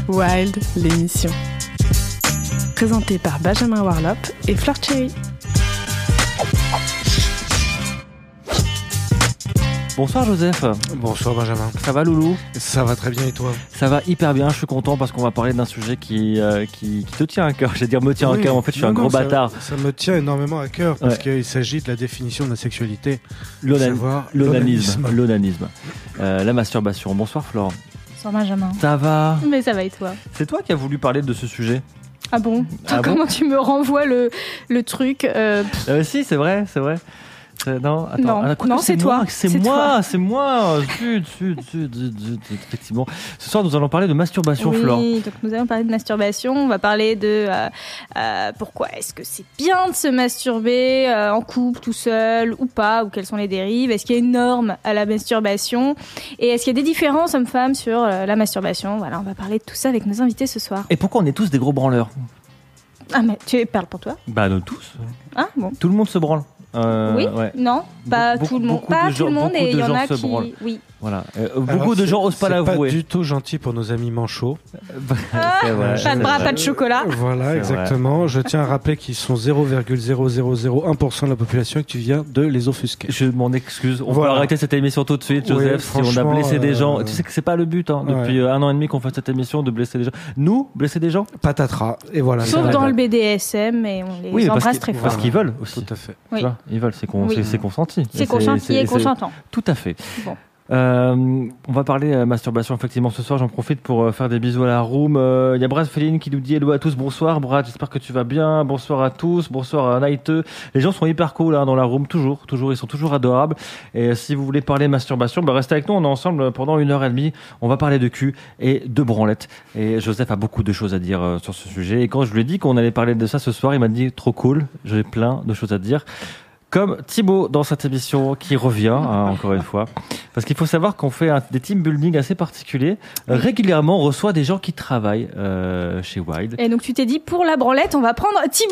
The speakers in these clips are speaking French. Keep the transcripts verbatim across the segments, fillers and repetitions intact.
Wild, l'émission. Présentée par Benjamin Warlop et Fleur Cherry. Bonsoir Joseph. Bonsoir Benjamin. Ça va Loulou ? Ça va très bien et toi ? Ça va hyper bien, je suis content parce qu'on va parler d'un sujet qui, euh, qui, qui te tient à cœur. J'allais dire me tient oui, à cœur, en fait je suis non, un gros non, ça, bâtard. Ça me tient énormément à cœur parce Ouais. qu'il s'agit de la définition de la sexualité. L'onan- Savoir L'onanisme. l'onanisme. L'onanisme. Euh, la masturbation. Bonsoir Flore. Bonsoir Benjamin. Ça va ? Mais ça va et toi ? C'est toi qui as voulu parler de ce sujet ? Ah bon ? Ah Comment bon tu me renvoies le, le truc euh, euh, Si, c'est vrai, c'est vrai. C'est- Non, attends. Non, Ah, quoi non, que c'est moi, toi. C'est C'est moi, toi. c'est moi. Zut, zut, zut, zut, zut, effectivement. Ce soir, nous allons parler de masturbation, oui, Flore. donc nous allons parler de masturbation. On va parler de euh, euh, pourquoi est-ce que c'est bien de se masturber euh, en couple, tout seul ou pas, ou quelles sont les dérives. Est-ce qu'il y a une norme à la masturbation et est-ce qu'il y a des différences hommes-femmes sur euh, la masturbation. Voilà, on va parler de tout ça avec nos invités ce soir. Et pourquoi on est tous des gros branleurs ? Ah mais tu parles pour toi ? Bah, nous tous. Ah bon. Tout le monde se branle. Euh, Oui, ouais. non, pas Beaucoup- tout le monde, beaucoup pas de tout gens- le monde, beaucoup et il de y en gens a se qui, branlent. oui. Voilà. Euh, Alors, beaucoup de c'est- gens osent pas c'est l'avouer. pas du tout gentil pour nos amis manchots. Ah, C'est vrai, pas c'est de bras, vrai. pas de chocolat. Voilà, C'est exactement. Je tiens à rappeler qu'ils sont zéro virgule zéro zéro zéro un pour cent de la population et que tu viens de les offusquer. Je m'en excuse. On Voilà. peut arrêter cette émission tout de suite, Oui, Joseph, si on a franchement, blessé des gens. euh, Tu sais que c'est pas le but, hein, depuis ouais. euh, un an et demi qu'on fait cette émission, de blesser des gens. Nous, blesser des gens ? Patatras. Et voilà. Sauf c'est dans vrai. le B D S M, et on les Oui, parce embrasse qu'ils- très fort. parce qu'ils veulent aussi. Tout à fait. Oui. Tu vois, ils veulent, c'est con- Oui. c'est- c'est consenti. C'est Et consenti et c'est- consentant. Tout à fait. Bon. Euh, on va parler euh, masturbation effectivement ce soir. J'en profite pour euh, faire des bisous à la room. Il euh, y a Brad Féline qui nous dit hello à tous. Bonsoir Brad, j'espère que tu vas bien. Bonsoir à tous. Bonsoir à Naïteux. Les gens sont hyper cool hein, dans la room, toujours, toujours. Ils sont toujours adorables. Et euh, si vous voulez parler masturbation, bah, restez avec nous. On est ensemble pendant une heure et demie. On va parler de cul et de branlette. Et Joseph a beaucoup de choses à dire euh, sur ce sujet. Et quand je lui ai dit qu'on allait parler de ça ce soir, il m'a dit trop cool. J'ai plein de choses à dire. Comme Thibaut dans cette émission qui revient, hein, encore une fois. Parce qu'il faut savoir qu'on fait un, des team building assez particuliers. Euh, régulièrement, on reçoit des gens qui travaillent euh, chez Wild. Et donc tu t'es dit, pour la branlette, on va prendre Thibaut.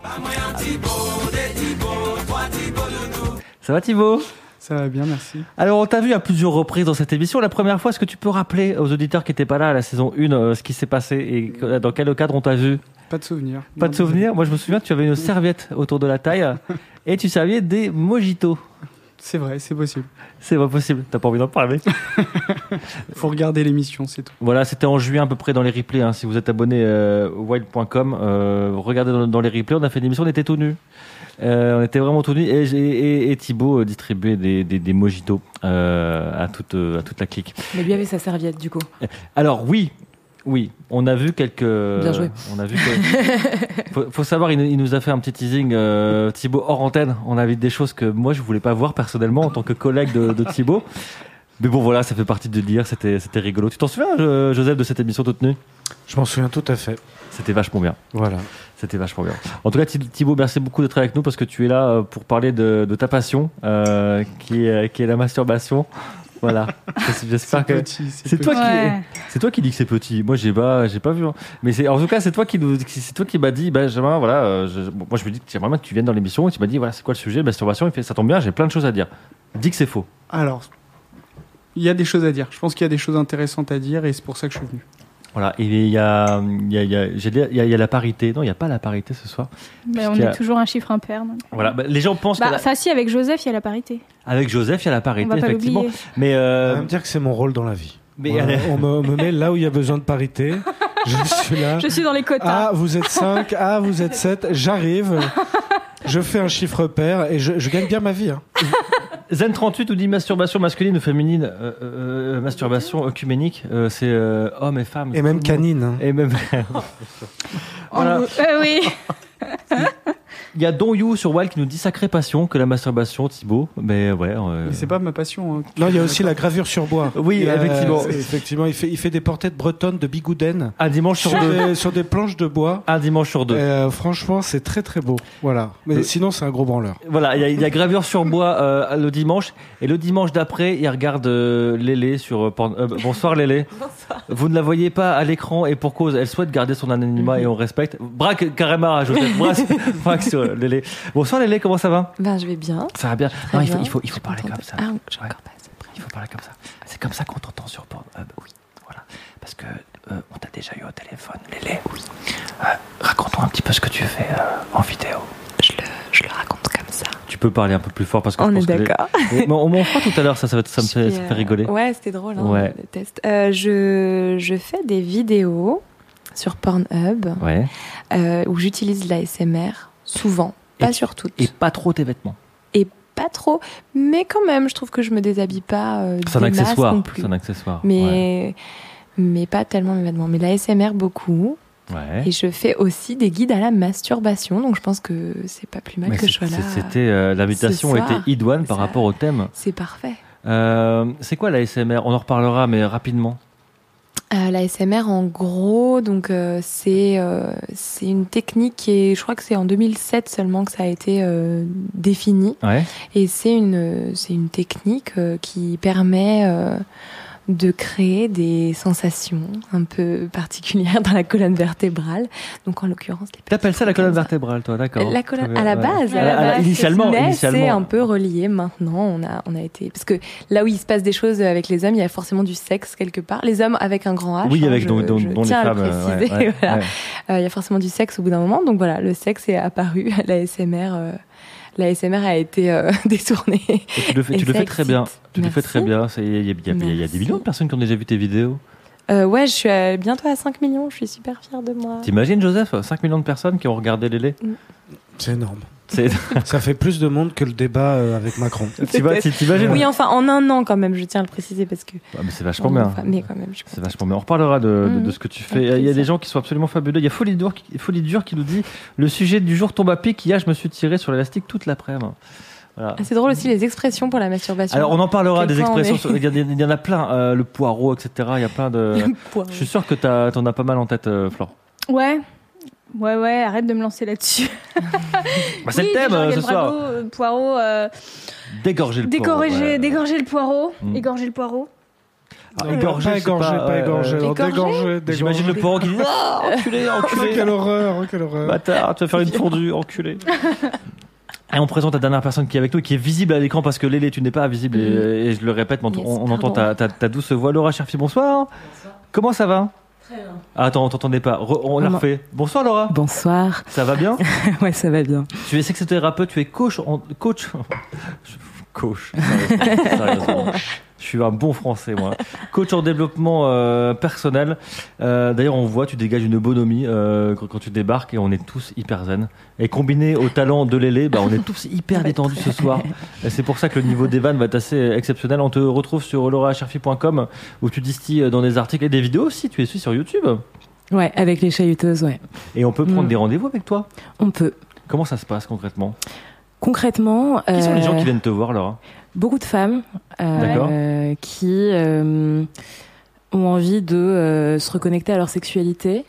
Ça va Thibaut ? Ça va bien, merci. Alors, on t'a vu à plusieurs reprises dans cette émission. La première fois, est-ce que tu peux rappeler aux auditeurs qui n'étaient pas là à la saison un euh, ce qui s'est passé et que- dans quel cadre on t'a vu ? Pas de souvenir. Pas de souvenir ? Moi, je me souviens que tu avais une serviette autour de la taille et tu servais des mojitos. C'est vrai, c'est possible. C'est pas possible, t'as pas envie d'en parler. Faut regarder l'émission, c'est tout. Voilà, c'était en juin à peu près dans les replays. Hein. Si vous êtes abonné euh, au wild point com, euh, regardez dans, dans les replays. On a fait une émission, on était tout nus. Euh, on était vraiment tout nus. Et, et, et Thibaut euh, distribuait des, des, des mojitos euh, à, toute, euh, à toute la clique. Mais lui avait sa serviette, du coup. Alors oui, oui, on a vu quelques. Bien joué. On a vu. Que... faut, faut savoir, il, il nous a fait un petit teasing, euh, Thibaut hors antenne. On a vu des choses que moi je voulais pas voir personnellement en tant que collègue de, de Thibaut. Mais bon, voilà, ça fait partie de dire. C'était, c'était rigolo. Tu t'en souviens, je- Joseph, de cette émission toute nue ? Je m'en souviens tout à fait. C'était vachement bien. Voilà. C'était vachement bien. En tout cas, Thi- Thibaut, merci beaucoup d'être avec nous parce que tu es là euh, pour parler de, de ta passion, euh, qui, est, qui est la masturbation. Voilà. J'espère C'est que. petit, c'est C'est toi, petit. Ouais. qui, c'est toi qui dis que c'est petit. Moi, j'ai pas, j'ai pas vu. hein. Mais c'est, en tout cas, c'est toi qui nous, c'est toi qui m'a dit, Benjamin, voilà. euh, je- bon, moi, je me dis que j'aimerais bien que tu viennes dans l'émission et tu m'as dit, voilà, c'est quoi le sujet, masturbation. Il fait, ça tombe bien, j'ai plein de choses à dire. Dis que c'est faux. Alors, il y a des choses à dire. Je pense qu'il y a des choses intéressantes à dire et c'est pour ça que je suis venu. Voilà. Et il y a, il y a, il y a, j'ai dit, il y a, il y a la parité. Non, il y a pas la parité ce soir. Mais on Puisqu'il y a- est toujours un chiffre impair. donc. Voilà. Bah, les gens pensent Bah, que la- enfin si, avec Joseph, il y a la parité. avec Joseph, il y a la On parité, va pas effectivement. l'oublier. Mais On euh, va me dire que c'est mon rôle dans la vie. Mais Voilà, allez. on, me, on me met là où il y a besoin de parité. Je suis là. Je suis dans les quotas. Ah, vous êtes cinq. Ah, vous êtes sept. J'arrive. Je fais un chiffre pair et je, je gagne bien ma vie. Hein. Zen trente-huit nous dit masturbation masculine ou féminine, euh, euh, masturbation œcuménique, euh, c'est euh, hommes et femmes. Et même tout le monde. canine. hein. Et même. Voilà. Euh, oui. Il y a Don You sur Wild qui nous dit sacrée passion que la masturbation, Thibaut. Mais ouais. euh, Mais c'est pas ma passion. hein. Non, il y a aussi la gravure sur bois. Oui, Il a- effectivement. c'est- Effectivement, il fait, il fait des portraits bretonnes de bigouden Un dimanche sur sur deux. des, sur des planches de bois. Un dimanche sur deux. Euh, franchement, c'est très très beau. Voilà. Mais Euh, sinon, c'est un gros branleur. Voilà, il y, a- il y a gravure sur bois euh, le dimanche. Et le dimanche d'après, il regarde euh, Lélé sur. euh, Porn- euh, bonsoir Lélé. Bonsoir. Vous ne la voyez pas à l'écran et pour cause, elle souhaite garder son anonymat et on respecte. Braque carrément à Joseph. Braque, braque sur Lélé. Bonsoir Lélé, comment ça va ? Ben, je vais bien. Ça va bien. Très Non, il faut, bien. il faut, il faut Très parler contente. comme ça. Ah, je suis Ouais. encore pas assez près. Il faut parler comme ça. C'est comme ça qu'on t'entend sur Pornhub. Oui, voilà. Parce que euh, on t'a déjà eu au téléphone, Lélé. Euh, raconte-nous un petit peu ce que tu fais euh, en vidéo. Je le, je le raconte comme ça. Tu peux parler un peu plus fort parce que On je est pense que les- d'accord. Et, bon, on fera tout à l'heure, ça, ça, va, ça, me fait, Je ça me suis, fait rigoler. euh, Ouais, c'était drôle, hein, Ouais. le test. Euh, je, je fais des vidéos sur Pornhub Ouais. euh, où j'utilise l'A S M R souvent, pas Et- sur toutes. Et pas trop tes vêtements. Et pas trop, mais quand même, je trouve que je me déshabille pas euh, C'est un des masses accessoire. non plus. C'est un accessoire. Mais, mais pas tellement mes vêtements. Mais l'A S M R beaucoup. Ouais. Ouais. Et je fais aussi des guides à la masturbation, donc je pense que c'est pas plus mal Mais que je c'est- sois là. c'est- C'était euh, l'invitation ce était soir. idoine par Ça- rapport au thème. C'est parfait. Euh, c'est quoi la S M R? On en reparlera, mais rapidement. Euh, la S M R, en gros, donc euh, c'est euh, c'est une technique qui est, je crois que c'est en deux mille sept seulement que ça a été euh, défini, Ouais. et c'est une c'est une technique euh, qui permet euh, de créer des sensations un peu particulières dans la colonne vertébrale. Donc en l'occurrence, les T'appelles ça la petites colonne comme ça. vertébrale, toi, d'accord? La colonne, Très bien, à la ouais. base, À À la la- à la- base, initialement, mais initialement. c'est un peu relié maintenant. On a, on a été parce que là où il se passe des choses avec les hommes, il y a forcément du sexe quelque part. Les hommes avec un grand H. Oui, hein, avec je, dont, dont, je dont les tiens à femmes. le euh, préciser. ouais, ouais, voilà. ouais. Euh, il y a forcément du sexe au bout d'un moment. Donc voilà, le sexe est apparu. La S M R, euh, la S M R a été euh, détournée. Et tu le fais, Et tu le ça fais très bien. excite. Tu le fais Merci. très bien. C'est- Il y, a- il y a- il y a- il y a des Merci. millions de personnes qui ont déjà vu tes vidéos. Euh, ouais, je suis à- bientôt à cinq millions. Je suis super fière de moi. T'imagines, Joseph, cinq millions de personnes qui ont regardé Lélé. C'est énorme. C'est- Ça fait plus de monde que le débat euh, avec Macron. Tu vois, tu- t'imagines? Oui, enfin en un an quand même. Je tiens à le préciser parce que. Ah, mais c'est vachement bien. Enfin, mais quand même. Je suis C'est vachement bien. On reparlera de, de- Mhm. de ce que tu fais. Avec Il y a des plaisir. gens qui sont absolument fabuleux. Il y a Folie Dure qui, Folie Dure qui nous dit le sujet du jour tombe à pic. Hier, je me suis tiré sur l'élastique toute l'après-midi. Voilà. Ah, c'est drôle aussi les expressions pour la masturbation. Alors, on en parlera Quel des point on expressions. est. sur- Il y, a- il y en a plein. euh, le poireau, et cetera. Il y a plein de. Poireau. Je suis sûr que t'as- t'en as pas mal en tête, euh, Flore. Ouais. Ouais, ouais, arrête de me lancer là-dessus. Bah, c'est Oui, le thème déjà, euh, il y a ce le soir. Poireau, euh, poireau euh, Dégorger le poireau. dégorger, ouais. dégorger le poireau. Mm. Égorger le poireau. Ah, Non, égorger, pas c'est égorger, pas, pas euh, égorger. non, égorger Dégorger, J'imagine le dégorger. poireau qui dit ah, enculé, Oh, enculé. quelle horreur, oh, quelle horreur. Bâtard, tu vas faire une fondue, enculé. Et on présente la dernière personne qui est avec nous, qui est visible à l'écran parce que Lélé, tu n'es pas visible. Et, et je le répète, mais on, Yes, on entend pardon. ta, ta, ta douce voix. Laura Cherfi, bonsoir. Comment ça va? Très bien. Ah, attends, on t'entendait pas. Re- on la Comment- refait. Bonsoir Laura. Bonsoir. Ça va bien? Ouais, ça va bien. Tu es sexothérapeute, tu es coach. En, coach. Coach. Sérieusement. Sérieusement. Je suis un bon français, moi. Coach en développement euh, personnel. Euh, D'ailleurs, on voit, tu dégages une bonhomie euh, quand, quand tu débarques et on est tous hyper zen. Et combiné au talent de Lélé, bah, on est tous hyper détendus ce soir. Et c'est pour ça que le niveau des vannes va être assez exceptionnel. On te retrouve sur laura cherfi point com où tu distilles dans des articles et des vidéos aussi. Tu es aussi sur YouTube. Ouais, avec les chahuteuses, ouais. Et on peut prendre Mm. des rendez-vous avec toi. On peut. Comment ça se passe concrètement? Concrètement, Qui sont les gens euh, qui viennent te voir, Laura? beaucoup de femmes D'accord. euh, qui euh, ont envie de euh, se reconnecter à leur sexualité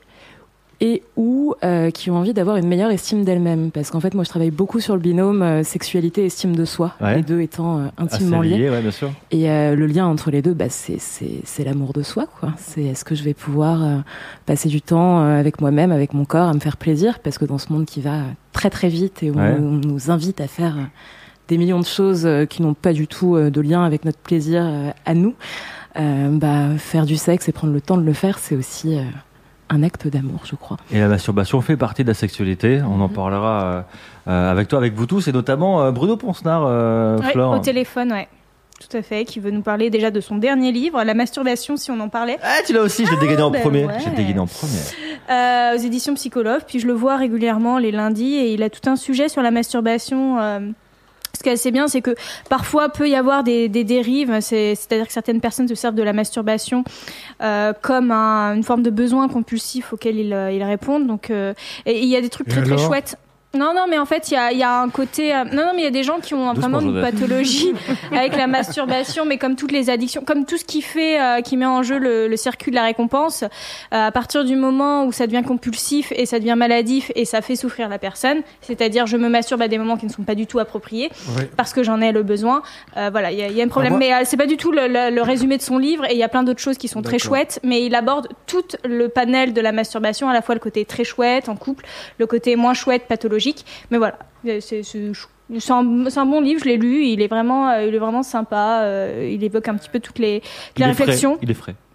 et ou euh, qui ont envie d'avoir une meilleure estime d'elles-mêmes. Parce qu'en fait, moi, je travaille beaucoup sur le binôme euh, sexualité, estime de soi, Ouais. les deux étant euh, intimement Assez liés. lié, ouais, bien sûr. Et euh, le lien entre les deux, bah, c'est, c'est, c'est l'amour de soi, quoi. C'est est-ce que je vais pouvoir euh, passer du temps euh, avec moi-même, avec mon corps, à me faire plaisir, parce que dans ce monde qui va très très vite et où Ouais. on, on nous invite à faire euh, des millions de choses euh, qui n'ont pas du tout euh, de lien avec notre plaisir euh, à nous, euh, bah, faire du sexe et prendre le temps de le faire, c'est aussi euh, un acte d'amour, je crois. Et la masturbation fait partie de la sexualité. On en parlera euh, euh, avec toi, avec vous tous, et notamment euh, Bruno Poncenard, euh, Ouais, Flore. au téléphone, ouais. Tout à fait, qui veut nous parler déjà de son dernier livre, La masturbation, si on en parlait, Ah, tu l'as aussi, j'ai dégainé en ben premier. ouais. J'ai dégainé en premier. euh, aux éditions Psychologue. Puis je le vois régulièrement les lundis et il a tout un sujet sur la masturbation. euh, Ce qui est assez bien, c'est que parfois peut y avoir des, des dérives, c'est, c'est-à-dire que certaines personnes se servent de la masturbation euh, comme un- une forme de besoin compulsif auquel ils, euh, ils répondent. Donc, euh, et il y a des trucs Et très très alors chouettes. Non, non, mais en fait, il y a, il y a un côté. euh, non, non, mais il y a des gens qui ont Doucement, vraiment une Joseph. pathologie avec la masturbation, mais comme toutes les addictions, comme tout ce qui fait, euh, qui met en jeu le, le circuit de la récompense, euh, à partir du moment où ça devient compulsif et ça devient maladif et ça fait souffrir la personne, c'est-à-dire je me masturbe à des moments qui ne sont pas du tout appropriés Oui. parce que j'en ai le besoin. Euh, voilà, il y, a- il y a un problème, moi- mais euh, c'est pas du tout le, le- le résumé de son livre et il y a plein d'autres choses qui sont très D'accord. chouettes, mais il aborde tout le panel de la masturbation, à la fois le côté très chouette en couple, le côté moins chouette pathologique, mais voilà. C'est, c'est, c'est un, c'est un bon livre, je l'ai lu, il est vraiment, euh, il est vraiment sympa, euh, il évoque un petit peu toutes les, toutes Il les est frais. réflexions. Il est frais.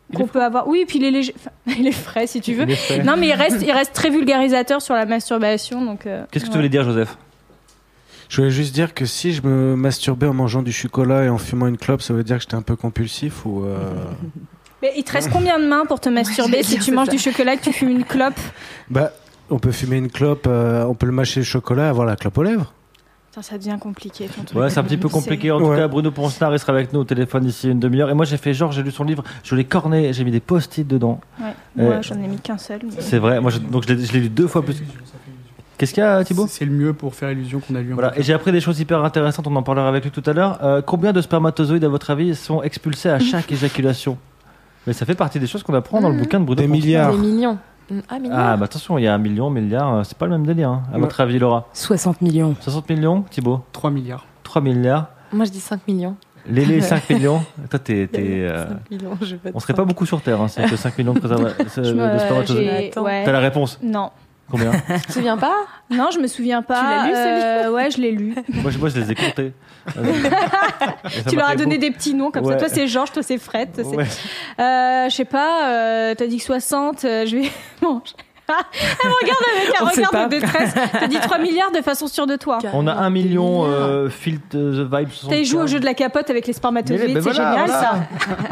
qu'on peut avoir. Oui, et puis il est léger, enfin, il est frais si tu veux. Il est frais. Non, mais il reste, il reste très vulgarisateur sur la masturbation, donc. euh, Qu'est-ce que tu ouais. voulais dire, Joseph? Je voulais juste dire que si je me masturbais en mangeant du chocolat et en fumant une clope, ça veut dire que j'étais un peu compulsif ou. Euh... Mais il te reste combien de mains pour te masturber j'allais si dire, tu c'est manges ça. du chocolat et que tu fumes une clope? Bah, on peut fumer une clope, euh, on peut le mâcher le chocolat et avoir la clope aux lèvres. Putain, ça devient compliqué ton truc. Ouais, c'est un petit peu compliqué. En tout Ouais. cas, Bruno Ponsard, il sera avec nous au téléphone d'ici une demi-heure. Et moi, j'ai fait genre, j'ai lu son livre, je l'ai corné, j'ai mis des post-it dedans. Ouais. Euh, Moi, j'en ai mis qu'un seul. mais- C'est vrai, moi, je, donc je l'ai, je l'ai lu deux fois plus. Qu'est-ce qu'il y a, Thibaut? C'est le mieux pour faire illusion qu'on a lu. un Voilà, peu. et j'ai appris des choses hyper intéressantes, on en parlera avec lui tout à l'heure. Euh, combien de spermatozoïdes, à votre avis, sont expulsés à chaque éjaculation? Mais ça fait partie des choses qu'on apprend dans le Mmh. bouquin de Bruno Des Ponsard. milliards. Des millions. Ah, millions. Ah, bah attention, il y a un million, milliard, euh, c'est pas le même délire, hein. À Ouais. votre avis, Laura? soixante millions. soixante millions, Thibaut? trois milliards. trois milliards. Moi, je dis cinq millions. Lélé, cinq millions. Toi, t'es. t'es, euh, cinq millions, je vais On serait pas beaucoup sur Terre, hein, c'est que cinq millions de, préserva- Je de me- spermatozoïdes. j'ai- Attends. ouais. T'as la réponse? Non. Combien? Tu te souviens pas? Non, je me souviens pas. Tu l'as lu, ce euh, Ouais, je l'ai lu. moi, je, moi, je les ai comptés. Tu leur as donné des petits noms comme Ouais. ça. Toi, c'est Georges, toi, c'est Fred. toi, c'est- Ouais. Euh, je sais pas, euh, t'as dit que soixante, euh, je vais. Bon. je- Elle me regarde avec un On sait regard pas. de détresse. T'as dit trois milliards de façon sûre de toi. On a un million Des milliards. euh, Filt euh, The Vibe. T'as joué au jeu de la capote avec les spermatozoïdes, Mais- mais c'est voilà, génial voilà.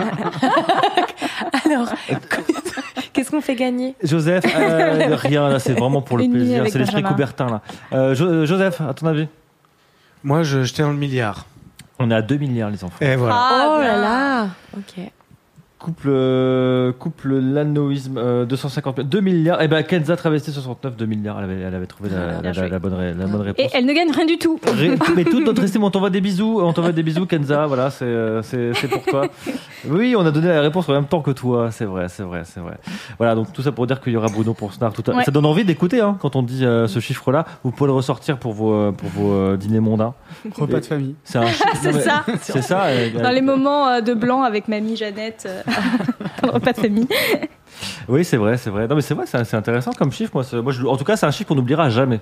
ça. Alors, qu'est-ce qu'on fait gagner? Joseph, euh, rien, là, c'est vraiment pour le Une nuit plaisir. avec C'est l'esprit Benjamin. Coubertin, là. Euh, Jo- Joseph, à ton avis? Moi, je j'étais dans le milliard. On est à deux milliards, les enfants. Et voilà. Ah, Oh là bien. là. Ok. Couple, euh, couple lanoïsme, euh, deux cent cinquante deux milliards. Et ben, Kenza Travesti soixante-neuf, deux milliards. Elle avait, elle avait trouvé la, Ah, la, bien la, joué. la bonne, ré- la bonne réponse. Et elle ne gagne rien du tout. Ré- Mais toute notre estime, on t'envoie des bisous, on t'envoie des bisous, Kenza. Voilà, c'est, euh, c'est, c'est pour toi. Oui, on a donné la réponse en même temps que toi. C'est vrai, c'est vrai, c'est vrai. Voilà, donc tout ça pour dire qu'il y aura Bruno Ponsard tout à l'heure. Ouais. Ça donne envie d'écouter, hein, quand on dit euh, ce chiffre-là. Vous pouvez le ressortir pour vos, euh, pour vos euh, dîners mondains. Repas de famille. C'est un chi- C'est non, mais- ça. C'est ça. euh, Dans les moments euh, de blanc avec mamie Jeannette, euh, dans le repas de famille. Oui, c'est vrai, c'est vrai. Non, mais c'est vrai, c'est, c'est intéressant comme chiffre. Moi, c'est- moi je- en tout cas, c'est un chiffre qu'on n'oubliera jamais.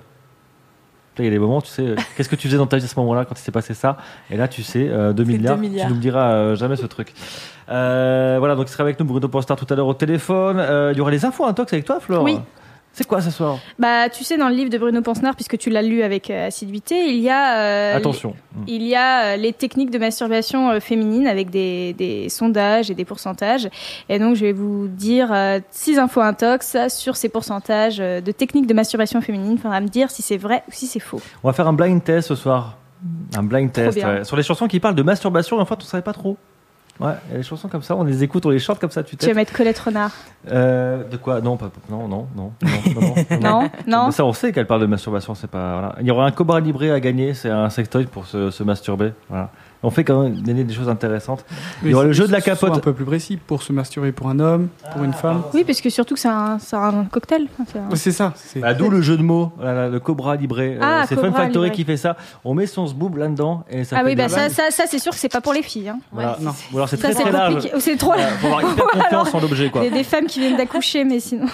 Il y a des moments, tu sais, euh, qu'est-ce que tu faisais dans ta vie à ce moment-là quand il s'est passé ça? Et là, tu sais, euh, deux C'est milliards, deux milliards. tu n'oublieras euh, jamais ce truc. Euh, voilà, donc il sera avec nous, Bruno Ponsard, tout à l'heure au téléphone. Euh, il y aura les infos intox avec toi, Flore? Oui. C'est quoi ce soir? Bah, tu sais, dans le livre de Bruno Ponsard, puisque tu l'as lu avec euh, assiduité, il y a. euh, Attention. Il y a euh, les techniques de masturbation euh, féminine avec des, des sondages et des pourcentages. Et donc, je vais vous dire euh, six infos intox sur ces pourcentages euh, de techniques de masturbation féminine. Il faudra me dire si c'est vrai ou si c'est faux. On va faire un blind test ce soir. Un blind Trop test bien. ouais. Sur les chansons qui parlent de masturbation. En fait, on savait pas trop. Ouais, il y a des chansons comme ça, on les écoute, on les chante comme ça, tu Tu vas t'es. mettre Colette Renard. Euh, de quoi? Non, pas, non, non, non, non, non, non, Non, non. Mais ça, on sait qu'elle parle de masturbation, c'est pas. Voilà. Il y aura un Cobra Libre à gagner, c'est un sextoy pour se, se masturber. Voilà. On fait quand même des, des choses intéressantes. Il y aura le jeu de la capote. Sois un peu plus précis pour se masturber pour un homme, pour une femme. Oui, parce que surtout que c'est un, c'est un cocktail. Enfin, c'est un- Ouais, c'est ça. c'est- Bah, d'où le jeu de mots, voilà, le Cobra Libre. Euh, Ah, c'est Fun Cobra Factory Libre. qui fait ça. On met son zboob là-dedans et ça Ah fait oui, des bah ça, blagues. ça, ça c'est sûr que c'est pas pour les filles. Hein. Voilà. Non. Ou alors c'est Ça, très c'est très large. compliqué. Oh, c'est trop. Voilà, faut avoir hyper Ou confiance alors, en l'objet, quoi. Il y a des femmes qui viennent d'accoucher, mais sinon.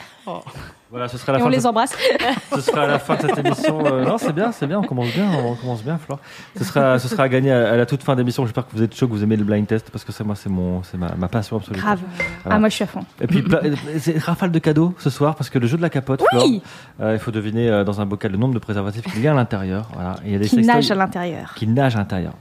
Voilà, ce sera la Et fin on de les cette- embrasse. Ce sera à la fin de cette émission. Euh, non, c'est bien, c'est bien, on commence bien, on commence bien, Flore. Ce sera, ce sera à gagner à, à la toute fin d'émission. J'espère que vous êtes chaud, que vous aimez le blind test, parce que c'est moi, c'est mon, c'est ma, ma passion absolue. Grave. Voilà. Ah, moi, je suis à fond. Et puis, pla- c'est rafale de cadeaux ce soir, parce que le jeu de la capote, Flore, euh, il faut deviner euh, dans un bocal le nombre de préservatifs qu'il y a à l'intérieur. Voilà. Et il y a des Qui sextoys nage à l'intérieur. qui nagent à l'intérieur.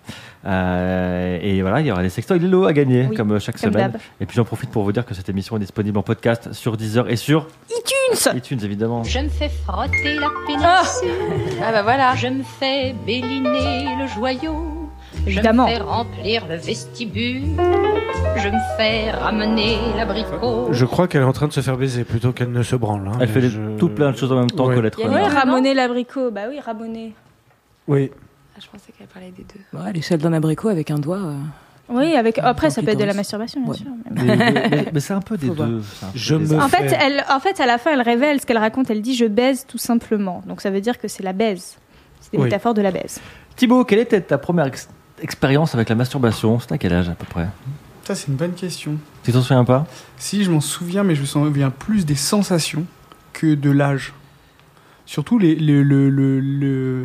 Euh, et voilà, il y aura des sextoys Lilo à gagner, Oui, comme euh, chaque comme semaine. d'hab. Et puis j'en profite pour vous dire que cette émission est disponible en podcast sur Deezer et sur iTunes. iTunes, évidemment. Je me fais frotter la péninsule. Ah bah voilà. Je me fais béliner le joyau. Évidemment. Je me fais remplir le vestibule. Je me fais ramener l'abricot. Je crois qu'elle est en train de se faire baiser plutôt qu'elle ne se branle. hein, Elle mais fait des- je- tout plein de choses en même temps, Ouais. Colette Il y a Renard. Ouais, deux, non ramoner l'abricot. Bah oui, ramoner. Oui. Ah, je pensais qu'elle parlait des deux. Ouais, l'échelle d'un abricot avec un doigt. euh, Oui, avec. Après, ça Dans peut être de la clitoris. masturbation, bien Ouais. sûr. Mais, mais- mais- mais c'est un peu des Faut voir. deux. c'est un peu Je des- me En fait, fais- elle, en fait, à la fin, elle révèle ce qu'elle raconte. Elle dit je baise tout simplement. Donc ça veut dire que c'est la baise. C'est des Oui. métaphores de la baise. Thibaut, quelle était ta première ex- expérience avec la masturbation? C'était à quel âge à peu près? Ça, c'est une bonne question. Tu t'en souviens pas? Si, je m'en souviens, mais je me souviens plus des sensations que de l'âge. Surtout les, le, le, le, le-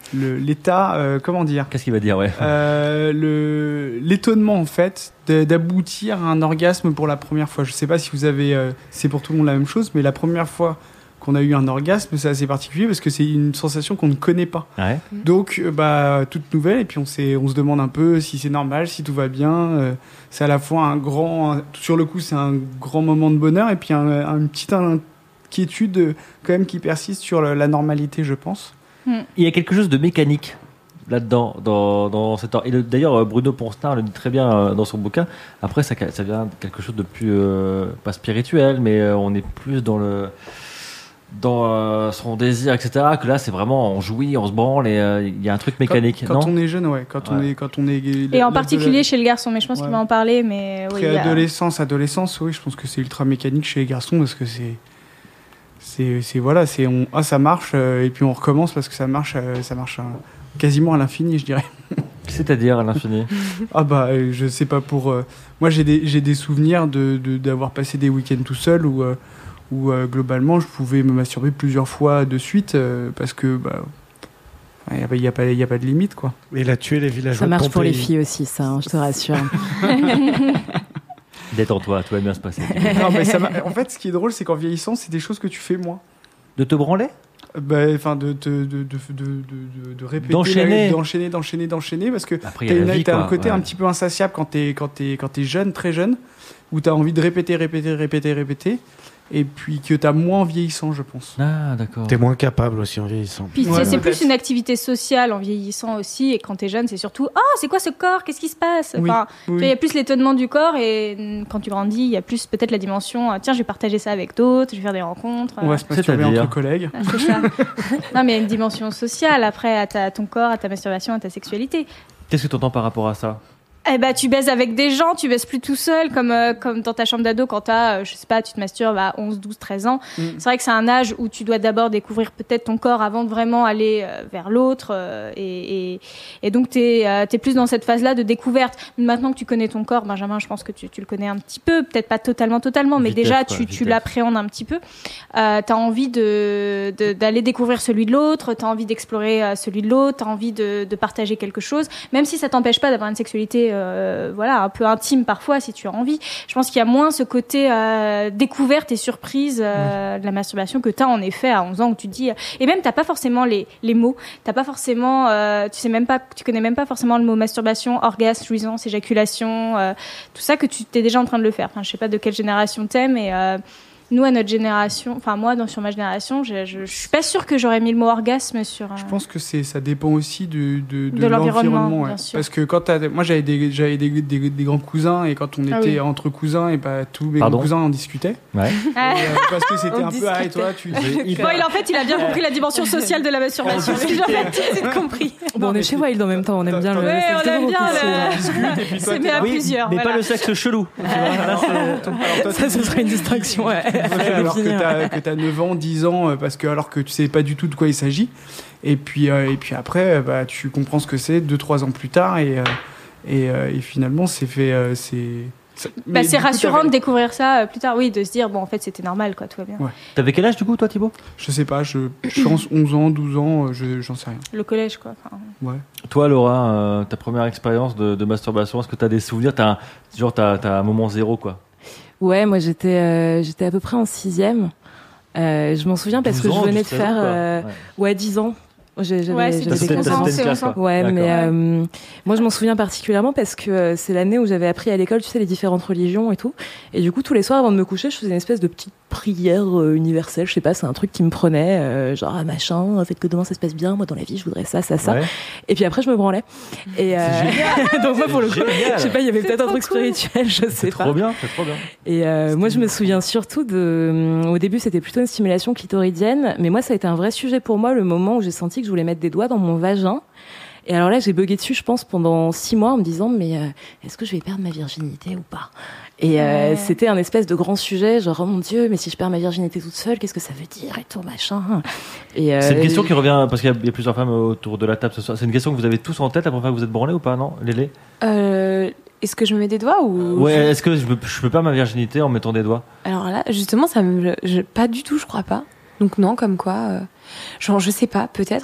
le, l'état, euh, comment dire Qu'est-ce qu'il va dire, ouais. euh, le, l'étonnement, en fait, de, d'aboutir à un orgasme pour la première fois. Je sais pas si vous avez... Euh, c'est pour tout le monde la même chose, mais la première fois qu'on a eu un orgasme, c'est assez particulier parce que c'est une sensation qu'on ne connaît pas. Ouais. Donc, euh, bah, toute nouvelle, et puis on, s'est, on se demande un peu si c'est normal, si tout va bien. Euh, c'est à la fois un grand... Un, sur le coup, c'est un grand moment de bonheur, et puis un, un, une petite inquiétude euh, quand même qui persiste sur la, la normalité, je pense. Il y a quelque chose de mécanique là-dedans, dans, dans cette... Et le, d'ailleurs, Bruno Ponstar le dit très bien euh, dans son bouquin. Après, ça, ça vient quelque chose de plus... Euh, pas spirituel, mais euh, on est plus dans le... dans euh, son désir, et cetera. Que là, c'est vraiment, on jouit, on se branle, et il euh, y a un truc mécanique, quand, quand non on est jeune, ouais. Quand ouais. on est... Quand on est et en particulier chez le garçon, mais je pense ouais. qu'il va en parler, mais... Oui, Préadolescence, a... adolescence, oui, je pense que c'est ultra mécanique chez les garçons, parce que c'est... C'est, c'est voilà, c'est on, ah ça marche euh, et puis on recommence parce que ça marche, euh, ça marche euh, quasiment à l'infini, je dirais. C'est-à-dire à l'infini. Ah bah euh, je sais pas pour euh, moi j'ai des j'ai des souvenirs de, de d'avoir passé des week-ends tout seul où euh, où euh, globalement je pouvais me masturber plusieurs fois de suite euh, parce que bah il y a, y a pas il y a pas de limite quoi. Et là tuer les villageois. Ça marche de ton pour pays. les filles aussi, ça, hein, je te rassure. Détends-toi, tout va bien se passer. Non, mais ça en fait, ce qui est drôle, c'est qu'en vieillissant, c'est des choses que tu fais moins. De te branler ? Enfin, de, de, de, de, de, de, de répéter, d'enchaîner. La, d'enchaîner, d'enchaîner, d'enchaîner, parce que après, t'as, y a une, la vie, t'as quoi. un côté ouais. un petit peu insatiable quand t'es, quand t'es, quand t'es jeune, très jeune, où t'as envie de répéter, répéter, répéter, répéter, et puis que t'as moins en vieillissant, je pense. Ah, d'accord. T'es moins capable aussi en vieillissant. Puis ouais, c'est, c'est peut-être. plus une activité sociale en vieillissant aussi, et quand t'es jeune, c'est surtout « Ah, oh, c'est quoi ce corps ? Qu'est-ce qui se passe ?» Oui, Enfin, oui. il y a plus l'étonnement du corps, et quand tu grandis, il y a plus peut-être la dimension « Tiens, je vais partager ça avec d'autres, je vais faire des rencontres. » On va se masturber C'est-à-dire entre collègues. Ah, c'est ça. Non, mais il y a une dimension sociale après à, ta, à ton corps, à ta masturbation, à ta sexualité. Qu'est-ce que tu entends par rapport à ça ? Eh ben, tu baises avec des gens, tu baises plus tout seul, comme, euh, comme dans ta chambre d'ado quand t'as, euh, je sais pas, tu te masturbes à onze, douze, treize ans. Mm. C'est vrai que c'est un âge où tu dois d'abord découvrir peut-être ton corps avant de vraiment aller euh, vers l'autre. Euh, et, et, et donc, t'es, euh, t'es plus dans cette phase-là de découverte. Maintenant que tu connais ton corps, Benjamin, je pense que tu, tu le connais un petit peu, peut-être pas totalement, totalement, mais vitesse, déjà, quoi, tu, tu l'appréhendes un petit peu. Euh, t'as envie de, de, d'aller découvrir celui de l'autre, t'as envie d'explorer euh, celui de l'autre, t'as envie de, de partager quelque chose, même si ça t'empêche pas d'avoir une sexualité, euh, voilà, un peu intime parfois si tu as envie. Je pense qu'il y a moins ce côté euh, découverte et surprise euh, de la masturbation que tu as en effet à onze ans où tu te dis, et même t'as pas forcément les, les mots, t'as pas forcément, euh, tu sais même pas, tu connais même pas forcément le mot masturbation, orgasme, jouissance, éjaculation, euh, tout ça que tu t'es déjà en train de le faire. Enfin, je sais pas de quelle génération t'es, mais euh, nous à notre génération, enfin moi dans, sur ma génération, je, je, je suis pas sûre que j'aurais mis le mot orgasme sur. Euh... Je pense que c'est, ça dépend aussi de, de, de, de l'environnement, l'environnement. Ouais. Bien sûr. Parce que quand t'as, moi j'avais des, j'avais des, des, des grands cousins et quand on était ah oui. entre cousins, et bah, tous mes Pardon grands cousins en discutaient. Ouais. Et, euh, parce que c'était On un discutait. peu ah et toi tu. Bon, il, en fait, il a bien compris la dimension sociale de la masturbation. J'ai tout de suite compris. Bon, on est chez Wild en même temps, on aime bien le. Ouais, on aime bien le. C'est mais à oui, plusieurs. Mais voilà. pas le sexe chelou. Ça, ce serait une distraction. Ouais. Alors que t'as, que t'as neuf ans, dix ans, parce que alors que tu sais pas du tout de quoi il s'agit. Et puis, euh, et puis après, bah, tu comprends ce que c'est deux trois ans plus tard. Et, euh, et, euh, et finalement, c'est fait. Euh, c'est ça, bah, c'est rassurant coup, de découvrir ça euh, plus tard, oui, de se dire, bon, en fait, c'était normal, quoi, tout va bien. Ouais. T'avais quel âge, du coup, toi, Thibaut ? Je sais pas, je, je pense onze ans, douze ans, je, j'en sais rien. Le collège, quoi. Enfin... Ouais. Toi, Laura, euh, ta première expérience de, de masturbation, est-ce que t'as des souvenirs ? T'as un, genre, t'as, t'as un moment zéro, quoi. Ouais, moi, j'étais, euh, j'étais à peu près en sixième. Euh, je m'en souviens parce que je venais de faire... Euh, ouais. ouais, dix ans. J'avais, ouais, c'est j'avais onze ans, c'est onze ans. Ouais, D'accord. mais euh, moi je m'en souviens particulièrement parce que euh, c'est l'année où j'avais appris à l'école, tu sais, les différentes religions et tout. Et du coup, tous les soirs avant de me coucher, je faisais une espèce de petite prière euh, universelle. Je sais pas, c'est un truc qui me prenait, euh, genre ah, machin, faites que demain ça se passe bien. Moi dans la vie, je voudrais ça, ça, ça. Ouais. Et puis après, je me branlais. Et euh, donc moi pour le coup, je sais pas, il y avait c'est peut-être un truc cool. spirituel, je sais c'est pas. Trop bien, c'est trop bien. Et euh, moi, je me souviens surtout de. Au début, c'était plutôt une stimulation clitoridienne, mais moi, ça a été un vrai sujet pour moi le moment où j'ai senti que je voulais mettre des doigts dans mon vagin. Et alors là, j'ai bugué dessus, je pense, pendant six mois en me disant, mais euh, est-ce que je vais perdre ma virginité ou pas ? Et euh, ouais. c'était un espèce de grand sujet, genre, oh mon Dieu, mais si je perds ma virginité toute seule, qu'est-ce que ça veut dire et tout, machin. Et euh, c'est une question qui revient, parce qu'il y a plusieurs femmes autour de la table ce soir. C'est une question que vous avez tous en tête la première fois que vous êtes branlés ou pas, non, Lélé ? euh, Est-ce que je me mets des doigts ou... Ouais, est-ce que je peux, je peux perdre ma virginité en mettant des doigts ? Alors là, justement, ça me... Je, pas du tout, je crois pas. Donc non, comme quoi... Euh, genre, je sais pas, peut-être, hein.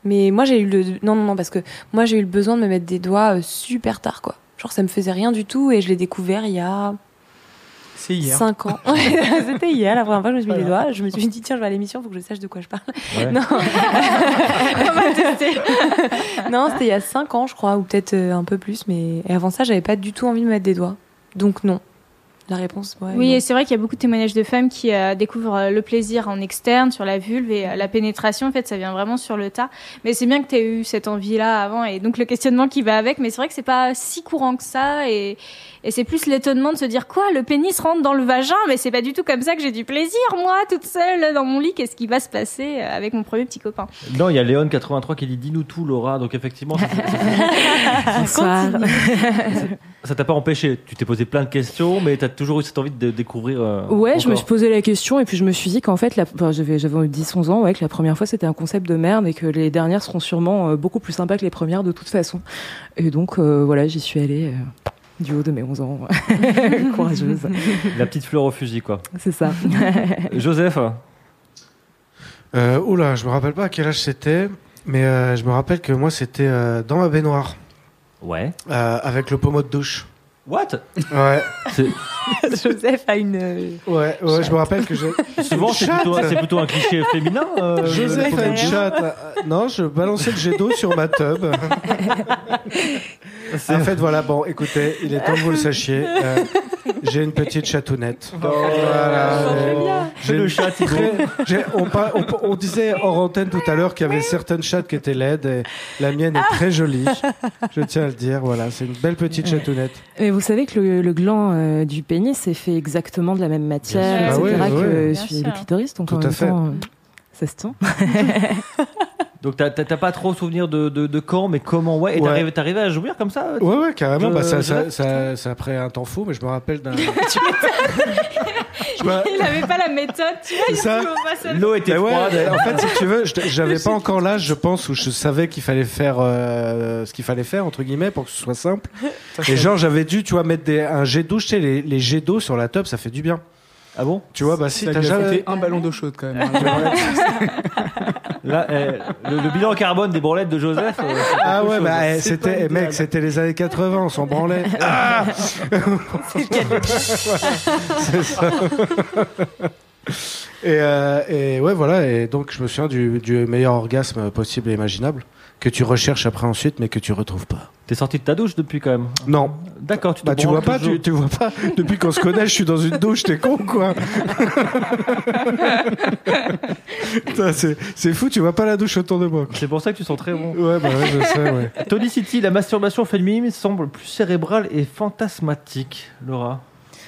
Mais moi, j'ai eu le non, non, non, parce que moi, j'ai eu le besoin de me mettre des doigts euh, super tard, quoi. Genre, ça me faisait rien du tout, et je l'ai découvert il y a C'est hier. cinq ans. C'était hier, la première fois que je me suis mis les doigts. Je me suis dit, tiens, je vais à l'émission, il faut que je sache de quoi je parle. Ouais. Non. On va tester. Non, c'était il y a cinq ans, je crois, ou peut-être euh, un peu plus, mais et avant ça, j'avais pas du tout envie de me mettre des doigts. Donc, non. La réponse, ouais. Oui, non. et c'est vrai qu'il y a beaucoup de témoignages de femmes qui euh, découvrent euh, le plaisir en externe, sur la vulve, et euh, la pénétration, en fait, ça vient vraiment sur le tas. Mais c'est bien que tu aies eu cette envie-là avant, et donc le questionnement qui va avec, mais c'est vrai que c'est pas si courant que ça, et, et c'est plus l'étonnement de se dire, quoi, le pénis rentre dans le vagin, mais c'est pas du tout comme ça que j'ai du plaisir, moi, toute seule, dans mon lit, qu'est-ce qui va se passer euh, avec mon premier petit copain? Non, il y a Léon quatre-vingt-trois qui dit dis-nous tout, Laura. Donc effectivement, ça, ça, Bonsoir. ça t'a pas empêché. Tu t'es posé plein de questions, mais t'as toujours eu cette envie de découvrir. Euh, Ouais, encore. je me suis posé la question et puis je me suis dit qu'en fait, la... enfin, j'avais, j'avais dix onze ans, ouais, que la première fois c'était un concept de merde et que les dernières seront sûrement euh, beaucoup plus sympas que les premières de toute façon. Et donc euh, voilà, j'y suis allée euh, du haut de mes onze ans, courageuse. La petite fleur au fusil, quoi. C'est ça. Joseph. Euh, oula, je me rappelle pas à quel âge c'était, mais euh, je me rappelle que moi c'était euh, dans ma baignoire, Ouais. euh, avec le pommeau de douche. What? Ouais, C'est... Joseph a une. ouais, ouais, je me rappelle que je. Souvent, c'est Chatte. plutôt, c'est plutôt un cliché féminin. euh, Joseph le- a une chatte. Euh, Non, je balançais le jet d'eau sur ma tub. En fait, voilà, bon, écoutez, il est temps que vous le sachiez. Euh, j'ai une petite chatounette. Voilà, euh, C'est le chat, Thibaut. très- j'ai- on, par- on, on disait hors antenne tout à l'heure qu'il y avait certaines chattes qui étaient laides et la mienne est très jolie. Je tiens à le dire, voilà, c'est une belle petite chatounette. Mais vous savez que le, le gland euh, du pénis est fait exactement de la même matière, Bien sûr. et cetera Ah ouais, que ouais. celui Bien du sûr. clitoris. Donc Tout en à même fait. temps, euh, ça se tient. Donc, t'as, t'as t'as pas trop souvenir de, de, de quand, mais comment, ouais. Et Ouais. t'arrives, t'arrives à jouir comme ça? Ouais, ouais, carrément. Je- Bah, ça, je ça, rêve. ça, ça après un temps fou, mais je me rappelle d'un. Je me- Il avait pas la méthode, tu vois, C'est il ça. faut pas se- L'eau était Mais ouais, froide. mais en fait, si tu veux, je- j'avais pas encore l'âge, je pense, où je savais qu'il fallait faire euh, ce qu'il fallait faire entre guillemets pour que ce soit simple. Et genre, j'avais dû, tu vois, mettre des, un jet d'eau, tu sais, les, les jets d'eau sur la tub, ça fait du bien. Ah bon? Tu vois, bah si, Ça t'as lui a jamais. fait un ballon d'eau chaude quand même. Là, eh, le, le bilan carbone des branlettes de Joseph. euh, c'est Ah quelque ouais, chose. bah eh, C'est c'était, pas eh, idéal. mec, c'était les années quatre-vingts, on s'en branlait. Ah c'est ça. Et, euh, et ouais, voilà, et donc je me souviens du, du meilleur orgasme possible et imaginable que tu recherches après ensuite, mais que tu retrouves pas. T'es sorti de ta douche depuis quand même. Non. D'accord, tu te Bah tu vois branles pas, toujours. tu, tu vois pas. Depuis qu'on se connaît, je suis dans une douche, t'es con quoi. Putain, c'est, c'est fou, tu vois pas la douche autour de moi. quoi. C'est pour ça que tu sens très bon. Ouais, bah ouais, je sais, ouais. Tony City, la masturbation féminine semble plus cérébrale et fantasmatique. Laura.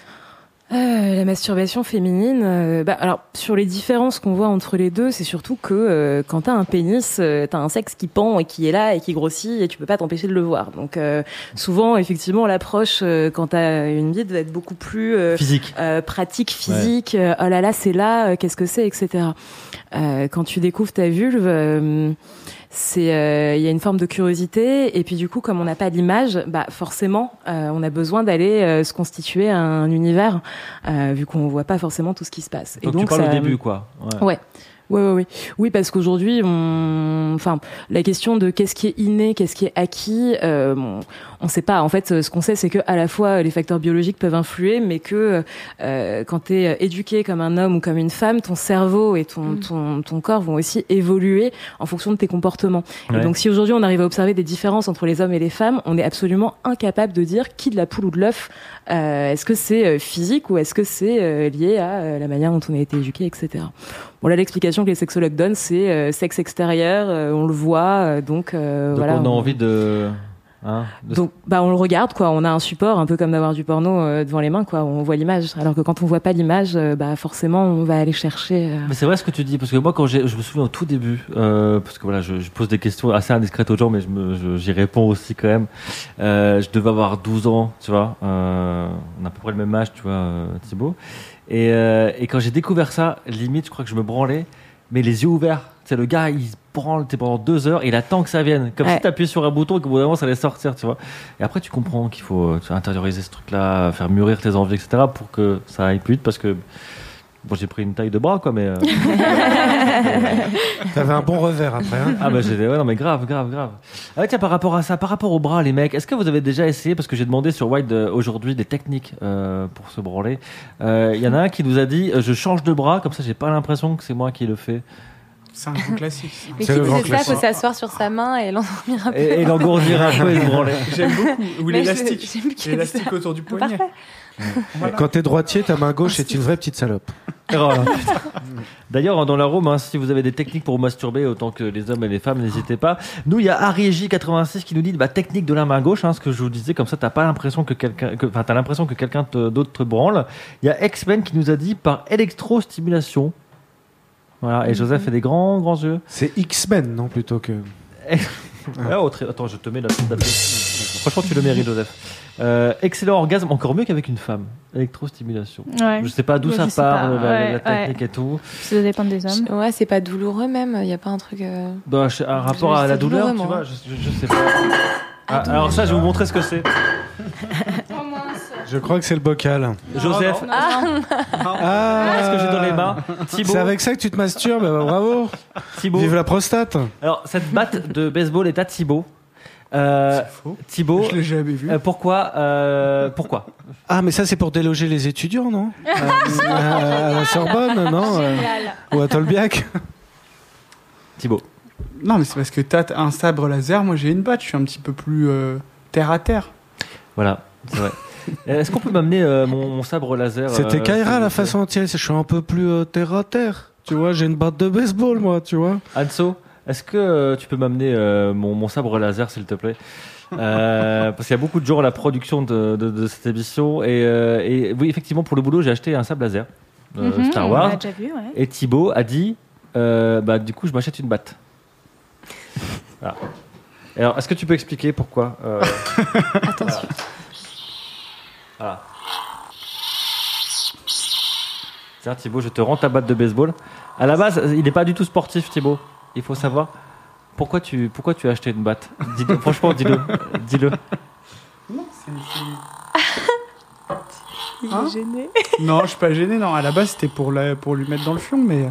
Euh, la masturbation féminine, euh, bah, alors sur les différences qu'on voit entre les deux, c'est surtout que euh, quand t'as un pénis, euh, t'as un sexe qui pend et qui est là et qui grossit et tu peux pas t'empêcher de le voir. Donc euh, souvent, effectivement, l'approche euh, quand t'as une bite va être beaucoup plus euh, Physique. euh, pratique, physique. euh, oh là là, c'est là, euh, qu'est-ce que c'est, et cetera. Euh, quand tu découvres ta vulve, euh, c'est euh, il y a une forme de curiosité et puis du coup comme on n'a pas d'image, bah forcément euh, on a besoin d'aller euh, se constituer un univers euh, vu qu'on voit pas forcément tout ce qui se passe. Donc, et donc tu parles ça, au début, quoi. Ouais. Ouais. Oui, oui, oui. Oui, parce qu'aujourd'hui, on... enfin, la question de qu'est-ce qui est inné, qu'est-ce qui est acquis, euh, on ne sait pas. En fait, ce qu'on sait, c'est que à la fois les facteurs biologiques peuvent influer, mais que euh, quand tu es éduqué comme un homme ou comme une femme, ton cerveau et ton, Mm. ton, ton corps vont aussi évoluer en fonction de tes comportements. Ouais. Et donc, si aujourd'hui on arrive à observer des différences entre les hommes et les femmes, on est absolument incapable de dire qui de la poule ou de l'œuf. Euh, est-ce que c'est euh, physique ou est-ce que c'est euh, lié à euh, la manière dont on a été éduqué, et cetera. Bon, là, l'explication que les sexologues donnent, c'est euh, sexe extérieur, euh, on le voit, euh, donc, euh, Donc voilà. on a on- envie de. Hein, de- Donc, bah, on le regarde, quoi. On a un support, un peu comme d'avoir du porno euh, devant les mains, quoi. On voit l'image. Alors que quand on voit pas l'image, euh, bah, forcément, on va aller chercher. euh, Mais c'est vrai ce que tu dis, parce que moi, quand j'ai, je me souviens au tout début, euh, parce que voilà, je, je pose des questions assez indiscrètes aux gens, mais je me, je- j'y réponds aussi quand même. Euh, je devais avoir douze ans, tu vois. Euh, on a à peu près le même âge, tu vois, euh, Thibaut. Et, euh, et quand j'ai découvert ça, limite, je crois que je me branlais, mais les yeux ouverts. C'est le gars, il se branle t'es pendant deux heures et il attend que ça vienne. Comme Ouais. si t'appuyais sur un bouton et qu'au bout d'un moment, ça allait sortir, tu vois. Et après, tu comprends qu'il faut tu vois, intérioriser ce truc-là, faire mûrir tes envies, et cetera pour que ça aille plus vite parce que Bon, j'ai pris une taille de bras, quoi, mais. Euh... T'avais un bon revers après. Hein. Ah bah j'ai ouais, non mais grave, grave, grave. Ah ouais, tiens, par rapport à ça, par rapport aux bras, les mecs, est-ce que vous avez déjà essayé, parce que j'ai demandé sur Wild euh, aujourd'hui des techniques euh, pour se branler. Il euh, y en a un qui nous a dit, euh, je change de bras, comme ça j'ai pas l'impression que c'est moi qui le fais. C'est un grand classique. Ça. Mais C'est qui le grand disait ça, classique. faut s'asseoir sur sa main et l'endormir un peu. Et, et l'engourdir un peu et se branler. J'aime beaucoup. Ou Mais je- l'élastique. j'aime qu'il y ait L'élastique ça. autour du poignet. Parfait. Quand t'es droitier, ta main gauche est une vraie petite salope. Voilà. D'ailleurs, dans la room, hein, si vous avez des techniques pour masturber, autant que les hommes et les femmes, n'hésitez pas. Nous, il y a Harry J quatre-vingt-six qui nous dit bah, technique de la main gauche, hein, ce que je vous disais, comme ça, t'as pas l'impression que quelqu'un, que, enfin, t'as l'impression que quelqu'un te- d'autre te branle. Il y a X-Men qui nous a dit par électrostimulation. Voilà, et Joseph fait des grands, grands yeux. C'est X-Men, non, plutôt que. Ah, oh, très- Attends, je te mets la la- Franchement, tu le mérites, Joseph. Euh, excellent orgasme, encore mieux qu'avec une femme. Électrostimulation. Ouais. Je sais pas d'où Ouais, ça je sais part, pas. la, la Ouais, technique et tout. Ça dépend des hommes. Ouais, c'est pas douloureux même. Il y a pas un truc. euh, Bah, je- un rapport Je- à la c'est douleur, douloureux, tu moi. vois, je, je, je sais pas. Ah, alors ça, je vais vous montrer ce que c'est. Je crois que c'est le bocal. Joseph, Ah, Ah, qu'est-ce que j'ai dans les mains Thibaut, C'est avec ça que tu te masturbes, bah, bravo. Thibaut. Vive la prostate. Alors, cette batte de baseball est à Thibaut. Euh, C'est faux. Thibaut, Je l'ai jamais vu. euh, pourquoi euh, Pourquoi Ah, mais ça, c'est pour déloger les étudiants, non à, à- à la Sorbonne, non euh, Ou à Tolbiac. Thibaut. Non, mais c'est parce que t'as un sabre laser, moi j'ai une batte, je suis un petit peu plus euh, terre à terre. Voilà, c'est vrai. Euh, Est-ce qu'on peut m'amener euh, mon, mon sabre laser C'était euh, Kaira, s'il la vous plaît façon dont il est. Je suis un peu plus euh, terre à terre. Tu vois, j'ai une batte de baseball, moi, tu vois. Anso, est-ce que euh, tu peux m'amener euh, mon, mon sabre laser, s'il te plaît Euh, Parce qu'il y a beaucoup de gens à la production de, de, de cette émission. Et, euh, et oui, effectivement, pour le boulot, j'ai acheté un sabre laser euh, Mhm, Star on Wars. l'a déjà vu, ouais. Et Thibaut a dit euh, bah, du coup, je m'achète une batte. Voilà. Alors, est-ce que tu peux expliquer pourquoi euh, attention. Voilà. Tiens, Thibaut, je te rends ta batte de baseball. À la base, il n'est pas du tout sportif, Thibaut. Il faut savoir pourquoi tu, pourquoi tu as acheté une batte. Dis-le, franchement, dis-le. Dis-le. Non, c'est. c'est- Il Hein est gêné. Non, je suis pas gêné, non. À la base, c'était pour, la... pour lui mettre dans le fion, mais.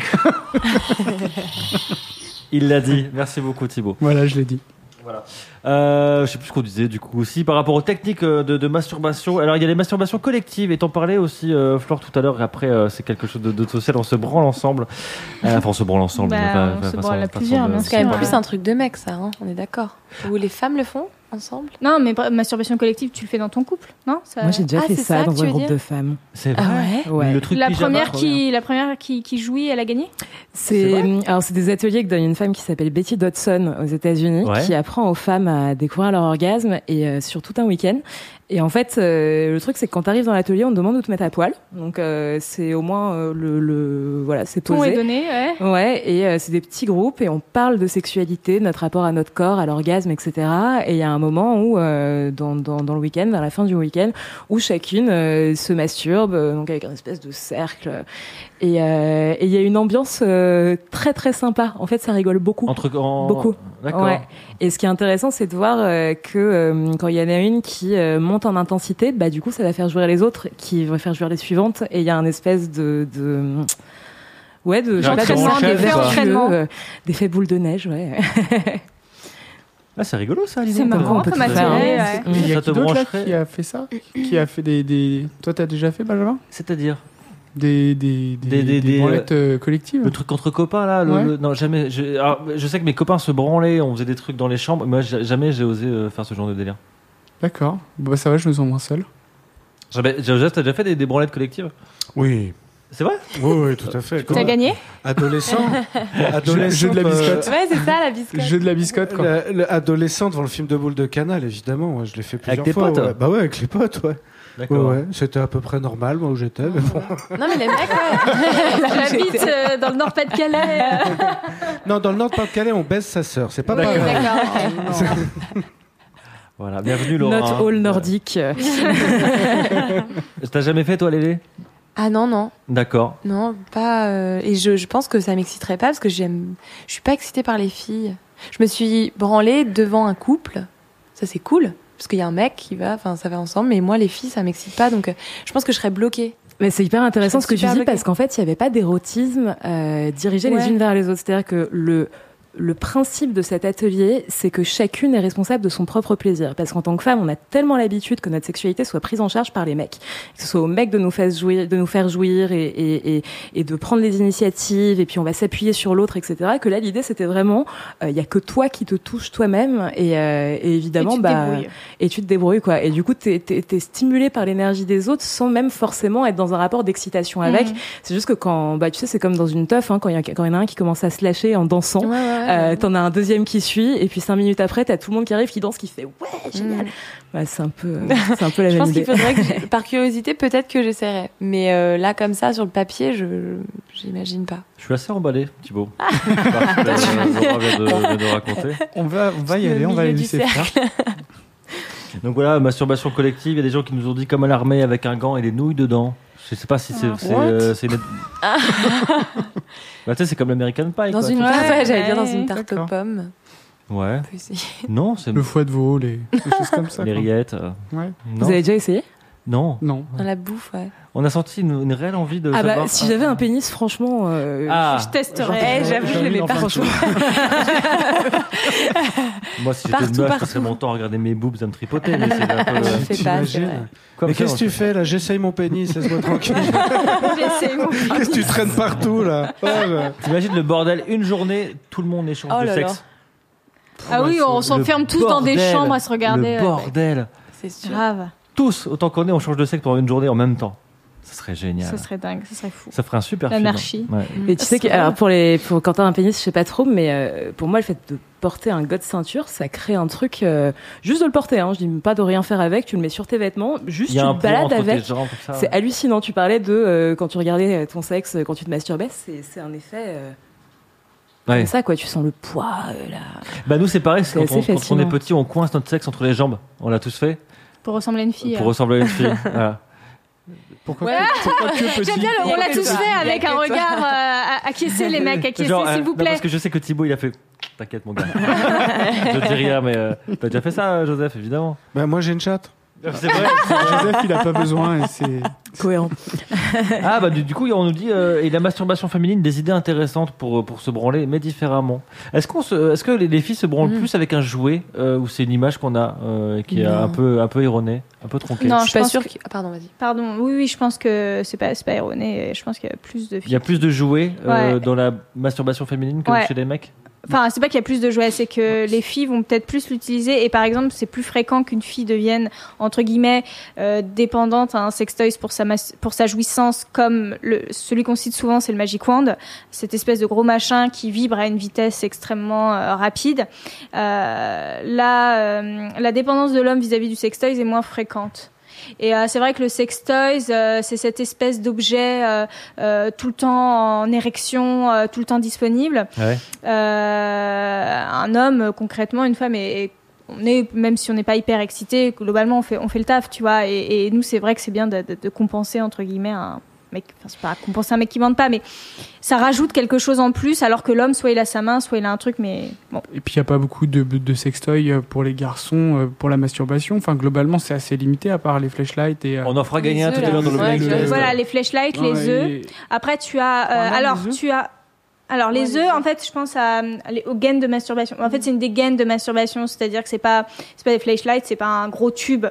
Il l'a dit. Merci beaucoup, Thibaut. Voilà, je l'ai dit. Voilà. Euh, je sais plus ce qu'on disait du coup aussi par rapport aux techniques euh, de, de masturbation. Alors il y a les masturbations collectives et t'en parlais aussi euh, Flore tout à l'heure. Après euh, c'est quelque chose de, de social, on se branle ensemble. Euh, enfin on se branle ensemble. Bah, mais pas- on pas- se pas branle sans- à pas plusieurs, sans- bien C'est quand même sûr, plus ouais. un truc de mec, ça. Hein, on est d'accord. Où les femmes le font ensemble. Non, mais bra- masturbation collective, tu le fais dans ton couple, non ça... Moi, j'ai déjà Ah, fait c'est ça ça que dans tu un veux groupe dire de femmes. C'est vrai. Ah ouais. Ouais. Le truc La pyjama, première, trop bien. qui, la première qui, qui jouit, elle a gagné. C'est C'est alors c'est des ateliers que donne une femme qui s'appelle Betty Dodson aux États-Unis, Ouais. qui apprend aux femmes à découvrir leur orgasme et euh, sur tout un week-end. Et en fait, euh, le truc c'est que quand t'arrives dans l'atelier, on te demande où te mettre à poil. Donc euh, c'est au moins euh, le, le voilà, c'est Ton posé. est donné, ouais. Ouais, et euh, c'est des petits groupes et on parle de sexualité, de notre rapport à notre corps, à l'orgasme, et cetera. Et il y a un moment où, euh, dans, dans, dans le week-end, vers la fin du week-end, où chacune euh, se masturbe, euh, donc avec une espèce de cercle. Et euh, et il y a une ambiance euh, très très sympa. En fait, ça rigole beaucoup. Entre en... Beaucoup. D'accord. Ouais. Et ce qui est intéressant, c'est de voir euh, que euh, quand il y en a une qui euh, monte en intensité, bah du coup, ça va faire jouir les autres, qui vont faire jouir les suivantes. Et il y a un espèce de, de ouais, de je sais pas, Entraînement, de cercle d'effet vertueux, entraînement. euh, d'effet boule de neige, ouais. Ah, c'est rigolo ça, dis C'est donc. marrant on peut comme tout faire, atelier, hein. ouais. Et il y Ça a te qui d'autre là brancherait qui a fait ça Qui a fait des. des... Toi, t'as déjà fait, Benjamin C'est-à-dire Des, des, des, Des- des- des des, branlettes euh, collectives le truc entre copains là le- Ouais. le- Non, jamais. Je, alors, je sais que mes copains se branlaient, on faisait des trucs dans les chambres. Moi, j'ai- jamais j'ai osé euh, faire ce genre de délire. D'accord. Bon, bah, ça va, je me sens moins seul. Jamais- Joseph, t'as déjà fait des, des branlettes collectives? Oui. C'est vrai? Oui, oui, tout à fait. T'as gagné. Adolescent. Jeu- jeu de la biscotte. Ouais, c'est ça la biscotte. Jeu de la biscotte, quoi. Le, le adolescent devant le film de boule de Canal, évidemment. Ouais, je l'ai fait plusieurs tes fois. potes ouais. Bah ouais, avec les potes, ouais. Ouais, D'accord. ouais. C'était à peu près normal, moi, où j'étais. Mais bon. Non, mais les mecs, ouais. J'habite euh, dans le Nord-Pas-de-Calais. euh. Non, dans le Nord-Pas-de-Calais, on baise sa sœur. C'est pas D'accord. pareil. D'accord. ok. Voilà, bienvenue Laura. Notre hall nordique. T'as jamais fait toi, Lélé? Ah non, non. D'accord. Non, pas. euh, Et je, je pense que ça m'exciterait pas parce que j'aime. Je suis pas excitée par les filles. Je me suis branlée devant un couple. Ça, c'est cool. Parce qu'il y a un mec qui va. Enfin, ça va ensemble. Mais moi, les filles, ça m'excite pas. Donc, euh, je pense que je serais bloquée. Mais c'est hyper intéressant ce que tu super dis bloquée. parce qu'en fait, il n'y avait pas d'érotisme euh, dirigé Ouais. les unes vers les autres. C'est-à-dire que le le principe de cet atelier, c'est que chacune est responsable de son propre plaisir. Parce qu'en tant que femme, on a tellement l'habitude que notre sexualité soit prise en charge par les mecs. Que ce soit aux mecs de nous faire jouir, de nous faire jouir et, et, et, et de prendre les initiatives, et puis on va s'appuyer sur l'autre, et cetera. Que là, l'idée, c'était vraiment, il euh, y a que toi qui te touches toi-même, et, euh, et évidemment, Et tu te bah, débrouilles. et tu te débrouilles, quoi. Et du coup, t'es, t'es, t'es stimulé par l'énergie des autres sans même forcément être dans un rapport d'excitation avec. Mhm. C'est juste que quand, bah, tu sais, c'est comme dans une teuf, hein, quand il y, a- quand il y en a un qui commence à se lâcher en dansant, Ouais, ouais, ouais. euh, t'en as un deuxième qui suit, et puis cinq minutes après, t'as tout le monde qui arrive, qui danse, qui fait ouais, génial. Mm. Ouais, c'est un peu, euh, c'est un peu la Je même pense qu'il idée. faudrait que, j'ai- par curiosité, peut-être que j'essaierais. Mais euh, là, comme ça, sur le papier, je j'imagine pas. Je suis assez emballé, Thibaut. Par ce que Laura vient de, vient de raconter. On va, on va y Le aller, on va milieu les du laisser faire. cercle. Donc voilà, masturbation collective. Il y a des gens qui nous ont dit comme à l'armée avec un gant et des nouilles dedans. Je sais pas si c'est. c'est, What euh, c'est une... bah, tu sais, c'est comme l'American Pie. Dans quoi. une Ouais, tarte, ouais, j'allais ouais. dire dans une tarte aux D'accord. pommes. Ouais. On peut essayer. Non, c'est Le foie de veau, les, des choses comme ça. les quoi. rillettes. euh, Ouais. Vous Non. avez déjà essayé? Non. Non. Dans la bouffe, ouais. On a senti une, une réelle envie de. Ah bah, savoir- si j'avais un pénis, franchement, euh, Ah. Je testerai. Eh, j'avoue, je J'ai envie l'aimais d'en pas. faire franchement. Moi, si j'étais Partout, une meuf, je partout. passerais mon temps à regarder mes boobs, à me tripoter. Mais c'est un peu. Je euh, fais pas, c'est T'imagines vrai. comme Mais ça, qu'est-ce que on tu fait. fais là? J'essaye mon pénis, laisse-moi tranquille. J'essaie mon Qu'est-ce que tu traînes partout là? Ouais, ouais. T'imagines le bordel, une journée, tout le monde échange Oh de là sexe. Ah oui, on Le s'enferme tous dans des bordel, chambres à se regarder. Le ouais. bordel. C'est sûr. Grave. Tous, autant qu'on est, on change de sexe pendant une journée en même temps. Ça serait génial. Ça serait dingue, ça serait fou. Ça ferait un super L'anarchie. film. Ouais. Mais tu sais que, alors pour les, pour quand t'as un pénis, je sais pas trop, mais euh, pour moi, le fait de porter un god ceinture, ça crée un truc, euh, juste de le porter, hein. Je dis pas de rien faire avec, tu le mets sur tes vêtements, juste Il tu y a un te pont balades entre tes avec. jambes, comme ça. C'est hallucinant. Tu parlais de euh, quand tu regardais ton sexe, quand tu te masturbais, c'est, c'est un effet. Euh, Ouais. Comme ça, quoi. Tu sens le poids, euh, là. Bah nous c'est pareil, c'est C'est quand, assez on, quand on est fascinant. petit, on coince notre sexe entre les jambes. On l'a tous fait Pour ressembler à une fille. pour euh. ressembler à une fille. Voilà. Pourquoi, Ouais. que, pourquoi que petit? J'aime bien, le- on l'a que tous toi. fait Il y a avec que un toi. regard euh, acquiescé, les mecs, acquiescez, Genre, euh, s'il vous non, plaît. parce que je sais que Thibaut il a fait. T'inquiète mon gars. Je dis rien, mais euh, t'as déjà fait ça, Joseph, évidemment. Bah, moi j'ai une chatte. C'est vrai. Joseph, il a pas besoin et c'est. Cohérent. Ah bah du, du coup on nous dit euh, et la masturbation féminine, des idées intéressantes pour pour se branler, mais différemment. Est-ce qu'on se, est-ce que les, les filles se branlent Mm. plus avec un jouet euh, ou c'est une image qu'on a euh, qui est Non. un peu un peu erronée, un peu tronquée? Non, Je je suis pas pense sûre que- que... Ah, pardon, vas-y. Pardon, oui, oui, je pense que c'est pas, c'est pas erroné. Je pense qu'il y a plus de Il filles. y a plus de jouets euh, Ouais. dans la masturbation féminine que Ouais. chez les mecs. Enfin, c'est pas qu'il y a plus de jouets, c'est que les filles vont peut-être plus l'utiliser. Et par exemple, c'est plus fréquent qu'une fille devienne, entre guillemets, euh, dépendante à un sextoy pour sa, mas- pour sa jouissance, comme le, celui qu'on cite souvent, c'est le Magic Wand. Cette espèce de gros machin qui vibre à une vitesse extrêmement euh, rapide. Euh, la, euh, la dépendance de l'homme vis-à-vis du sextoy est moins fréquente. Et euh, c'est vrai que le sextoys, euh, c'est cette espèce d'objet euh, euh, tout le temps en érection, euh, tout le temps disponible. Ouais. Euh, un homme, euh, concrètement, une femme est, est- on est, même si on n'est pas hyper excité, globalement on fait, on fait le taf, tu vois. Et, et nous, c'est vrai que c'est bien de, de, de compenser entre guillemets un mec, enfin c'est pas compenser un mec qui bande pas, mais ça rajoute quelque chose en plus, alors que l'homme, soit il a sa main, soit il a un truc, mais bon. Et puis il n'y a pas beaucoup de, de sextoys pour les garçons, euh, pour la masturbation. Enfin, globalement, c'est assez limité à part les flashlights et. euh, On en fera Les gagner un œufs, tout à là. l'heure dans le Ouais, blind je- test. Voilà, les flashlights, ouais, les œufs. et- Après, tu as, euh, Oh non, alors les œufs tu as, alors les Ouais, les œufs, œufs. en fait, je pense à, à les- aux gaines de masturbation. En fait, c'est une des gaines de masturbation, c'est-à-dire que c'est pas, c'est pas des flashlights, c'est pas un gros tube.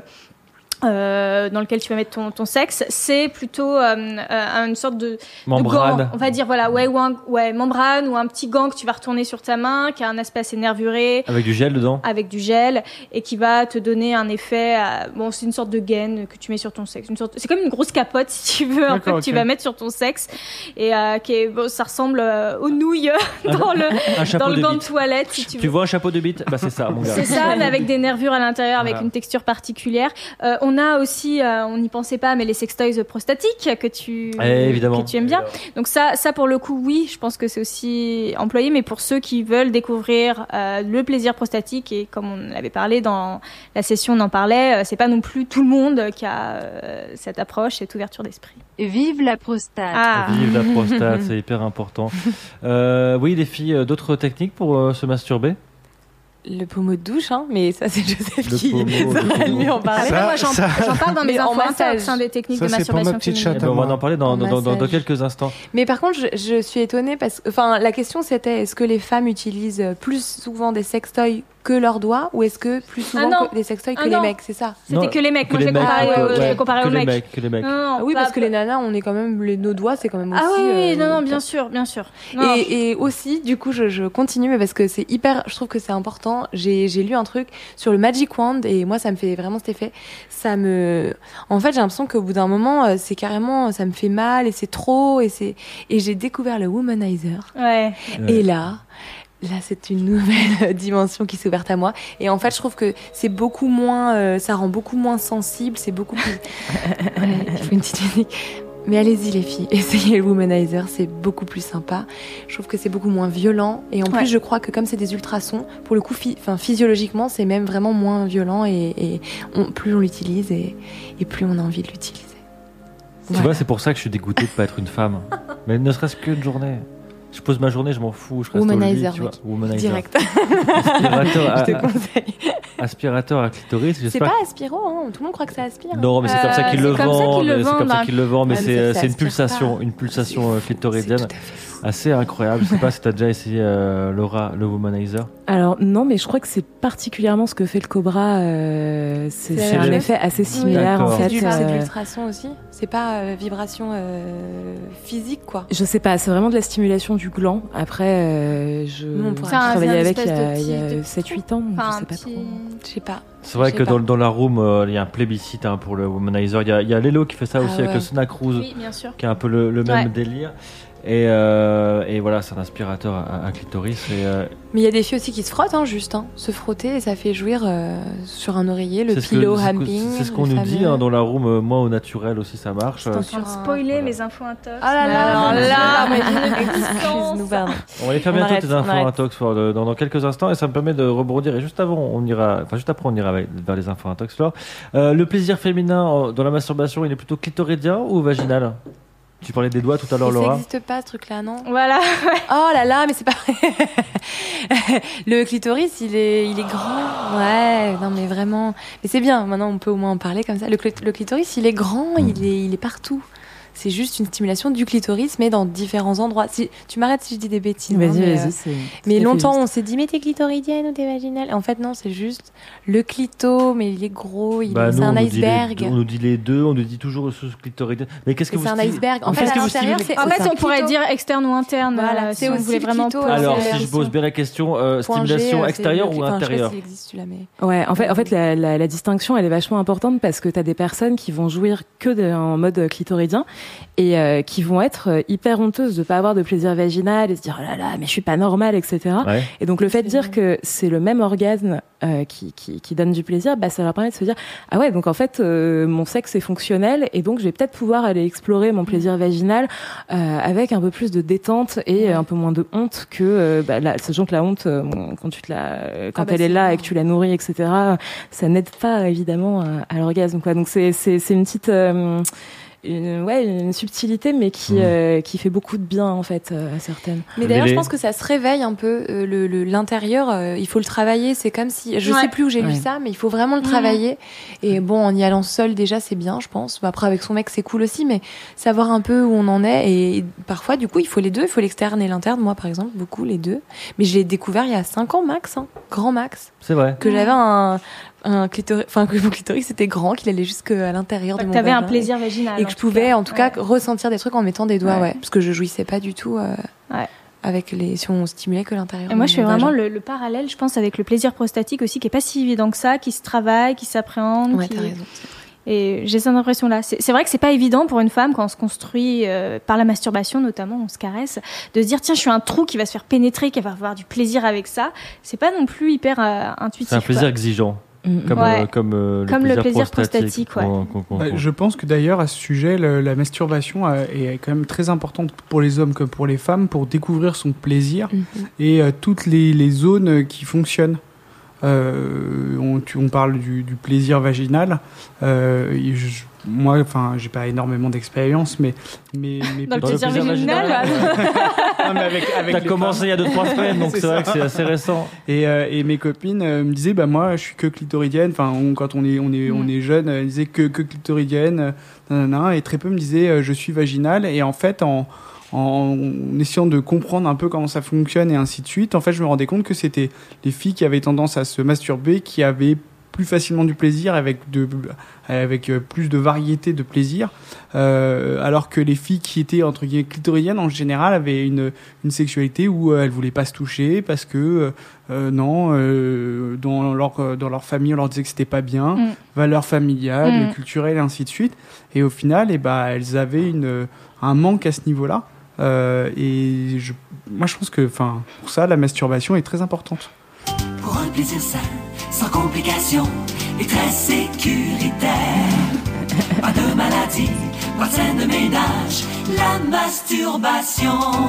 Euh, dans lequel tu vas mettre ton, ton sexe, c'est plutôt euh, euh, une sorte de, de Membrane. gant, on va dire, voilà, ouais, ou un- ouais, membrane ou un petit gant que tu vas retourner sur ta main, qui a un aspect assez nervuré, Avec du gel dedans. avec du gel, et qui va te donner un effet, euh, bon, c'est une sorte de gaine que tu mets sur ton sexe, une sorte, c'est comme une grosse capote, si tu veux, un peu, D'accord, que tu ok. vas mettre sur ton sexe, et euh, qui est, bon, ça ressemble euh, aux nouilles dans le, Un chapeau dans le de gant de bite. toilette, si tu Tu veux. vois un chapeau de bite? Bah c'est ça mon gars. C'est ça, mais avec des nervures à l'intérieur, avec Voilà. une texture particulière. Euh, on a aussi, euh, on n'y pensait pas, mais les sextoys prostatiques que tu, Eh, évidemment. que tu aimes bien. Donc ça, ça pour le coup, oui, je pense que c'est aussi employé, mais pour ceux qui veulent découvrir euh, le plaisir prostatique, et comme on avait parlé dans la session, on en parlait, euh, c'est pas non plus tout le monde qui a euh, cette approche, cette ouverture d'esprit. Vive la prostate. Ah, Vive la prostate, c'est hyper important. Euh, oui, les filles, euh, d'autres techniques pour euh, se masturber? Le pommeau de douche, hein, mais ça c'est Joseph Le qui pommeau, saurait le le mieux en parler. Ça, moi, j'en, ça- j'en parle dans mes Mais en infos massage. intox, hein, des techniques Ça, de c'est pour ma masturbation petite féminine. Eh ben, on va en parler dans, En dans, dans, dans massage. quelques instants. Mais par contre, je, je suis étonnée parce que, enfin, la question c'était est-ce que les femmes utilisent plus souvent des sextoys que leurs doigts ou est-ce que plus souvent Ah non. que des sextoys Ah que non. les mecs, c'est ça? C'était Non, que les mecs. Que Moi, je les l'ai mecs, comparé, que- au- je ouais, l'ai comparé que aux les mecs. mecs, que les mecs. Non, non, Ah oui, pas- parce que les nanas, on est quand même les nos doigts, c'est quand même aussi. Ah oui, oui, euh, non, non, bien sûr, bien sûr. Non. Et, et aussi, du coup, je, je continue, mais parce que c'est hyper, je trouve que c'est important. J'ai, j'ai lu un truc sur le Magic Wand et moi, ça me fait vraiment cet effet. Ça me, en fait, j'ai l'impression qu'au bout d'un moment, euh, c'est carrément, ça me fait mal et c'est trop et c'est, et j'ai découvert le Womanizer. Ouais. Et là, là, c'est une nouvelle dimension qui s'est ouverte à moi. Et en fait, je trouve que c'est beaucoup moins, euh, ça rend beaucoup moins sensible, c'est beaucoup plus. Ouais, il faut une petite musique. Mais allez-y les filles, essayez le Womanizer, c'est beaucoup plus sympa. Je trouve que c'est beaucoup moins violent et en Ouais. plus je crois que comme c'est des ultrasons, pour le coup, phy- enfin physiologiquement, c'est même vraiment moins violent et, et on- plus on l'utilise et, et plus on a envie de l'utiliser. Tu Voilà. vois, c'est pour ça que je suis dégoûté de pas être une femme. Mais ne serait-ce qu'une journée. Je pose ma journée, je m'en fous. Je reste au lit, Womanizer, tu vois. mec. Womanizer. Direct. Aspirateur à, Je te conseille. aspirateur à clitoris. C'est J'espère. pas Aspiro, hein. Tout le monde croit que ça aspire. hein. Non, mais c'est comme ça qu'ils Euh, le c'est comme ça vendent. qu'ils le C'est comme vendent, ça hein. qu'ils le vendent, mais Ah, mais c'est ça, c'est ça une aspire pulsation, pas. une pulsation C'est- euh, C'est clitoridienne tout à fait ça. assez incroyable. Je sais pas si t'as déjà essayé euh, Laura le Womanizer. Alors non, mais je crois que c'est particulièrement ce que fait le Cobra. euh, c'est C'est c'est la un même effet assez similaire en D'accord. fait. C'est du- c'est de euh, l'ultrason aussi. C'est pas euh, vibration euh, physique, quoi. Je sais pas, c'est vraiment de la stimulation du gland. Après, euh, je Nous, on pourra- j'ai C'est un- travaillé c'est un avec il y espèce de a, il y a petit- de- sept huit ans, donc Enfin, je un sais pas petit- trop. Je sais pas. C'est vrai Je que sais dans, pas. dans la room, euh, il y a un plébiscite hein, pour le Womanizer. Il y a, il y a Lelo qui fait ça Ah aussi avec ouais. le Sona Cruz, Oui, bien sûr. qui a un peu le, le même Ouais. délire. Et, euh, et voilà, c'est un aspirateur à, à clitoris. Et, euh, Mais il y a des filles aussi qui se frottent, hein, juste, hein. Se frotter et ça fait jouir euh, sur un oreiller, le c'est ce que- pillow c'est ce que- humping. c'est ce le qu'on nous fameux- dit hein, dans la room. euh, Moi, au naturel aussi, ça marche. Je suis en Euh, train de Sur un- spoiler voilà. mes infos intox. Ah là mais là, alors là, là, mais mais d'une excuse-nous, existence. pardon. On va les faire On bientôt arrête, tes on infos arrête. intox Flore, de- dans, dans quelques instants et ça me permet de rebondir. Et juste avant, on ira, enfin juste après, on ira avec- vers les infos intox Flore. Euh, le plaisir féminin en- dans la masturbation, il est plutôt clitoridien ou vaginal? Tu parlais des doigts tout à l'heure, Et ça Laura. n'existe pas, ce truc-là, non? Voilà. Oh là là, mais c'est pas vrai. Le clitoris, il est, il est grand. Ouais, non mais vraiment. Mais c'est bien, maintenant on peut au moins en parler comme ça. Le, clit- le clitoris, il est grand, Mm. il, est, il est partout. C'est juste une stimulation du clitoris, mais dans différents endroits. Si, tu m'arrêtes si je dis des bêtises. Vas-y, hein, mais, vas-y. euh, c'est tout mais à fait longtemps, juste. on s'est dit, mais t'es clitoridienne ou t'es vaginale? En fait, non, c'est juste le clito, mais il est gros, il Bah, est, nous, c'est on un nous dit les iceberg. deux- on nous dit les deux, on nous dit toujours sous clitoridien. Mais qu'est-ce que Mais vous c'est un sti- iceberg. En Mais fait, qu'est-ce à que vous l'intérieur, stimulez c'est En fait, c'est un on pourrait clito. dire externe ou interne. Voilà, euh, c'est si on aussi voulait le vraiment clito, poser Alors, c'est- si je pose bien la question, euh, Point G, stimulation euh, c'est extérieure le- ou enfin, intérieure? Je sais pas s'il existe, celui-là, mais. Ouais, en fait, en fait la, la, la distinction, elle est vachement importante parce que tu as des personnes qui vont jouir que de, en mode clitoridien et euh, qui vont être euh, hyper honteuses de pas avoir de plaisir vaginal et se dire oh là là, mais je suis pas normale, et cetera. Ouais. Et donc le fait de C'est dire que c'est le même orgasme euh, qui, qui, qui donne du plaisir, bah, ça leur permet de se dire ah ouais, donc en fait euh, mon sexe est fonctionnel et donc je vais peut-être pouvoir aller explorer mon plaisir vaginal euh, avec un peu plus de détente et euh, un peu moins de honte que euh, bah, là, sachant que la honte euh, bon, quand tu te la quand Ah bah, elle est c'est là énorme. et que tu la nourris, et cetera, ça n'aide pas évidemment à, à l'orgasme, quoi. Donc c'est c'est c'est une petite euh, une, ouais, une subtilité, mais qui, Mmh. euh, qui fait beaucoup de bien, en fait, euh, à certaines. Mais d'ailleurs, Les- je pense que ça se réveille un peu. euh, le, le- l'intérieur, euh, il faut le travailler. C'est comme si, je Ouais. sais plus où j'ai Ouais. lu ça, mais il faut vraiment le Mhm. travailler. Et bon, en y allant seul, déjà, c'est bien, je pense. Bah, après, avec son mec, c'est cool aussi, mais savoir un peu où on en est. Et parfois, du coup, il faut les deux. Il faut l'externe et l'interne. Moi, par exemple, beaucoup les deux. Mais je l'ai découvert il y a cinq ans max, hein, grand max, C'est vrai. que j'avais un, un clitoris, enfin que mon clitoris c'était grand, qu'il allait jusqu'à l'intérieur de mon Tu avais un vagin. plaisir vaginal. Et en que je tout pouvais cas. en tout cas Ouais. ressentir des trucs en mettant des doigts, Ouais. ouais, parce que je jouissais pas du tout euh, Ouais. avec les si on stimulait que l'intérieur. Et de moi, mon je fais vagin. vraiment le, le parallèle, je pense, avec le plaisir prostatique aussi, qui est pas si évident que ça, qui se travaille, qui s'appréhende. Ouais, qui- t'as raison. Et j'ai cette impression-là. C'est c'est vrai que c'est pas évident pour une femme quand on se construit euh, par la masturbation, notamment, on se caresse, de se dire tiens, je suis un trou qui va se faire pénétrer, qui va avoir du plaisir avec ça. C'est pas non plus hyper euh, intuitif. C'est un plaisir quoi. exigeant, Mm. comme, Ouais. euh, comme, euh, le, Comme plaisir le plaisir prostatique. prostatique, ouais. qu'on- qu'on- qu'on- Bah, qu'on- je pense que d'ailleurs, à ce sujet, le- la masturbation euh, est quand même très importante pour les hommes comme pour les femmes pour découvrir son plaisir Mhm. et euh, toutes les, les zones qui fonctionnent. Euh, on, tu- on parle du, du plaisir vaginal. Euh, et je- moi, enfin, j'ai pas énormément d'expérience, mais mais, mais Dans le peut-être- plaisir plaisir vaginal. Non, mais avec, avec T'as les commencé il y a deux trois semaines, donc C'est c'est vrai ça. que c'est assez récent. Et, euh, et mes copines euh, me disaient, bah moi, je suis que clitoridienne. Enfin, on- quand on est on est Mm. on est jeune, elles disaient que que clitoridienne. euh, nanana, et très peu me disaient, euh, je suis vaginale. Et en fait, en en essayant de comprendre un peu comment ça fonctionne et ainsi de suite, en fait, je me rendais compte que c'était les filles qui avaient tendance à se masturber, qui avaient plus facilement du plaisir, avec de avec euh, plus de variété de plaisir, euh, alors que les filles qui étaient entre guillemets clitoridiennes en général avaient une une sexualité où euh, elles voulaient pas se toucher parce que euh, non, euh, dans leur dans leur famille on leur disait que c'était pas bien, Mm. valeurs familiales, Mm. culturelles et ainsi de suite, et au final, et bah elles avaient une un manque à ce niveau-là. Euh, et je, moi je pense que, enfin, pour ça, la masturbation est très importante. Pour un plaisir sain, sans complications et très sécuritaire. Pas de maladie, pas de scène de ménage, la masturbation.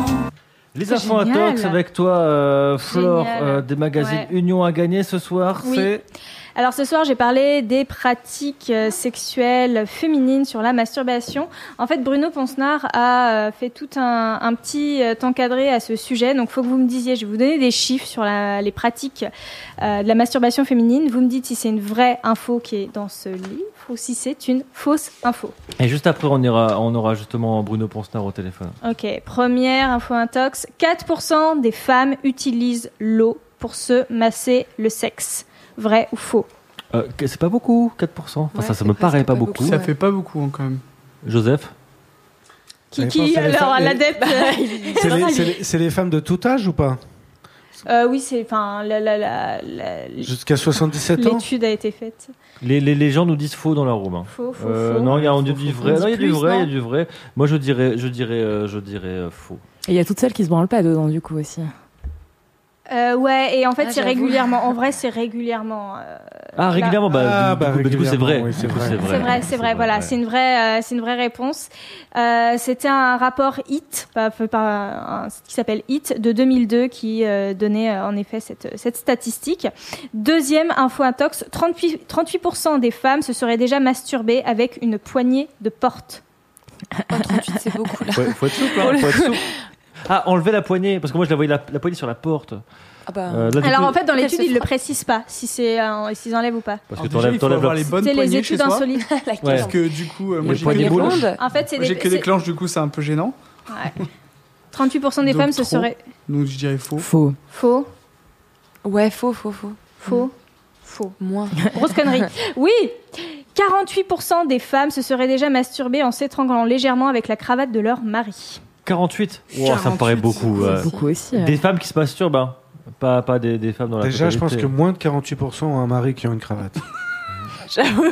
Les C'est infos génial. intox avec toi, euh, Flore, Génial. euh, des magazines Ouais. Union à gagner ce soir. Oui. C'est Alors ce soir, j'ai parlé des pratiques euh, sexuelles féminines sur la masturbation. En fait, Bruno Ponsnard a euh, fait tout un, un petit euh, encadré à ce sujet. Donc, il faut que vous me disiez, je vais vous donner des chiffres sur la- les pratiques euh, de la masturbation féminine. Vous me dites si c'est une vraie info qui est dans ce livre ou si c'est une fausse info. Et juste après, on, ira, on aura justement Bruno Ponsnard au téléphone. Ok, première info intox. quatre pour cent des femmes utilisent l'eau pour se masser le sexe. Vrai ou faux? Euh, c'est pas beaucoup, quatre pour cent. Enfin, Ouais, ça, ça c'est me presque paraît pas, pas beaucoup. beaucoup. Ça Ouais. fait pas beaucoup hein, quand même. Joseph Qui, Ça qui dépend, c'est les alors, femmes- l'adepte C'est les, c'est les- c'est les femmes de tout âge ou pas? euh, Oui, c'est, enfin, la, la, la, la- Jusqu'à soixante-dix-sept ans? l'étude a été faite. les, les, les gens nous disent faux dans la room. hein. Faux, faux, Euh, faux. non, il y a on dit Faux, du faux, vrai. faux. Non, il y a du Plus, vrai, il y a non du vrai. Moi, je dirais, je dirais, euh, je dirais euh, faux. Et il y a toutes celles qui se branlent pas dedans, du coup, aussi. Euh, ouais, et en fait, Ah, c'est j'avoue. régulièrement. En vrai, c'est régulièrement. euh, Ah, régulièrement, bah, Ah, du, bah, du coup, du coup, c'est vrai. régulièrement, oui, c'est Du coup, vrai. C'est vrai, c'est vrai, voilà, ouais. c'est une vraie, euh, c'est une vraie réponse. Euh, c'était un rapport H I T, pas, pas- pas un- qui s'appelle H I T de deux mille deux qui euh, donnait euh, en effet cette, cette statistique. Deuxième info intox, trente-huit, trente-huit pour cent des femmes se seraient déjà masturbées avec une poignée de porte. Oh, trente-huit, c'est beaucoup là. Faut, faut être souple, hein, faut être souple. Ah, enlever la poignée, parce que moi, je la voyais la, la poignée sur la porte. Ah bah, Euh, là, du Alors coup, en fait, dans Elle l'étude, se ils le frappe. précisent pas si c'est, euh, s'ils enlèvent ou pas. parce que Alors déjà, t'enlèves, il faut t'enlèves avoir la- les bonnes C'est les poignées chez études soi. insolites. Ouais. Parce que du coup, euh, moi Les j'ai que poignées des blondes. clanches. En fait, c'est Moi, des, j'ai que des c'est- clanches, du coup c'est un peu gênant. ouais. trente-huit pour cent des Donc femmes se trop. seraient Donc je dirais faux. Faux. faux, ouais, faux, faux, faux. faux, faux. Moins. Grosse connerie. Oui, quarante-huit pour cent des femmes se seraient déjà masturbées en s'étranglant légèrement avec la cravate de leur mari. quarante-huit. Wow, ça me paraît beaucoup. ouais. Beaucoup aussi. Des femmes qui se masturbent, hein. Pas, pas des, des femmes dans la Déjà, je pense que totalité. moins de quarante-huit pour cent ont un mari qui a une cravate. J'avoue.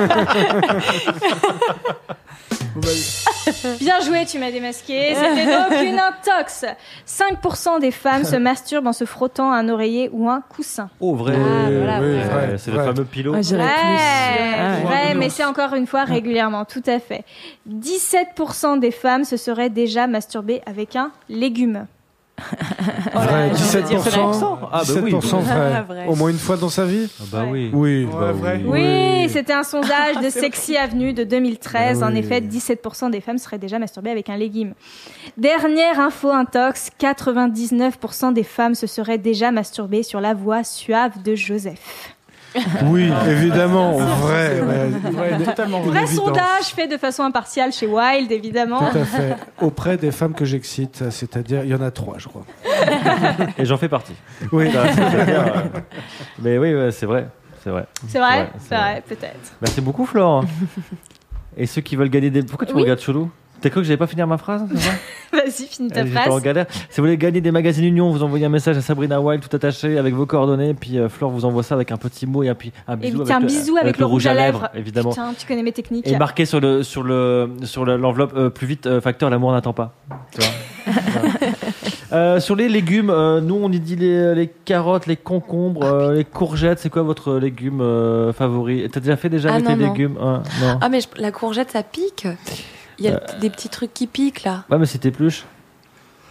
Bon, bah, Bien joué, tu m'as démasqué. C'était donc une intox. cinq pour cent des femmes se masturbent en se frottant un oreiller ou un coussin. Oh, vrai. Ah, voilà, oui, ouais. vrai, c'est vrai. le fameux pilot. Ah, j'irais Ouais, plus. Ah, vrai, ouais. mais c'est encore une fois régulièrement, tout à fait. dix-sept pour cent des femmes se seraient déjà masturbées avec un légume. Vrai, j'ai dix-sept pour cent. envie de dire Ah, bah oui. dix-sept pour cent vrai. Ah, vrai. Au moins une fois dans sa vie? Ah bah oui. Oui. Ouais, bah vrai. oui. Oui, c'était un sondage de Sexy Avenue de deux mille treize. Ah En oui. effet, dix-sept pour cent des femmes seraient déjà masturbées avec un légume. Dernière info intox, quatre-vingt-dix-neuf pour cent des femmes se seraient déjà masturbées sur la voix suave de Joseph. Oui, évidemment, vrai. ouais, ouais. ouais, totalement Vrai évidence. sondage fait de façon impartiale chez Wild, évidemment. Tout à fait. Auprès des femmes que j'excite, c'est-à-dire, il y en a trois, je crois. Et j'en fais partie. Oui. Ça, c'est-à-dire, euh, Mais oui, ouais, c'est vrai. C'est vrai. C'est vrai, Ouais, c'est vrai, peut-être. Merci beaucoup, Flore. Et ceux qui veulent gagner des. Pourquoi tu me Oui. regardes chelou? T'as cru que j'allais pas finir ma phrase? c'est ça Vas-y, finis ta J'étais en phrase. galère. Si vous voulez gagner des magazines Union, vous envoyez un message à Sabrina Wild tout attaché avec vos coordonnées. Puis euh, Flore vous envoie ça avec un petit mot et un, pi- un Et bisou, puis un avec, bisou le, avec le rouge à lèvres. évidemment. Putain, tu connais mes techniques. Et marqué sur le sur le sur le- l'enveloppe euh, plus vite euh, facteur l'amour n'attend pas. Tu vois. Voilà. Euh, sur les légumes, euh, nous on y dit les, les carottes, les concombres, euh, les courgettes. C'est quoi votre légume euh, favori? T'as déjà fait déjà Ah, avec non, les non. légumes? Hein, non. Ah, mais je- la courgette, ça pique. Il y a des petits trucs qui piquent là. Ouais, mais c'est t'épluches.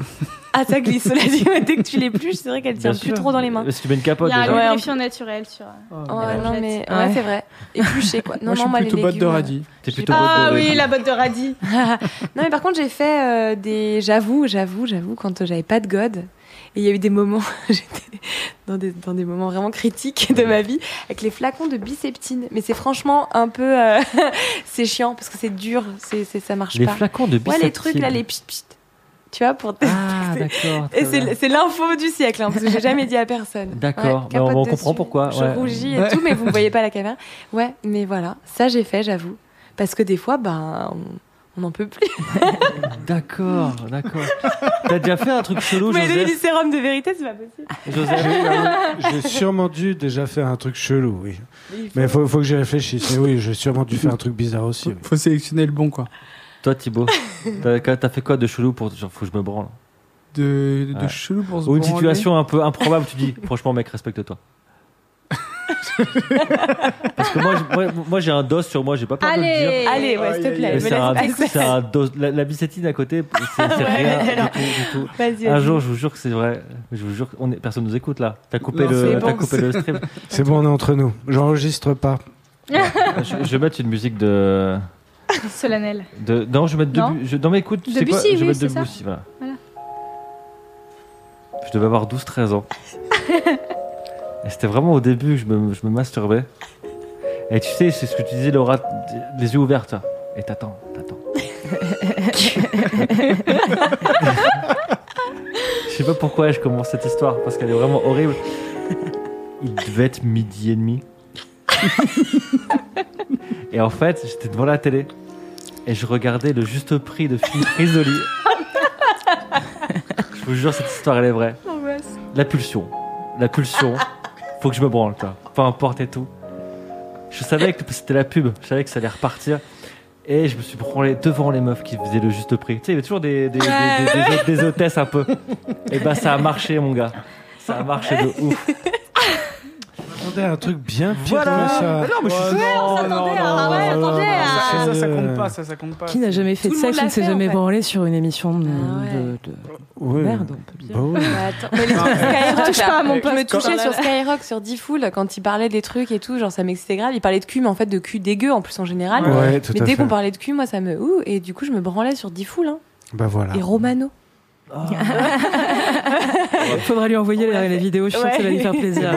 Ah, ça glisse, cela dit, dès que tu l'épluches, c'est vrai qu'elle tient Bien plus sûr. trop dans les mains. Parce que tu mets une capote Il y a déjà. un Ouais, lubrifiant naturel sur. Oh, Ouais, non, mais ouais, Ouais. c'est vrai. Épluché, quoi. Non, moi, je non, suis moi, plutôt les botte de légumes, radis. T'es plutôt Ah beau de- oui, la botte de radis. Non, mais par contre, j'ai fait euh, des. J'avoue, j'avoue, j'avoue, quand euh, j'avais pas de God, et il y a eu des moments, j'étais dans des, dans des moments vraiment critiques de ma vie, avec les flacons de biceptine. Mais c'est franchement un peu. euh, c'est chiant, parce que c'est dur, c'est, c'est, ça marche Les pas. flacons de Ouais, biceptine. les trucs là, les pchit pchit. Tu vois, pour. Ah, d'accord. Et très c'est, bien. c'est l'info du siècle, hein, parce que j'ai jamais dit à personne. D'accord, Ouais, mais on- capote on dessus. comprend pourquoi, Je ouais. rougis et tout, mais vous ne voyez pas la caméra. Ouais, mais voilà, ça j'ai fait, j'avoue. Parce que des fois, ben, on n'en peut plus. D'accord, d'accord. T'as déjà fait un truc chelou, Vous m'avez donné du Joseph sérum de vérité, c'est pas possible. Joseph J'ai sûrement dû déjà faire un truc chelou, oui. Mais il faut, faut que j'y réfléchisse. Mais oui, j'ai sûrement dû faire un truc bizarre aussi. Faut, oui. faut sélectionner le bon, quoi. Toi, Thibaut, t'as, t'as fait quoi de chelou pour genre, faut que je me branle De, de Ouais. chelou pour se Ou une branler. situation un peu improbable, tu dis, franchement, mec, respecte-toi. Parce que moi, je- moi, moi, j'ai un dos sur moi, j'ai pas peur de le dire. Allez, Allez, ouais, s'il te plaît, Mais me c'est laisse un, passer. c'est un dos, la, la bicétine à côté, c'est, c'est rien du tout, du tout. Vas-y, Un vas-y. jour, je vous jure que c'est vrai. Je vous jure, on est, personne nous écoute là. T'as coupé Non, le, c'est t'as bon, coupé le stream. C'est bon, on est entre nous. J'enregistre pas. je, je vais mettre une musique de, Solennel. de non, je vais mettre Non. Debu- je, non mais écoute, tu sais quoi, Debussy, je vais oui, mettre c'est ça. Debussy, voilà. Voilà. Je devais avoir douze treize ans. Et c'était vraiment au début que je me, je me masturbais. Et tu sais, c'est ce que tu disais, Laura, les yeux ouverts, ça. Et t'attends, t'attends. Je sais pas pourquoi je commence cette histoire, parce qu'elle est vraiment horrible. Il devait être midi et demi. Et en fait, j'étais devant la télé et je regardais le juste prix de film Risoli. Je vous jure, cette histoire, elle est vraie. La pulsion. La pulsion. Faut que je me branle, toi. Peu importe et tout. Je savais que c'était la pub. Je savais que ça allait repartir. Et je me suis branlé devant les meufs qui faisaient le juste prix. Tu sais, il y avait toujours des, des, des, des, des, des hôtesses un peu. Et bah, ça a marché, mon gars. Ça a marché de ouf. Attendez, un truc bien pire Voilà. que ça. Mais non, mais je suis Oh, non, s'attendait non, à- non, ouais, non, attendez non, à- ça, ça, ça Euh, compte pas, ça, ça compte pas. Qui n'a jamais fait Tout de le monde ça, qui l'a ne s'est fait, en jamais fait. branlé sur une émission de, Ah ouais. de, de- Oui. merde, on peut bien. Bah oui. Bah, attends, mais les Non, trucs mais- Skyrock, Touche pas à mon je me poste. touchais Quand- sur Skyrock, sur Diffoul, quand il parlait des trucs et tout, genre ça m'excitait grave. Il parlait de cul, mais en fait de cul dégueu en plus en général. Ouais, tout mais à dès fait. qu'on parlait de cul, moi ça me ouh, et du coup je me branlais sur Diffoul hein. Bah voilà. Et Romano. Faudra lui envoyer les, les vidéos, je suis sûre que ça va lui faire plaisir.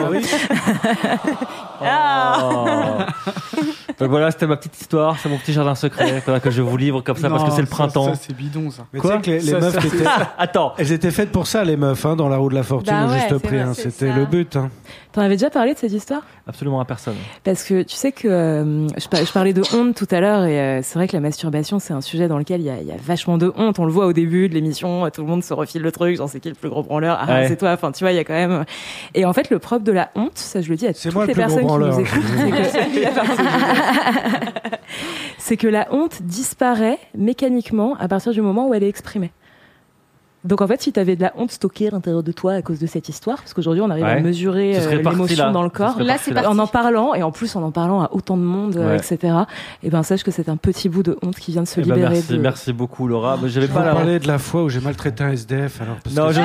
Ah. Donc voilà, c'était ma petite histoire, c'est mon petit jardin secret voilà, que je vous livre comme ça parce que Non, c'est le ça- printemps. Ça, c'est bidon, ça. Mais tu Quoi sais que les, les Ça, meufs ça, qui c'est étaient... Attends, Elles étaient faites pour ça, les meufs, hein, dans la roue de la fortune, Bah au ouais, juste c'est prix. vrai, hein. c'est C'était ça. le but. Hein. T'en avais déjà parlé de cette histoire? absolument à personne. Parce que tu sais que euh, je, par- je parlais de honte tout à l'heure et euh, c'est vrai que la masturbation c'est un sujet dans lequel il y a, il y a vachement de honte. On le voit au début de l'émission, tout le monde se refile le truc, j'en sais qui est le plus gros branleur, ah Ouais. c'est toi, enfin tu vois il y a quand même. Et en fait le propre de la honte, ça je le dis à C'est toutes moi le les plus gros personnes qui branleur. nous écoutent, c'est que... c'est que la honte disparaît mécaniquement à partir du moment où elle est exprimée. Donc en fait, si tu avais de la honte stockée à l'intérieur de toi à cause de cette histoire, parce qu'aujourd'hui on arrive Ouais. à mesurer Ce serait euh, parti, l'émotion là. dans le Ce corps, serait Là, parti, c'est là. parti. en en parlant, et en plus en en parlant à autant de monde, euh, Ouais. et cetera. Et ben sache que c'est un petit bout de honte qui vient de se Eh ben, libérer. merci, de... merci beaucoup Laura. Mais j'avais Je pas vais la parler de la fois où j'ai maltraité un S D F. Alors, parce Non, que je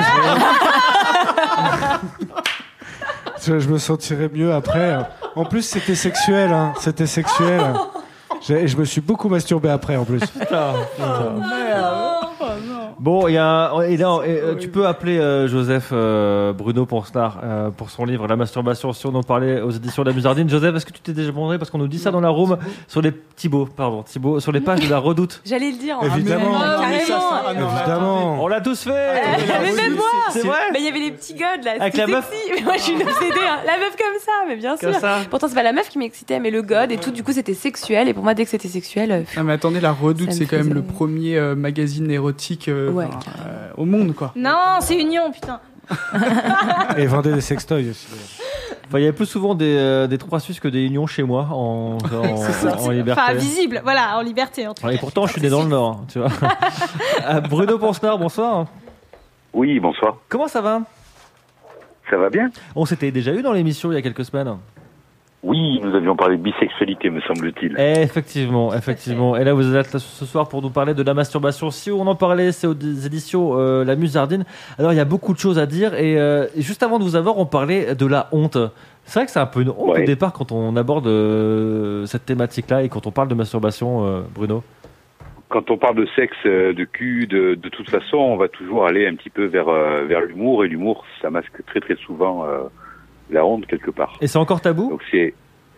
je... je me sentirais mieux après. En plus, c'était sexuel. Hein. C'était sexuel. J'ai- Et je me suis beaucoup masturbé après, en plus. Putain, putain. Bon, il y a un- et là, et, euh, tu peux appeler euh, Joseph euh, Bruno Ponsard euh, pour son livre La masturbation, si on en parlait aux éditions de la Musardine. Joseph, est-ce que tu t'es déjà branlé parce qu'on nous dit ça dans la room sur les Thibaut, pardon, Thibaut, sur les pages de la Redoute. J'allais le dire. hein. Évidemment. Ah, mais ça, ça- ah, carrément. non, mais Évidemment. On l'a tous fait. Mais même moi. C'est vrai. Mais il y avait les petits godes là. Avec c'était la meuf. sexy. Mais moi je suis une obsédée. hein. La meuf comme ça, mais bien sûr. Comme ça. Pourtant c'est pas la meuf qui m'excitait, mais le god et tout. Du coup c'était sexuel. Et pour moi dès que c'était sexuel, euh, Non mais attendez, la Redoute, Ça me c'est quand même faisait- le premier euh, magazine érotique euh, Ouais, enfin, carrément. euh, au monde, quoi. Non, c'est Union, putain. Et vendait des sextoys aussi. Enfin, il y avait plus souvent des, euh, des trois Suisses que des unions chez moi en, en, en liberté. Enfin, visible, voilà, en liberté. En tout cas. Et pourtant, je suis né dans le Nord, tu vois. Euh, Bruno Ponsard, bonsoir. Oui, bonsoir. Comment ça va? Ça va bien? On s'était déjà eu dans l'émission il y a quelques semaines. Oui, nous avions parlé de bisexualité, me semble-t-il. Eh, effectivement, effectivement. Et là, vous êtes là ce soir pour nous parler de la masturbation. Si on en parlait, c'est aux éditions euh, La Musardine. Alors, il y a beaucoup de choses à dire. Et, euh, et juste avant de vous avoir, on parlait de la honte. C'est vrai que c'est un peu une honte ouais. au départ quand on aborde euh, cette thématique-là et quand on parle de masturbation, euh, Bruno. Quand on parle de sexe, de cul, de, de toute façon, on va toujours aller un petit peu vers, euh, vers l'humour. Et l'humour, ça masque très très souvent euh, la honte quelque part. Et c'est encore tabou ? Donc c'est,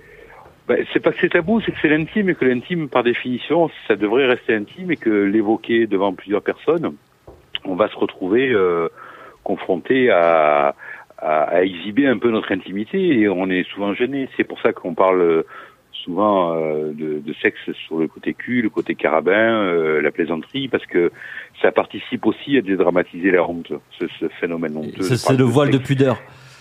ben, c'est pas que c'est tabou, c'est que c'est l'intime et que l'intime, par définition, ça devrait rester intime et que l'évoquer devant plusieurs personnes, on va se retrouver euh, confronté à, à, à exhiber un peu notre intimité et on est souvent gêné. C'est pour ça qu'on parle souvent euh, de, de sexe sur le côté cul, le côté carabin, euh, la plaisanterie, parce que ça participe aussi à dédramatiser la honte, ce, ce phénomène honteux. C'est, c'est le voile sexe. De pudeur.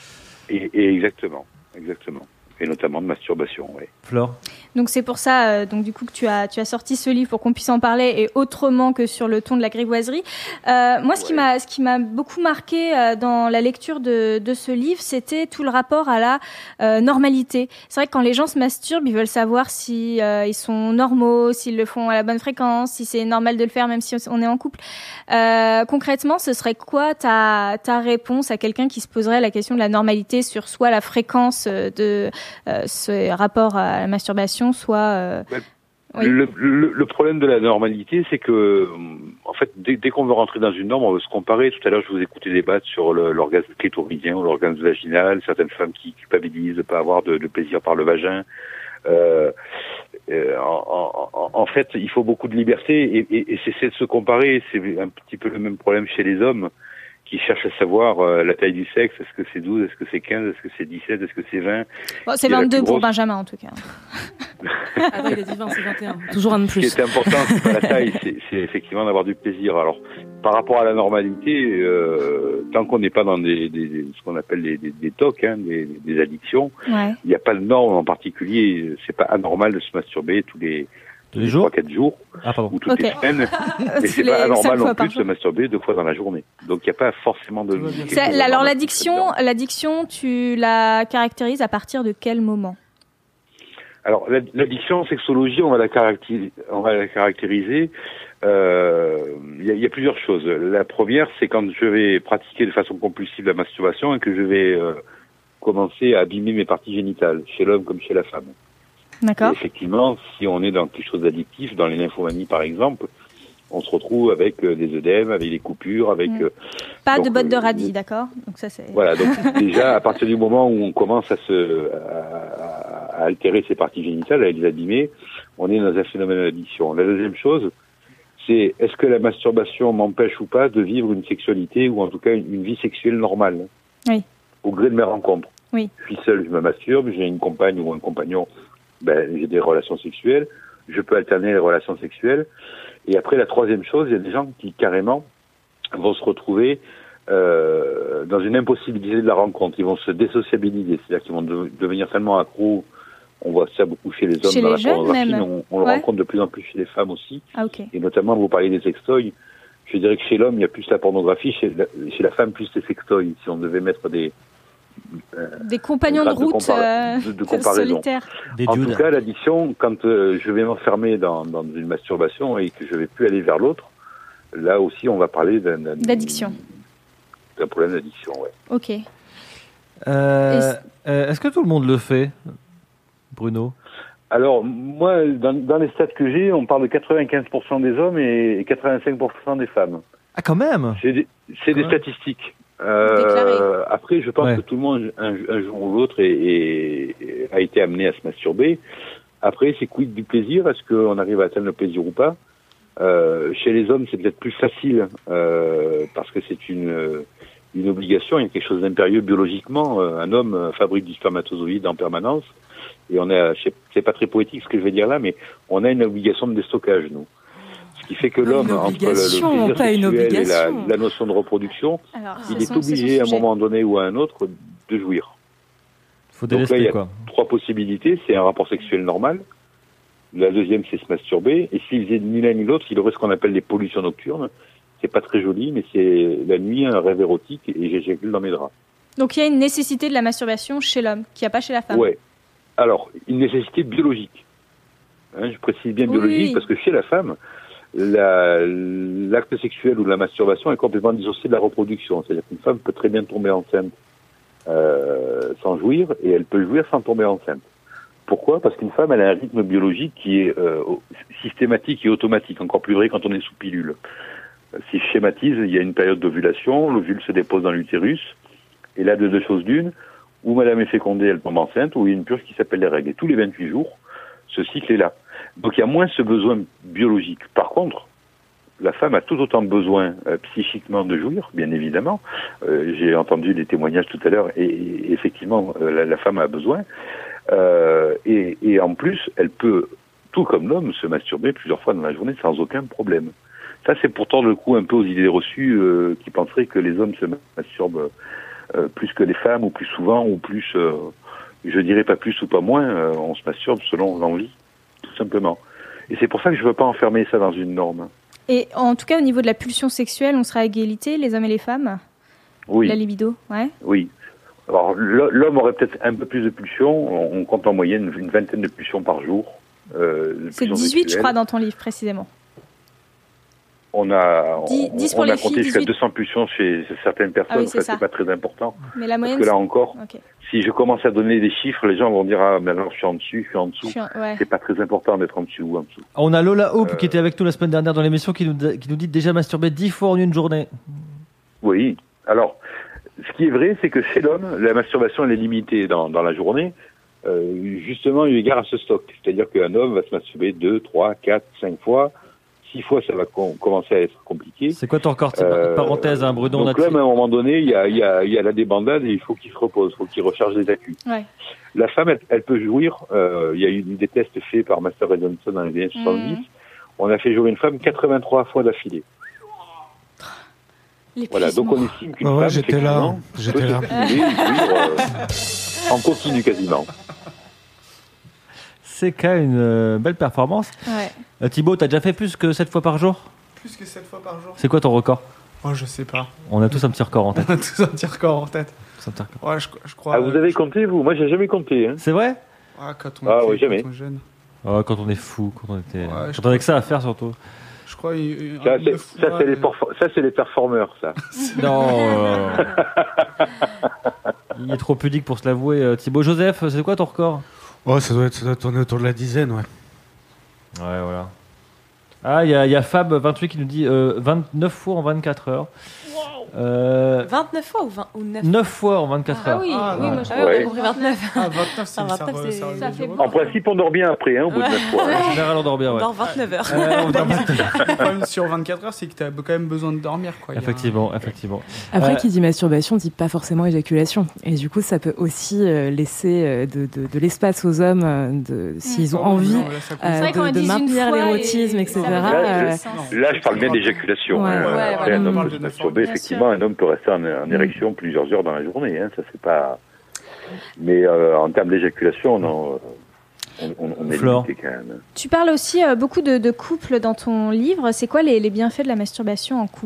Et, et exactement, exactement. Et notamment de masturbation, oui. Flore ? Donc c'est pour ça, euh, donc du coup que tu as tu as sorti ce livre pour qu'on puisse en parler et autrement que sur le ton de la grivoiserie. Euh, moi, ce ouais. qui m'a ce qui m'a beaucoup marqué euh, dans la lecture de de ce livre, c'était tout le rapport à la euh, normalité. C'est vrai que quand les gens se masturbent, ils veulent savoir si euh, ils sont normaux, s'ils le font à la bonne fréquence, si c'est normal de le faire même si on est en couple. Euh, concrètement, ce serait quoi ta ta réponse à quelqu'un qui se poserait la question de la normalité sur soit la fréquence de Euh, ce rapport à la masturbation, soit... Euh... Ouais. Oui. Le, le, le problème de la normalité, c'est que, en fait, dès, dès qu'on veut rentrer dans une norme, on veut se comparer. Tout à l'heure, je vous écoutais débattre sur le, l'orgasme clitoridien ou l'orgasme vaginal, certaines femmes qui culpabilisent de ne pas avoir de, de plaisir par le vagin. Euh, euh, en, en, en fait, il faut beaucoup de liberté et, et, et c'est de se comparer. C'est un petit peu le même problème chez les hommes qui cherchent à savoir euh, la taille du sexe. Est-ce que c'est douze, est-ce que c'est quinze, est-ce que c'est dix-sept, est-ce que c'est vingt? Bon, c'est vingt-deux pour Benjamin, en tout cas. Ah non, il a dit vingt, c'est vingt et un. Toujours un de plus. Ce qui est important, c'est pas la taille, c'est, c'est effectivement d'avoir du plaisir. Alors, par rapport à la normalité, euh, tant qu'on n'est pas dans des, des, des, ce qu'on appelle des, des, des tocs, hein, des, des addictions, ouais. Il n'y a pas de norme en particulier. C'est pas anormal de se masturber tous les tous les jours, trois quatre jours, ah, ou toutes okay. les semaines. Mais c'est les pas anormal non plus de jour. se masturber deux fois dans la journée. Donc il n'y a pas forcément de. C'est, alors l'addiction, l'addiction, tu la caractérises à partir de quel moment? Alors l'addiction en sexologie, on va la caractériser. On va la caractériser. Euh, il y, a, y a plusieurs choses. La première, c'est quand je vais pratiquer de façon compulsive la masturbation et que je vais euh, commencer à abîmer mes parties génitales, chez l'homme comme chez la femme. D'accord. Et effectivement, si on est dans quelque chose d'addictif, dans les nymphomanies par exemple, on se retrouve avec euh, des œdèmes, avec des coupures, avec... Mmh. Euh, Pas donc, de bottes de euh, radis, d'accord. Donc ça c'est... Voilà, donc déjà, à partir du moment où on commence à se à, à altérer ses parties génitales, à les abîmer, on est dans un phénomène d'addiction. La deuxième chose, c'est est-ce que la masturbation m'empêche ou pas de vivre une sexualité ou en tout cas une, une vie sexuelle normale? Oui. Au gré de mes rencontres. Oui. Je suis seul, je me masturbe, j'ai une compagne ou un compagnon, ben, j'ai des relations sexuelles, je peux alterner les relations sexuelles. Et après, la troisième chose, il y a des gens qui carrément vont se retrouver euh, dans une impossibilité de la rencontre. Ils vont se désociabiliser, c'est-à-dire qu'ils vont de, devenir tellement accros. On voit ça beaucoup chez les hommes chez dans les la jeunes pornographie, même. mais on, on ouais. le rencontre de plus en plus chez les femmes aussi. Ah, ok. Et notamment, vous parlez des sextoys. Je dirais que chez l'homme, il y a plus la pornographie, chez la, chez la femme, plus les sextoys. Si on devait mettre des... Euh, des compagnons de route de, compara- de, de comparaison. solitaires. Des en dudes. tout cas, l'addiction, quand euh, je vais m'enfermer dans, dans une masturbation et que je vais plus aller vers l'autre, là aussi, on va parler d'un, d'un, d'addiction. D'un problème d'addiction, ouais. Ok. Euh, euh, est-ce que tout le monde le fait, Bruno? Alors, moi, dans, dans les stats que j'ai, on parle de quatre-vingt-quinze pour cent des hommes et quatre-vingt-cinq pour cent des femmes. Ah, quand même. C'est des, c'est des statistiques. Euh, après, je pense ouais. que tout le monde, un, un jour ou l'autre, est, est, est, a été amené à se masturber. Après, c'est quid du plaisir? Est-ce qu'on arrive à atteindre le plaisir ou pas? euh, Chez les hommes, c'est peut-être plus facile euh, parce que c'est une, une obligation. Il y a quelque chose d'impérieux biologiquement. Un homme fabrique du spermatozoïde en permanence. Et on a, c'est pas très poétique ce que je vais dire là, mais on a une obligation de déstockage, nous. Ce qui fait que l'homme, entre le, le plaisir sexuel et la, la notion de reproduction, alors, il est obligé à un moment donné ou à un autre de jouir. Faut délester, donc là, il y a quoi. trois possibilités. C'est un rapport sexuel normal. La deuxième, c'est se masturber. Et s'il faisait ni l'un ni l'autre, il aurait ce qu'on appelle des pollutions nocturnes. C'est pas très joli, mais c'est la nuit, un rêve érotique et j'éjacule dans mes draps. Donc il y a une nécessité de la masturbation chez l'homme, qu'il n'y a pas chez la femme. Ouais. Alors, une nécessité biologique. Hein, je précise bien biologique oui. parce que chez la femme, la, l'acte sexuel ou la masturbation est complètement dissocié de la reproduction. C'est-à-dire qu'une femme peut très bien tomber enceinte euh, sans jouir et elle peut jouir sans tomber enceinte. Pourquoi ? Parce qu'une femme, elle a un rythme biologique qui est euh, systématique et automatique, encore plus vrai quand on est sous pilule. Si je schématise, il y a une période d'ovulation, l'ovule se dépose dans l'utérus, et là, de deux choses d'une, ou madame est fécondée, elle tombe enceinte, ou il y a une purge qui s'appelle les règles. Et tous les vingt-huit jours, ce cycle est là. Donc il y a moins ce besoin biologique. Par contre, la femme a tout autant besoin euh, psychiquement de jouir, bien évidemment. Euh, j'ai entendu des témoignages tout à l'heure, et, et effectivement, euh, la, la femme a besoin. Euh, et, et en plus, elle peut, tout comme l'homme, se masturber plusieurs fois dans la journée sans aucun problème. Ça, c'est pour tordre le cou un peu aux idées reçues euh, qui penseraient que les hommes se masturbent euh, plus que les femmes, ou plus souvent, ou plus, euh, je dirais pas plus ou pas moins, euh, on se masturbe selon l'envie, tout simplement. Et c'est pour ça que je veux pas enfermer ça dans une norme. Et en tout cas, au niveau de la pulsion sexuelle, on sera à égalité, les hommes et les femmes ? Oui. La libido, ouais. Oui. Alors, l'homme aurait peut-être un peu plus de pulsions. On compte en moyenne une vingtaine de pulsions par jour. Euh, c'est dix-huit, sexuelles. Je crois, dans ton livre, précisément. On a, dix, on, dix pour on les a compté filles, jusqu'à dix-huit. deux cents pulsions chez certaines personnes. Ah oui, c'est ça, ça. c'est pas très important. Mais la moyenne, parce que là encore, okay. Si je commence à donner des chiffres, les gens vont dire, ah, mais alors je suis en dessus, je suis en dessous. Je suis en... ouais. C'est pas très important d'être en dessus ou en dessous. On a Lola Hope euh... qui était avec nous la semaine dernière dans l'émission qui nous, qui nous dit déjà masturber dix fois en une journée. Oui. Alors, ce qui est vrai, c'est que chez l'homme, la masturbation, elle est limitée dans, dans la journée, euh, justement, eu égard à ce stock. C'est-à-dire qu'un homme va se masturber deux, trois, quatre, cinq fois. Six fois, ça va com- commencer à être compliqué. C'est quoi ton record ? euh, Parenthèse, hein, Bruno. Donc là, à un moment donné, il y a, il y a, il y a la débandade et il faut qu'il se repose, il faut qu'il recharge les accus. Ouais. La femme, elle, elle peut jouir. Euh, il y a eu des tests faits par Master et Johnson dans les années soixante-dix. Mmh. On a fait jouer une femme quatre-vingt-trois fois d'affilée. Voilà, donc on estime qu'une oh ouais, femme, j'étais là, j'étais là. Jouir, euh, en continu quasiment. C'est quand même une euh, belle performance. Ouais. Euh, Thibaut, t'as déjà fait plus que sept fois par jour ? Plus que sept fois par jour. C'est quoi ton record ? Oh, je sais pas. On a tous un petit record en tête. On a tous un petit record en tête. Un petit record. Ouais, je, je crois. Ah, vous avez compté, vous ? Moi, j'ai jamais compté. Hein. C'est vrai ? Ah, quand on, ah, était, ouais, jamais. quand on est jeune. Oh, quand on est fou, quand on était. Ouais, quand on avait que ça à faire surtout. Je crois. Il, ça, c'est, fou, ça, ouais, c'est mais... les perfor- ça, c'est les performeurs, ça. Non. Euh... Il est trop pudique pour se l'avouer. Euh, Thibaut Joseph, c'est quoi ton record ? Oh, ça doit, être, ça doit tourner autour de la dizaine, ouais. Ouais, voilà. Ah, il y, y a Fab vingt-huit qui nous dit euh, vingt-neuf fois en vingt-quatre heures. Euh, vingt-neuf fois ou, vingt, ou neuf neuf fois en vingt-quatre ah, heures. Ah oui, ah, oui ouais. moi je ouais. compris vingt-neuf. Ah, vingt-neuf, c'est, ah, vingt-neuf, ça, c'est... ça, ça fait En principe, on dort bien après, hein, au bout ouais. de neuf fois. Hein. En général, on dort bien, ouais. On dort vingt-neuf heures. Euh, on dort vingt-neuf heures. Le problème sur vingt-quatre heures, c'est que tu as quand même besoin de dormir. Quoi. Effectivement, un... effectivement. Après, euh... qui dit masturbation dit pas forcément éjaculation. Et du coup, ça peut aussi euh, laisser de, de, de l'espace aux hommes de, s'ils ont oh, envie non, là, euh, de, de maintenir l'érotisme, et... et cetera. Là, je, là, je parle bien d'éjaculation. Ouais. Hein. Ouais, Après, ouais, un ouais, homme peut se masturber, effectivement, un homme peut rester en, en érection plusieurs heures dans la journée. Hein. Ça, c'est pas... Mais euh, en termes d'éjaculation, non, on, on, on est Flore. limité quand même. Tu parles aussi euh, beaucoup de, de couples dans ton livre. C'est quoi les, les bienfaits de la masturbation en couple ?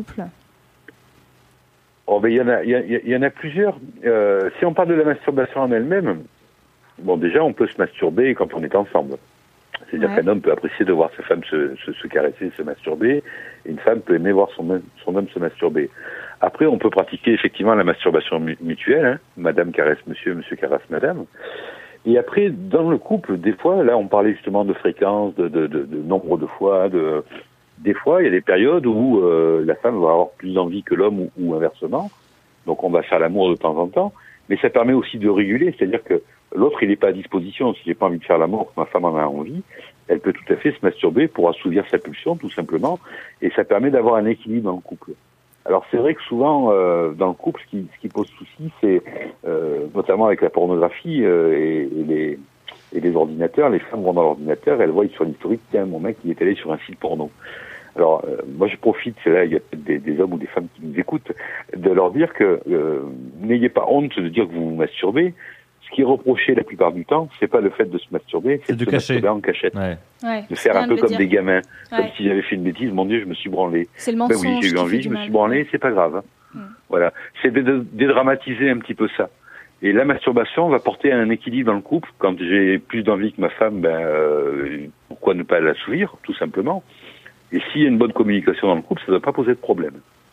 Oh, ben, il y en a, il y, a, il y en a plusieurs. Euh, si on parle de la masturbation en elle-même, bon, déjà, on peut se masturber quand on est ensemble. C'est-à-dire ouais. qu'un homme peut apprécier de voir sa femme se, se, se caresser, se masturber, et une femme peut aimer voir son, son homme se masturber. Après, on peut pratiquer effectivement la masturbation mutuelle, hein. Madame caresse monsieur, monsieur caresse madame. Et après, dans le couple, des fois, là, on parlait justement de fréquence, de, de, de, de nombre de fois, de... Des fois, il y a des périodes où euh, la femme va avoir plus d'envie que l'homme ou, ou inversement. Donc, on va faire l'amour de temps en temps. Mais ça permet aussi de réguler, c'est-à-dire que l'autre, il n'est pas à disposition. Si j'ai pas envie de faire l'amour, que ma femme en a envie, elle peut tout à fait se masturber pour assouvir sa pulsion, tout simplement. Et ça permet d'avoir un équilibre dans le couple. Alors, c'est vrai que souvent, euh, dans le couple, ce qui, ce qui pose souci, c'est, euh, notamment avec la pornographie euh, et, et, les, et les ordinateurs, les femmes vont dans l'ordinateur, elles voient sur l'historique, tiens, mon mec, il est allé sur un site porno. Alors, euh, moi, je profite, c'est là, il y a peut-être des, des hommes ou des femmes qui nous écoutent, de leur dire que euh, n'ayez pas honte de dire que vous vous masturbez. Ce qui est reproché la plupart du temps, c'est pas le fait de se masturber, c'est, c'est de se cacher. masturber en cachette. Ouais. Ouais, de faire un peu de comme dire. des gamins, ouais. comme si j'avais fait une bêtise, mon Dieu, je me suis branlé. C'est le Ben mensonge. oui, j'ai eu envie, je me suis branlé, c'est pas grave. Hein. Mm. Voilà, c'est de, de dédramatiser un petit peu ça. Et la masturbation va porter un équilibre dans le couple. Quand j'ai plus d'envie que ma femme, ben euh, pourquoi ne pas l'assouvir, tout simplement. Et s'il y a une bonne communication dans le couple, ça ne va pas poser de problème.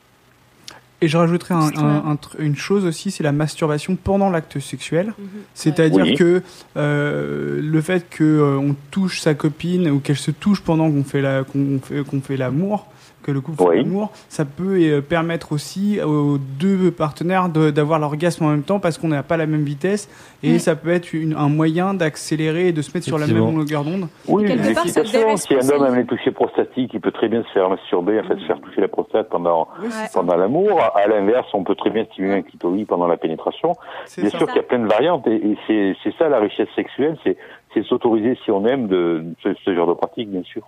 Et je rajouterais un, un, un, une chose aussi, c'est la masturbation pendant l'acte sexuel. Mmh. C'est-à-dire oui. que euh, le fait qu'on euh, touche sa copine ou qu'elle se touche pendant qu'on fait, la, qu'on fait, qu'on fait l'amour, que le couple oui. fait l'amour, ça peut euh, permettre aussi aux deux partenaires de, d'avoir l'orgasme en même temps parce qu'on n'a pas la même vitesse et mmh. ça peut être une, un moyen d'accélérer et de se mettre sur la même longueur d'onde. Oui, l'excitation, si un homme a une toucher prostatique, il peut très bien se faire masturber, en fait, se faire toucher la prostate pendant, oui, pendant l'amour. À l'inverse, on peut très bien stimuler un clitoris pendant la pénétration. C'est bien ça. sûr qu'il y a plein de variantes et, et c'est, c'est ça la richesse sexuelle, c'est, c'est s'autoriser si on aime de, de ce, ce genre de pratique, bien sûr.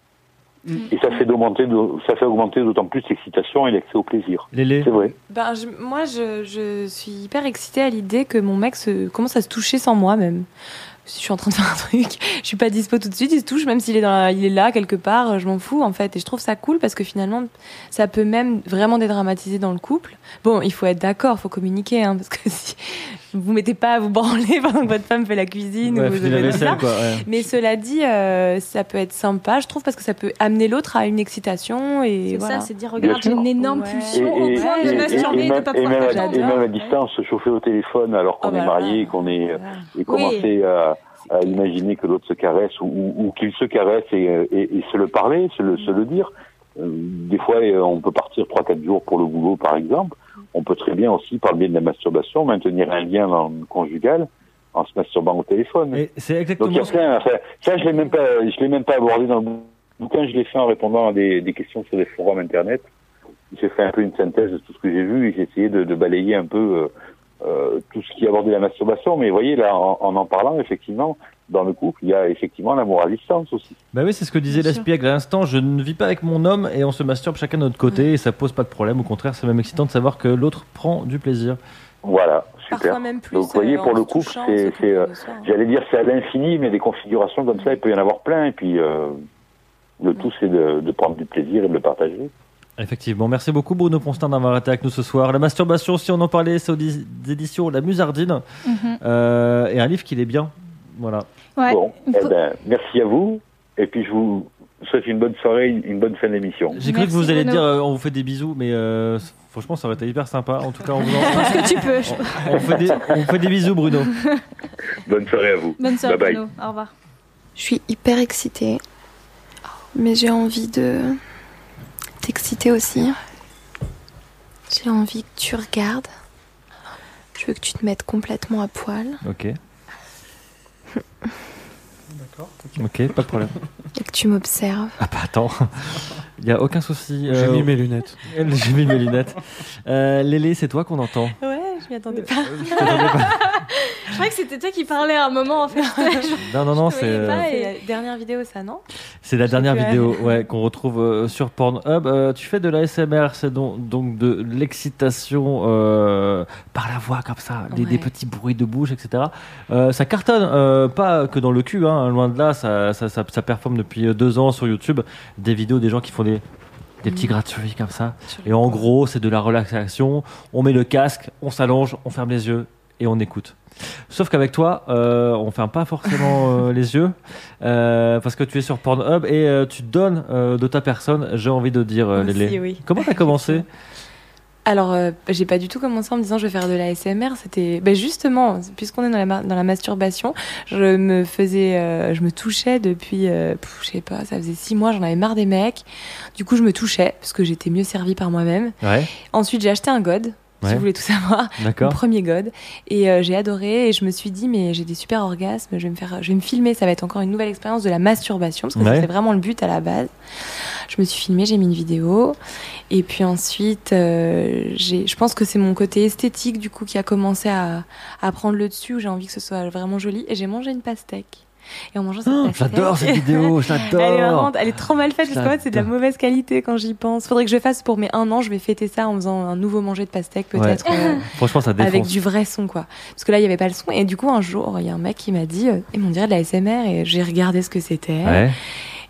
Et ça fait d'augmenter, ça fait augmenter d'autant plus l'excitation et l'accès au plaisir. Lélé. C'est vrai. Ben, je, moi, je, je suis hyper excitée à l'idée que mon mec se, commence à se toucher sans moi même. Si je suis en train de faire un truc, je suis pas dispo tout de suite, il se touche même s'il est dans la, il est là quelque part, je m'en fous en fait. Et je trouve ça cool parce que finalement, ça peut même vraiment dédramatiser dans le couple. Bon, il faut être d'accord, il faut communiquer, hein, parce que si vous mettez pas à vous branler pendant que votre femme fait la cuisine ouais, ou vous la vaisselle, quoi, ouais. Mais cela dit, euh, ça peut être sympa, je trouve, parce que ça peut amener l'autre à une excitation et c'est voilà. ça, c'est dire regarde, j'ai une énorme ouais. pulsion et, au point de masturber et de pas pouvoir faire. Et même à distance, se chauffer au téléphone alors qu'on oh, est bah, marié, ouais. qu'on est ouais. et commencer oui. à à imaginer que l'autre se caresse ou, ou, ou qu'il se caresse et, et, et se le parler, se le, se le dire. Euh, des fois, on peut partir trois quatre jours pour le boulot, par exemple. On peut très bien aussi, par le biais de la masturbation, maintenir un lien dans le conjugal en se masturbant au téléphone. Et c'est exactement Donc il y a plein. Enfin, ça, je l'ai même pas, je l'ai même pas abordé dans le bouquin. Je l'ai fait en répondant à des, des questions sur des forums internet. J'ai fait un peu une synthèse de tout ce que j'ai vu et j'ai essayé de, de balayer un peu. Euh, Euh, tout ce qui abordait la masturbation, mais vous voyez, là, en, en en parlant, effectivement, dans le couple, il y a effectivement l'amour à distance aussi. Bah oui, c'est ce que disait Laspiègle à l'instant, je ne vis pas avec mon homme et on se masturbe chacun de notre côté mmh. et ça pose pas de problème, au contraire, c'est même excitant de savoir que l'autre prend du plaisir. Voilà, super. Parfois même plus, donc vous voyez, euh, pour le couple, touchant, c'est, c'est euh, j'allais dire c'est à l'infini, mais des configurations comme ça, il peut y en avoir plein, et puis euh, le mmh. tout, c'est de, de prendre du plaisir et de le partager. Effectivement, merci beaucoup Bruno Constant d'avoir été avec nous ce soir. La masturbation, si on en parlait, c'est aux éditions La Musardine, mm-hmm. euh, et un livre qui est bien, voilà. Ouais. Bon, eh ben, merci à vous, et puis je vous souhaite une bonne soirée, une bonne fin d'émission. J'ai cru que vous alliez dire euh, on vous fait des bisous, mais euh, franchement ça aurait été hyper sympa. En tout cas, on vous en... Parce que tu peux. On, on, fait des, on fait des bisous Bruno. Bonne soirée à vous. Bonne soirée bye Bruno, bye. Au revoir. Je suis hyper excitée, mais j'ai envie de t'exciter aussi. J'ai envie que tu regardes. Je veux que tu te mettes complètement à poil. Ok. D'accord. Ok, pas de problème. Et que tu m'observes. Ah bah attends, il n'y a aucun souci. J'ai euh... mis mes lunettes. J'ai mis mes lunettes. Euh, Lélé, c'est toi qu'on entend. Ouais, je m'y attendais pas. Je croyais que c'était toi qui parlais à un moment en fait. non, non, non, c'est. Euh... C'est la dernière vidéo, ça, non ? C'est la dernière vidéo, ouais, qu'on retrouve euh, sur Pornhub. Euh, tu fais de l'A S M R, c'est donc, donc de l'excitation euh, par la voix comme ça, des, ouais. des petits bruits de bouche, et cetera. Euh, ça cartonne, euh, pas que dans le cul, hein, loin de là, ça, ça, ça, ça performe depuis deux ans sur YouTube. Des vidéos, des gens qui font des. Des petits gratuits comme ça. Et en gros, c'est de la relaxation. On met le casque, on s'allonge, on ferme les yeux et on écoute. Sauf qu'avec toi, euh, on ferme pas forcément euh, les yeux euh, parce que tu es sur Pornhub et euh, tu donnes euh, de ta personne. J'ai envie de dire, euh, Lélé. Oui. Comment t'as commencé ? Alors, euh, j'ai pas du tout commencé en me disant je vais faire de l'A S M R. C'était, ben justement, puisqu'on est dans la dans la masturbation, je me faisais, euh, je me touchais depuis, euh, pff, je sais pas, ça faisait six mois, j'en avais marre des mecs. Du coup, je me touchais parce que j'étais mieux servie par moi-même. Ouais. Ensuite, j'ai acheté un God. Si ouais. vous voulez tout savoir, D'accord. mon premier God, et euh, j'ai adoré et je me suis dit mais j'ai des super orgasmes, je vais me faire, je vais me filmer, ça va être encore une nouvelle expérience de la masturbation parce que ouais. c'était vraiment le but à la base. Je me suis filmée, j'ai mis une vidéo et puis ensuite euh, j'ai, je pense que c'est mon côté esthétique du coup qui a commencé à, à prendre le dessus où j'ai envie que ce soit vraiment joli et j'ai mangé une pastèque. Et en mangeant cette oh, pastèque, j'adore cette vidéo, j'adore. Elle est marrante, elle est trop mal faite parce qu'en fait c'est de la mauvaise qualité quand j'y pense. Faudrait que je fasse pour mes un an, je vais fêter ça en faisant un nouveau manger de pastèque peut-être. Ouais. Euh, Franchement ça défonce. Avec du vrai son quoi. Parce que là il y avait pas le son et du coup un jour il y a un mec qui m'a dit, euh, et on dirait de la A S M R et j'ai regardé ce que c'était. Ouais.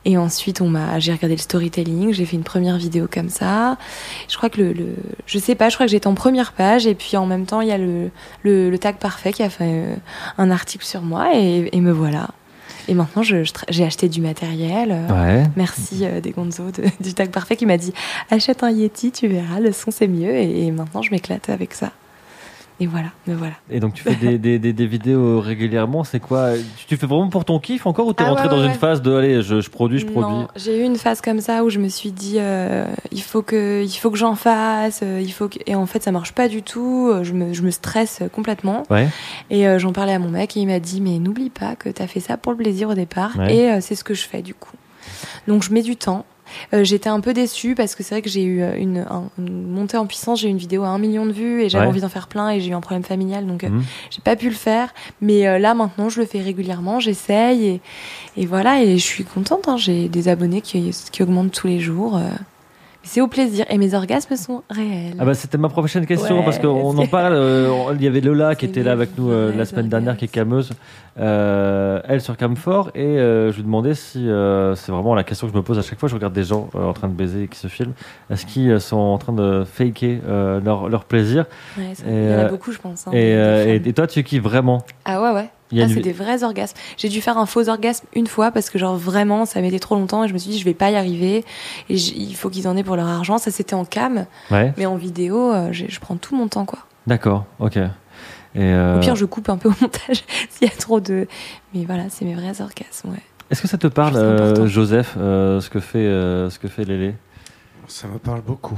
Et ensuite, on m'a, j'ai regardé le storytelling, j'ai fait une première vidéo comme ça. Je crois que le, le je sais pas, je crois que j'étais en première page et puis en même temps, il y a le, le, le Tag Parfait qui a fait euh, un article sur moi et, et me voilà. Et maintenant, je, je, j'ai acheté du matériel. Ouais. Merci euh, des Gonzo de, du Tag Parfait qui m'a dit achète un Yeti, tu verras, le son c'est mieux. Et, et maintenant, je m'éclate avec ça. Et voilà, me voilà. Et donc tu fais des, des, des, des vidéos régulièrement, c'est quoi? Tu, tu fais vraiment pour ton kiff encore ou t'es Ah rentré ouais, dans ouais, une ouais. phase de allez, je, je produis, je produis? Non, j'ai eu une phase comme ça où je me suis dit euh, il faut que il faut que j'en fasse, euh, il faut que... et en fait ça marche pas du tout, je me je me stresse complètement. Ouais. Et euh, j'en parlais à mon mec et il m'a dit mais n'oublie pas que t'as fait ça pour le plaisir au départ ouais. et euh, c'est ce que je fais du coup. Donc je mets du temps. Euh, j'étais un peu déçue parce que c'est vrai que j'ai eu une, un, une montée en puissance, j'ai eu une vidéo à un million de vues et j'avais ouais. envie d'en faire plein et j'ai eu un problème familial donc euh, mmh. j'ai pas pu le faire, mais euh, là maintenant je le fais régulièrement, j'essaye et, et voilà, et je suis contente, hein. J'ai des abonnés qui, qui augmentent tous les jours, euh, c'est au plaisir et mes orgasmes sont réels. Ah bah c'était ma prochaine question Ouais, parce qu'on en parle. Euh, il y avait Lola qui C'est était là avec nous euh, la semaine dernière, qui est cameuse, euh, elle sur Camfort, et euh, je lui demandais si euh, c'est vraiment la question que je me pose à chaque fois. Je regarde des gens euh, en train de baiser et qui se filment. Est-ce qu'ils euh, sont en train de faker euh, leur leur plaisir? Ouais, ça, et, il y en a euh, beaucoup, je pense. Hein, et, des, euh, des et, et toi, tu kiffes vraiment? Ah ouais ouais. Ah, c'est des vrais orgasmes. J'ai dû faire un faux orgasme une fois parce que genre vraiment ça m'était trop longtemps et je me suis dit je vais pas y arriver et j- il faut qu'ils en aient pour leur argent. Ça c'était en cam, ouais. mais en vidéo euh, je prends tout mon temps quoi. D'accord, ok. Et euh... Au pire je coupe un peu au montage s'il y a trop de. Mais voilà, c'est mes vrais orgasmes. Ouais. Est-ce que ça te parle, euh, Joseph, euh, ce que fait euh, ce que fait Lélé? Ça me parle beaucoup.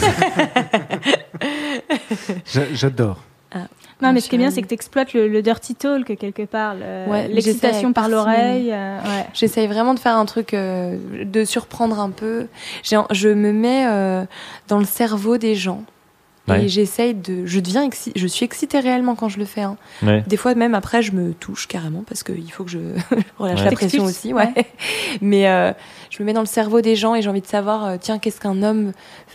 J'adore. Ah. Non, mais ce qui est bien, c'est que tu exploites le, le dirty talk quelque part, le, ouais, l'excitation par l'oreille. Euh, ouais. J'essaye vraiment de faire un truc, euh, de surprendre un peu. J'ai, je me mets euh, dans le cerveau des gens. Ouais. Et j'essaye de. Je deviens exci... je suis excitée réellement quand je le fais. Hein. Ouais. Des fois, même après, je me touche carrément parce qu'il faut que je relâche ouais. la pression aussi. Ouais. Ouais. Mais euh, je me mets dans le cerveau des gens et j'ai envie de savoir, euh, tiens, qu'est-ce qu'un homme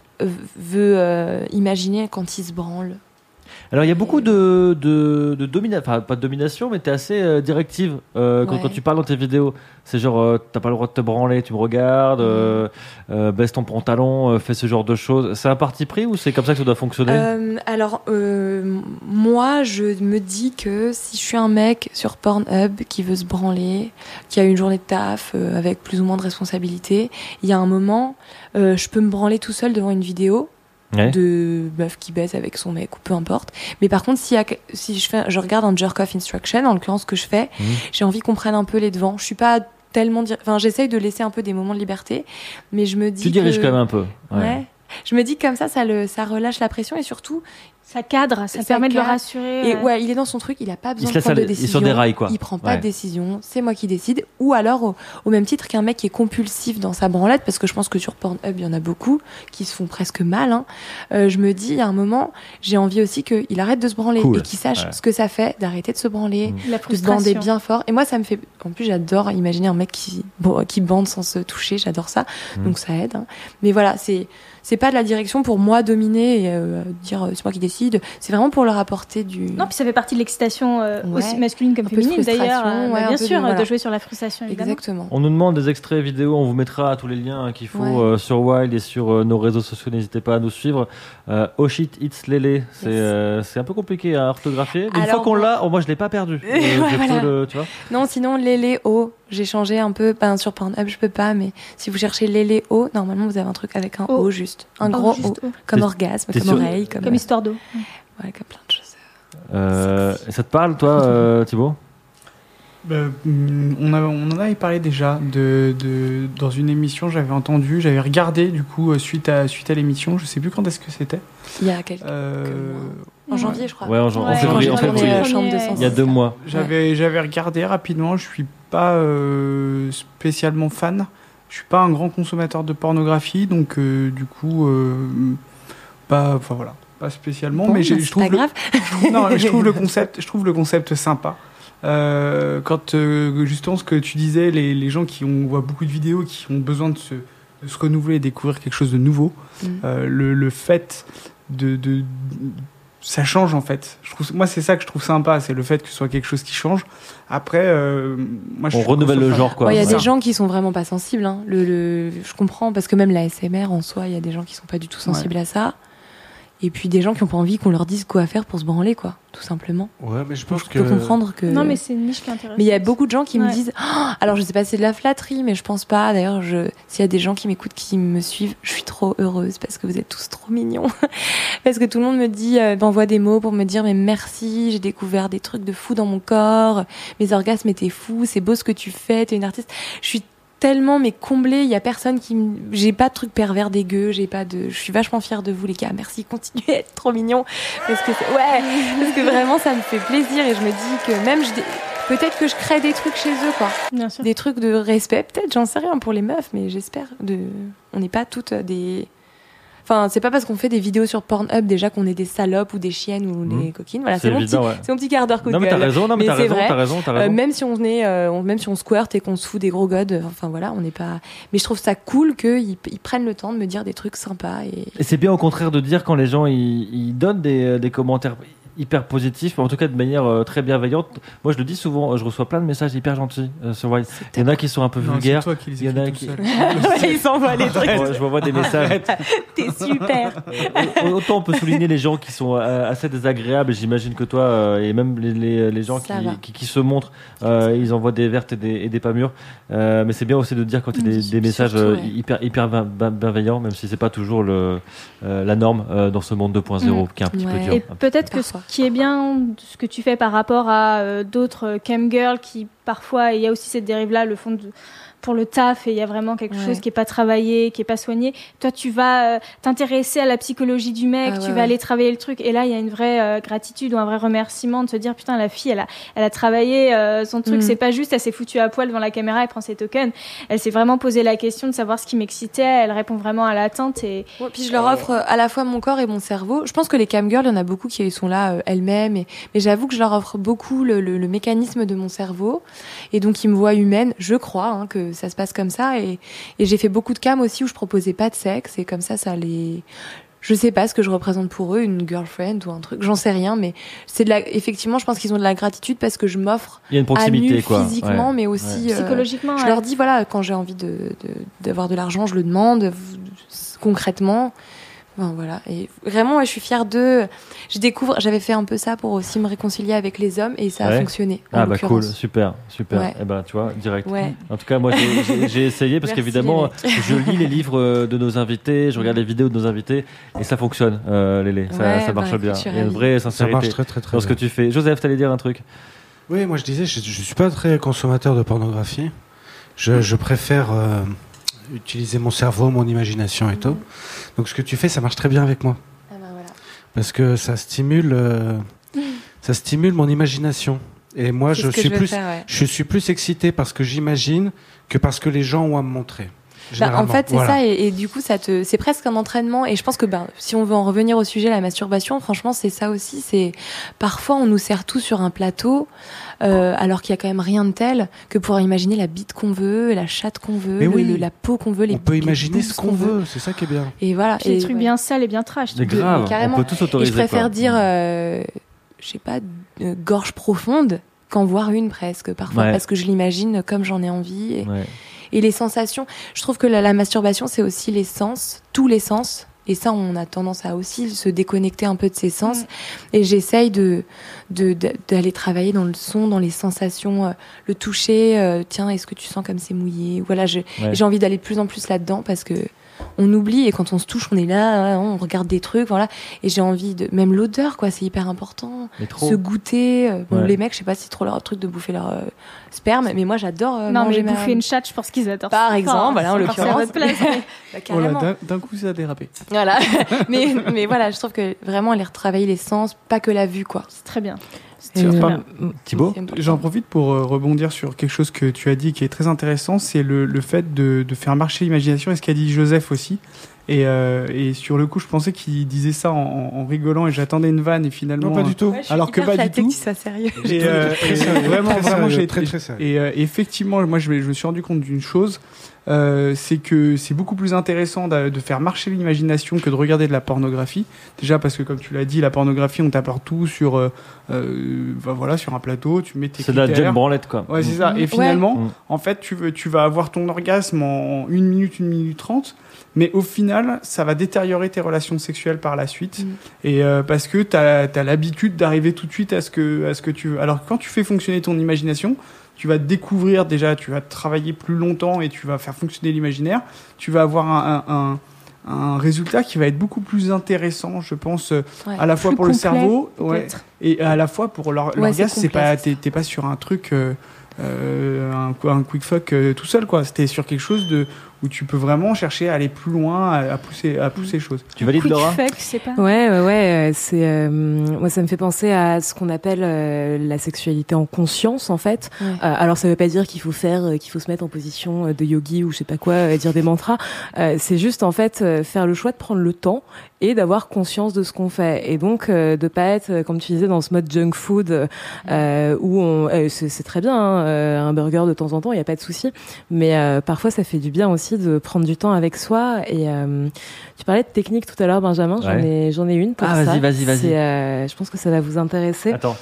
veut euh, imaginer quand il se branle. Alors il y a beaucoup de, de, de domination, enfin pas de domination, mais t'es assez euh, directive euh, ouais. quand, quand tu parles dans tes vidéos. C'est genre euh, t'as pas le droit de te branler, tu me regardes, mmh. euh, euh, baisse ton pantalon, euh, fais ce genre de choses. C'est un parti pris ou c'est comme ça que ça doit fonctionner? euh, Alors euh, moi je me dis que si je suis un mec sur Pornhub qui veut se branler, qui a une journée de taf euh, avec plus ou moins de responsabilités, il y a un moment euh, je peux me branler tout seul devant une vidéo. Ouais. De meuf qui baise avec son mec ou peu importe, mais par contre si, y a, si je, fais, je regarde un jerk off instruction, en l'occurrence ce que je fais, mmh. j'ai envie qu'on prenne un peu les devants. Je suis pas tellement dir... enfin j'essaye de laisser un peu des moments de liberté, mais je me dis tu diriges que... quand même un peu ouais. ouais je me dis que comme ça ça le ça relâche la pression et surtout ça cadre, ça, ça permet cadre. de le rassurer. Et ouais, il est dans son truc, il a pas besoin de prendre de décision. Il est sur des rails, quoi. Il prend pas ouais. de décision, c'est moi qui décide. Ou alors, au, au même titre qu'un mec qui est compulsif dans sa branlette, parce que je pense que sur Pornhub, il y en a beaucoup qui se font presque mal. Hein. Euh, je me dis, à un moment, j'ai envie aussi qu'il arrête de se branler cool. et qu'il sache ouais. ce que ça fait d'arrêter de se branler, mmh. de se bander bien fort. Et moi, ça me fait... En plus, j'adore imaginer un mec qui, bon, qui bande sans se toucher, j'adore ça. Mmh. Donc ça aide. Hein. Mais voilà, c'est... C'est pas de la direction pour moi dominer et euh, dire euh, c'est moi qui décide. C'est vraiment pour leur apporter du. Non, puis ça fait partie de l'excitation euh, ouais. aussi masculine comme féminine d'ailleurs. Euh, ouais, bah, bien sûr, de, voilà. de jouer sur la frustration. Évidemment. Exactement. On nous demande des extraits vidéo, on vous mettra tous les liens qu'il faut ouais. euh, sur Wild et sur euh, nos réseaux sociaux. N'hésitez pas à nous suivre. Euh, oh shit, it's Lélé. C'est yes. euh, c'est un peu compliqué à orthographier. Mais une fois qu'on l'a, oh, moi je l'ai pas perdu. euh, ouais, voilà. le, tu vois non, sinon Lélé O. J'ai changé un peu, ben, sur Pornhub je peux pas, mais si vous cherchez Lélé O, normalement vous avez un truc avec un O, o juste, un oh, gros O, o. Comme orgasme, comme oreille, comme, comme euh, histoire d'eau. Ouais, comme plein de choses. Euh, ça te parle, toi, euh, Thibaut? Euh, on, a, on en avait parlé déjà de, de, dans une émission, j'avais entendu, j'avais regardé du coup suite à, suite à l'émission, je sais plus quand est-ce que c'était. Il y a quelques euh, mois. En janvier, je crois. Ouais, en, jan- ouais, en février. En février. En février. De il y a deux mois. J'avais, j'avais regardé rapidement, je suis pas euh, spécialement fan, je suis pas un grand consommateur de pornographie, donc euh, du coup, euh, pas, enfin voilà, pas spécialement, bon, mais j'ai, je trouve, pas le, grave. non, je trouve le concept, je trouve le concept sympa. Euh, quand euh, justement ce que tu disais, les, les gens qui ont, on voit beaucoup de vidéos qui ont besoin de se, de se renouveler et découvrir quelque chose de nouveau, mmh. euh, le, le fait de, de ça change en fait. Je trouve, moi, c'est ça que je trouve sympa, c'est le fait que ce soit quelque chose qui change. Après, euh, moi, je on suis renouvelle le genre, quoi. Il ouais, y a ouais. des gens qui sont vraiment pas sensibles. Hein. Le, le, je comprends parce que même la S M R en soi, il y a des gens qui sont pas du tout sensibles ouais. à ça. Et puis des gens qui ont pas envie qu'on leur dise quoi faire pour se branler, quoi, tout simplement. Ouais, mais je pense je que. Je peux comprendre que. Non, mais c'est une niche qui intéresse. Mais il y a beaucoup de gens qui ouais. me disent. Oh, alors je sais pas, c'est de la flatterie, mais je pense pas. D'ailleurs, je... s'il y a des gens qui m'écoutent, qui me suivent, je suis trop heureuse parce que vous êtes tous trop mignons. Parce que tout le monde me dit, euh, m'envoie des mots pour me dire mais merci, j'ai découvert des trucs de fou dans mon corps, mes orgasmes étaient fous, c'est beau ce que tu fais, t'es une artiste. Je suis tellement mais comblée, il y a personne qui me... j'ai pas de trucs pervers dégueux, j'ai pas de je suis vachement fière de vous les gars, merci, continuez à être trop mignons parce que c'est... ouais, parce que vraiment ça me fait plaisir et je me dis que même je peut-être que je crée des trucs chez eux quoi. Bien sûr. Des trucs de respect peut-être, j'en sais rien pour les meufs mais j'espère de on n'est pas toutes des Enfin, c'est pas parce qu'on fait des vidéos sur Pornhub déjà qu'on est des salopes ou des chiennes ou mmh. des coquines. Voilà, c'est, c'est, mon, évident, petit, ouais. c'est mon petit quart d'heure coup de gueule. Non mais t'as raison, non mais, mais t'as, raison, t'as raison, t'as raison. Euh, même si on est, euh, on, même si on squirt et qu'on se fout des gros godes, enfin voilà, on n'est pas. Mais je trouve ça cool qu'ils ils prennent le temps de me dire des trucs sympas. Et, et c'est bien au contraire de dire quand les gens ils, ils donnent des, des commentaires hyper positif, en tout cas de manière euh, très bienveillante. Moi, je le dis souvent, je reçois plein de messages hyper gentils euh, sur Wild. Il y en a qui sont un peu non, vulgaires. C'est toi qui les il y en a qui. Ils s'envoient les trucs. Je m'envoie des messages. T'es super. Autant on peut souligner les gens qui sont euh, assez désagréables. J'imagine que toi euh, et même les, les, les gens qui, qui, qui se montrent, euh, ils envoient des vertes et des, et des pas mûres. Euh, mais c'est bien aussi de dire quand il y a des, des messages surtout, ouais. hyper hyper bienveillants, même si c'est pas toujours le euh, la norme euh, dans ce monde deux point zéro mmh. qui est un petit ouais. peu dur. Et peut-être que ce qui est bien, ce que tu fais par rapport à euh, d'autres camgirls qui parfois, il y a aussi cette dérive-là, le fond de pour le taf et il y a vraiment quelque ouais. chose qui est pas travaillé, qui est pas soigné. Toi, tu vas euh, t'intéresser à la psychologie du mec, ah, tu ouais, vas ouais. aller travailler le truc. Et là, il y a une vraie euh, gratitude ou un vrai remerciement de se dire putain, la fille, elle a, elle a travaillé euh, son truc. Mm. C'est pas juste, elle s'est foutue à poil devant la caméra et prend ses tokens. Elle s'est vraiment posé la question de savoir ce qui m'excitait. Elle répond vraiment à l'attente et. Ouais, puis je leur offre euh, à la fois mon corps et mon cerveau. Je pense que les camgirls, il y en a beaucoup qui sont là euh, elles-mêmes. Et... Mais j'avoue que je leur offre beaucoup le, le, le mécanisme de mon cerveau. Et donc, ils me voient humaine. Je crois hein, que ça se passe comme ça et, et j'ai fait beaucoup de cams aussi où je proposais pas de sexe et comme ça ça les je sais pas ce que je représente pour eux, une girlfriend ou un truc, j'en sais rien, mais c'est de la effectivement je pense qu'ils ont de la gratitude parce que je m'offre il y a une proximité, à nu quoi. physiquement ouais. mais aussi ouais. euh, psychologiquement je ouais. leur dis voilà quand j'ai envie de, de d'avoir de l'argent je le demande concrètement. Enfin, voilà. Et vraiment, ouais, je suis fière d'eux. Je découvre, j'avais fait un peu ça pour aussi me réconcilier avec les hommes et ça ouais. a fonctionné. Ah bah cool, super, super. Ouais. Et ben tu vois, direct. Ouais. En tout cas, moi j'ai, j'ai, j'ai essayé parce Merci qu'évidemment, je lis les livres de nos invités, je regarde les vidéos de nos invités et ça fonctionne, euh, Lélé. Ça, ouais, ça marche bah, bien. Il y a une vraie sincérité ça marche très, très, très dans ce que tu fais. Joseph, t'allais dire un truc? Oui, moi je disais, je, je suis pas très consommateur de pornographie. Je, je préfère euh, utiliser mon cerveau, mon imagination et tout. Donc ce que tu fais, ça marche très bien avec moi. Ah ben voilà. Parce que ça stimule, euh, ça stimule mon imagination. Et moi, je suis, je, plus, faire, ouais. je suis plus excité parce que j'imagine que parce que les gens ont à me montrer. Bah, en fait, c'est voilà. ça, et, et du coup, ça te, c'est presque un entraînement. Et je pense que, ben, si on veut en revenir au sujet, la masturbation, franchement, c'est ça aussi. C'est parfois on nous sert tout sur un plateau, euh, alors qu'il y a quand même rien de tel que pour imaginer la bite qu'on veut, la chatte qu'on veut, le, oui. le, la peau qu'on veut. Les, on peut les imaginer ce qu'on veut. veut. C'est ça qui est bien. Et voilà. Puis et des trucs ouais. bien sales et bien trash. C'est grave. De, carrément. On peut tous autoriser. Et je préfère quoi. dire, euh, je sais pas, euh, gorge profonde qu'en voir une presque parfois, ouais. parce que je l'imagine comme j'en ai envie. Et, ouais. Et les sensations, je trouve que la, la masturbation, c'est aussi les sens, tous les sens. Et ça, on a tendance à aussi se déconnecter un peu de ses sens. Mmh. Et j'essaye de, de, de, d'aller travailler dans le son, dans les sensations, euh, le toucher. Euh, tiens, est-ce que tu sens comme c'est mouillé? Voilà, je, ouais. j'ai envie d'aller de plus en plus là-dedans parce que on oublie et quand on se touche, on est là, on regarde des trucs, voilà. Et j'ai envie de, même l'odeur, quoi, c'est hyper important. Se goûter. Euh, bon, ouais. Les mecs, je sais pas si c'est trop leur truc de bouffer leur euh, sperme, mais moi j'adore euh, non, manger mais ma... bouffer une chatte, je pense qu'ils adorent. Par exemple, voilà, en l'occurrence. Place, mais... bah, carrément. Oh là, d'un, d'un coup, ça a dérapé. Voilà. mais, mais voilà, je trouve que vraiment, aller retravailler les sens, pas que la vue, quoi. C'est très bien. Euh, Thibaut, j'en profite pour euh, rebondir sur quelque chose que tu as dit qui est très intéressant, c'est le, le fait de, de faire marcher l'imagination, et ce qu'a dit Joseph aussi. Et, euh, et sur le coup, je pensais qu'il disait ça en, en, en rigolant et j'attendais une vanne et finalement. Non, pas du tout. Ouais, alors que pas du tout. Que tu sois sérieux. Et, euh, et, vraiment, très vraiment, sérieux, j'ai très, été. très sérieux. Et euh, effectivement, moi, je me, je me suis rendu compte d'une chose. euh, c'est que c'est beaucoup plus intéressant de, de faire marcher l'imagination que de regarder de la pornographie. Déjà parce que, comme tu l'as dit, la pornographie, on t'apporte tout sur, euh, euh, bah voilà, sur un plateau, tu mets tes C'est critères. de la jet branlette, quoi. Ouais, c'est ça. Et Ouais. finalement, Mm. en fait, tu, veux, tu vas avoir ton orgasme en une minute, une minute trente, mais au final, ça va détériorer tes relations sexuelles par la suite. Mm. Et euh, parce que tu as l'habitude d'arriver tout de suite à ce, que, à ce que tu veux. Alors que quand tu fais fonctionner ton imagination, tu vas découvrir déjà, tu vas travailler plus longtemps et tu vas faire fonctionner l'imaginaire. Tu vas avoir un, un, un, un résultat qui va être beaucoup plus intéressant, je pense, ouais. à la fois Plus pour le complet, cerveau ouais, peut-être. et à la fois pour l'or- Ouais, l'orgasme. c'est C'est pas, complet, t'es, t'es pas sur un truc, euh, euh, un, quoi, un quick fuck euh, tout seul, quoi. C'était sur quelque chose de, où tu peux vraiment chercher à aller plus loin, à, à pousser, à pousser les choses. Tu valides, Quick Laura? fuck, c'est pas. Ouais, ouais, ouais. euh, C'est, euh, moi, ça me fait penser à ce qu'on appelle euh, la sexualité en conscience, en fait. Ouais. Euh, alors, ça veut pas dire qu'il faut faire, euh, qu'il faut se mettre en position euh, de yogi ou je sais pas quoi, euh, dire des mantras. Euh, c'est juste, en fait, euh, faire le choix de prendre le temps et d'avoir conscience de ce qu'on fait. Et donc, euh, de pas être, euh, comme tu disais, dans ce mode junk food euh, où on, euh, c'est, c'est très bien, hein, euh, un burger de temps en temps, il y a pas de souci. Mais euh, parfois, ça fait du bien aussi de prendre du temps avec soi. Et euh, tu parlais de technique tout à l'heure, Benjamin. J'en Ouais. ai, j'en ai une pour Ah, ça. vas-y, vas-y, vas-y. C'est, euh, je pense que ça va vous intéresser. Attends.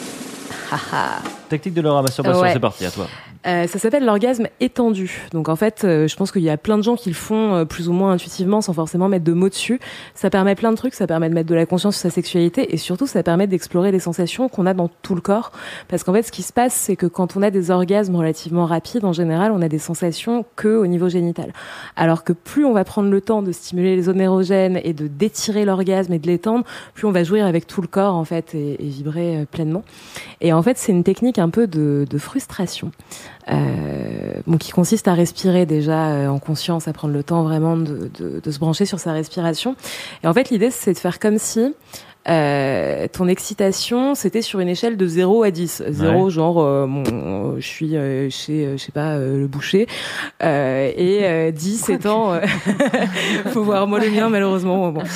Technique de Laura, masturbation, Ouais. c'est parti, à toi. Euh, ça s'appelle l'orgasme étendu. Donc en fait, euh, je pense qu'il y a plein de gens qui le font euh, plus ou moins intuitivement sans forcément mettre de mots dessus. Ça permet plein de trucs, ça permet de mettre de la conscience sur sa sexualité et surtout ça permet d'explorer les sensations qu'on a dans tout le corps. Parce qu'en fait, ce qui se passe, c'est que quand on a des orgasmes relativement rapides, en général, on a des sensations que au niveau génital. Alors que plus on va prendre le temps de stimuler les zones érogènes et de d'étirer l'orgasme et de l'étendre, plus on va jouir avec tout le corps en fait et, et vibrer euh, pleinement. Et en fait, c'est une technique un peu de, de frustration. Euh, bon, qui consiste à respirer déjà euh, en conscience, à prendre le temps vraiment de, de, de se brancher sur sa respiration. Et en fait, l'idée, c'est de faire comme si euh, ton excitation, c'était sur une échelle de zéro à dix. zéro, ouais. genre, euh, bon, euh, je suis euh, chez, euh, je sais pas, euh, le boucher. Euh, et euh, dix étant... Euh, faut voir, moi le mien, malheureusement. Bon.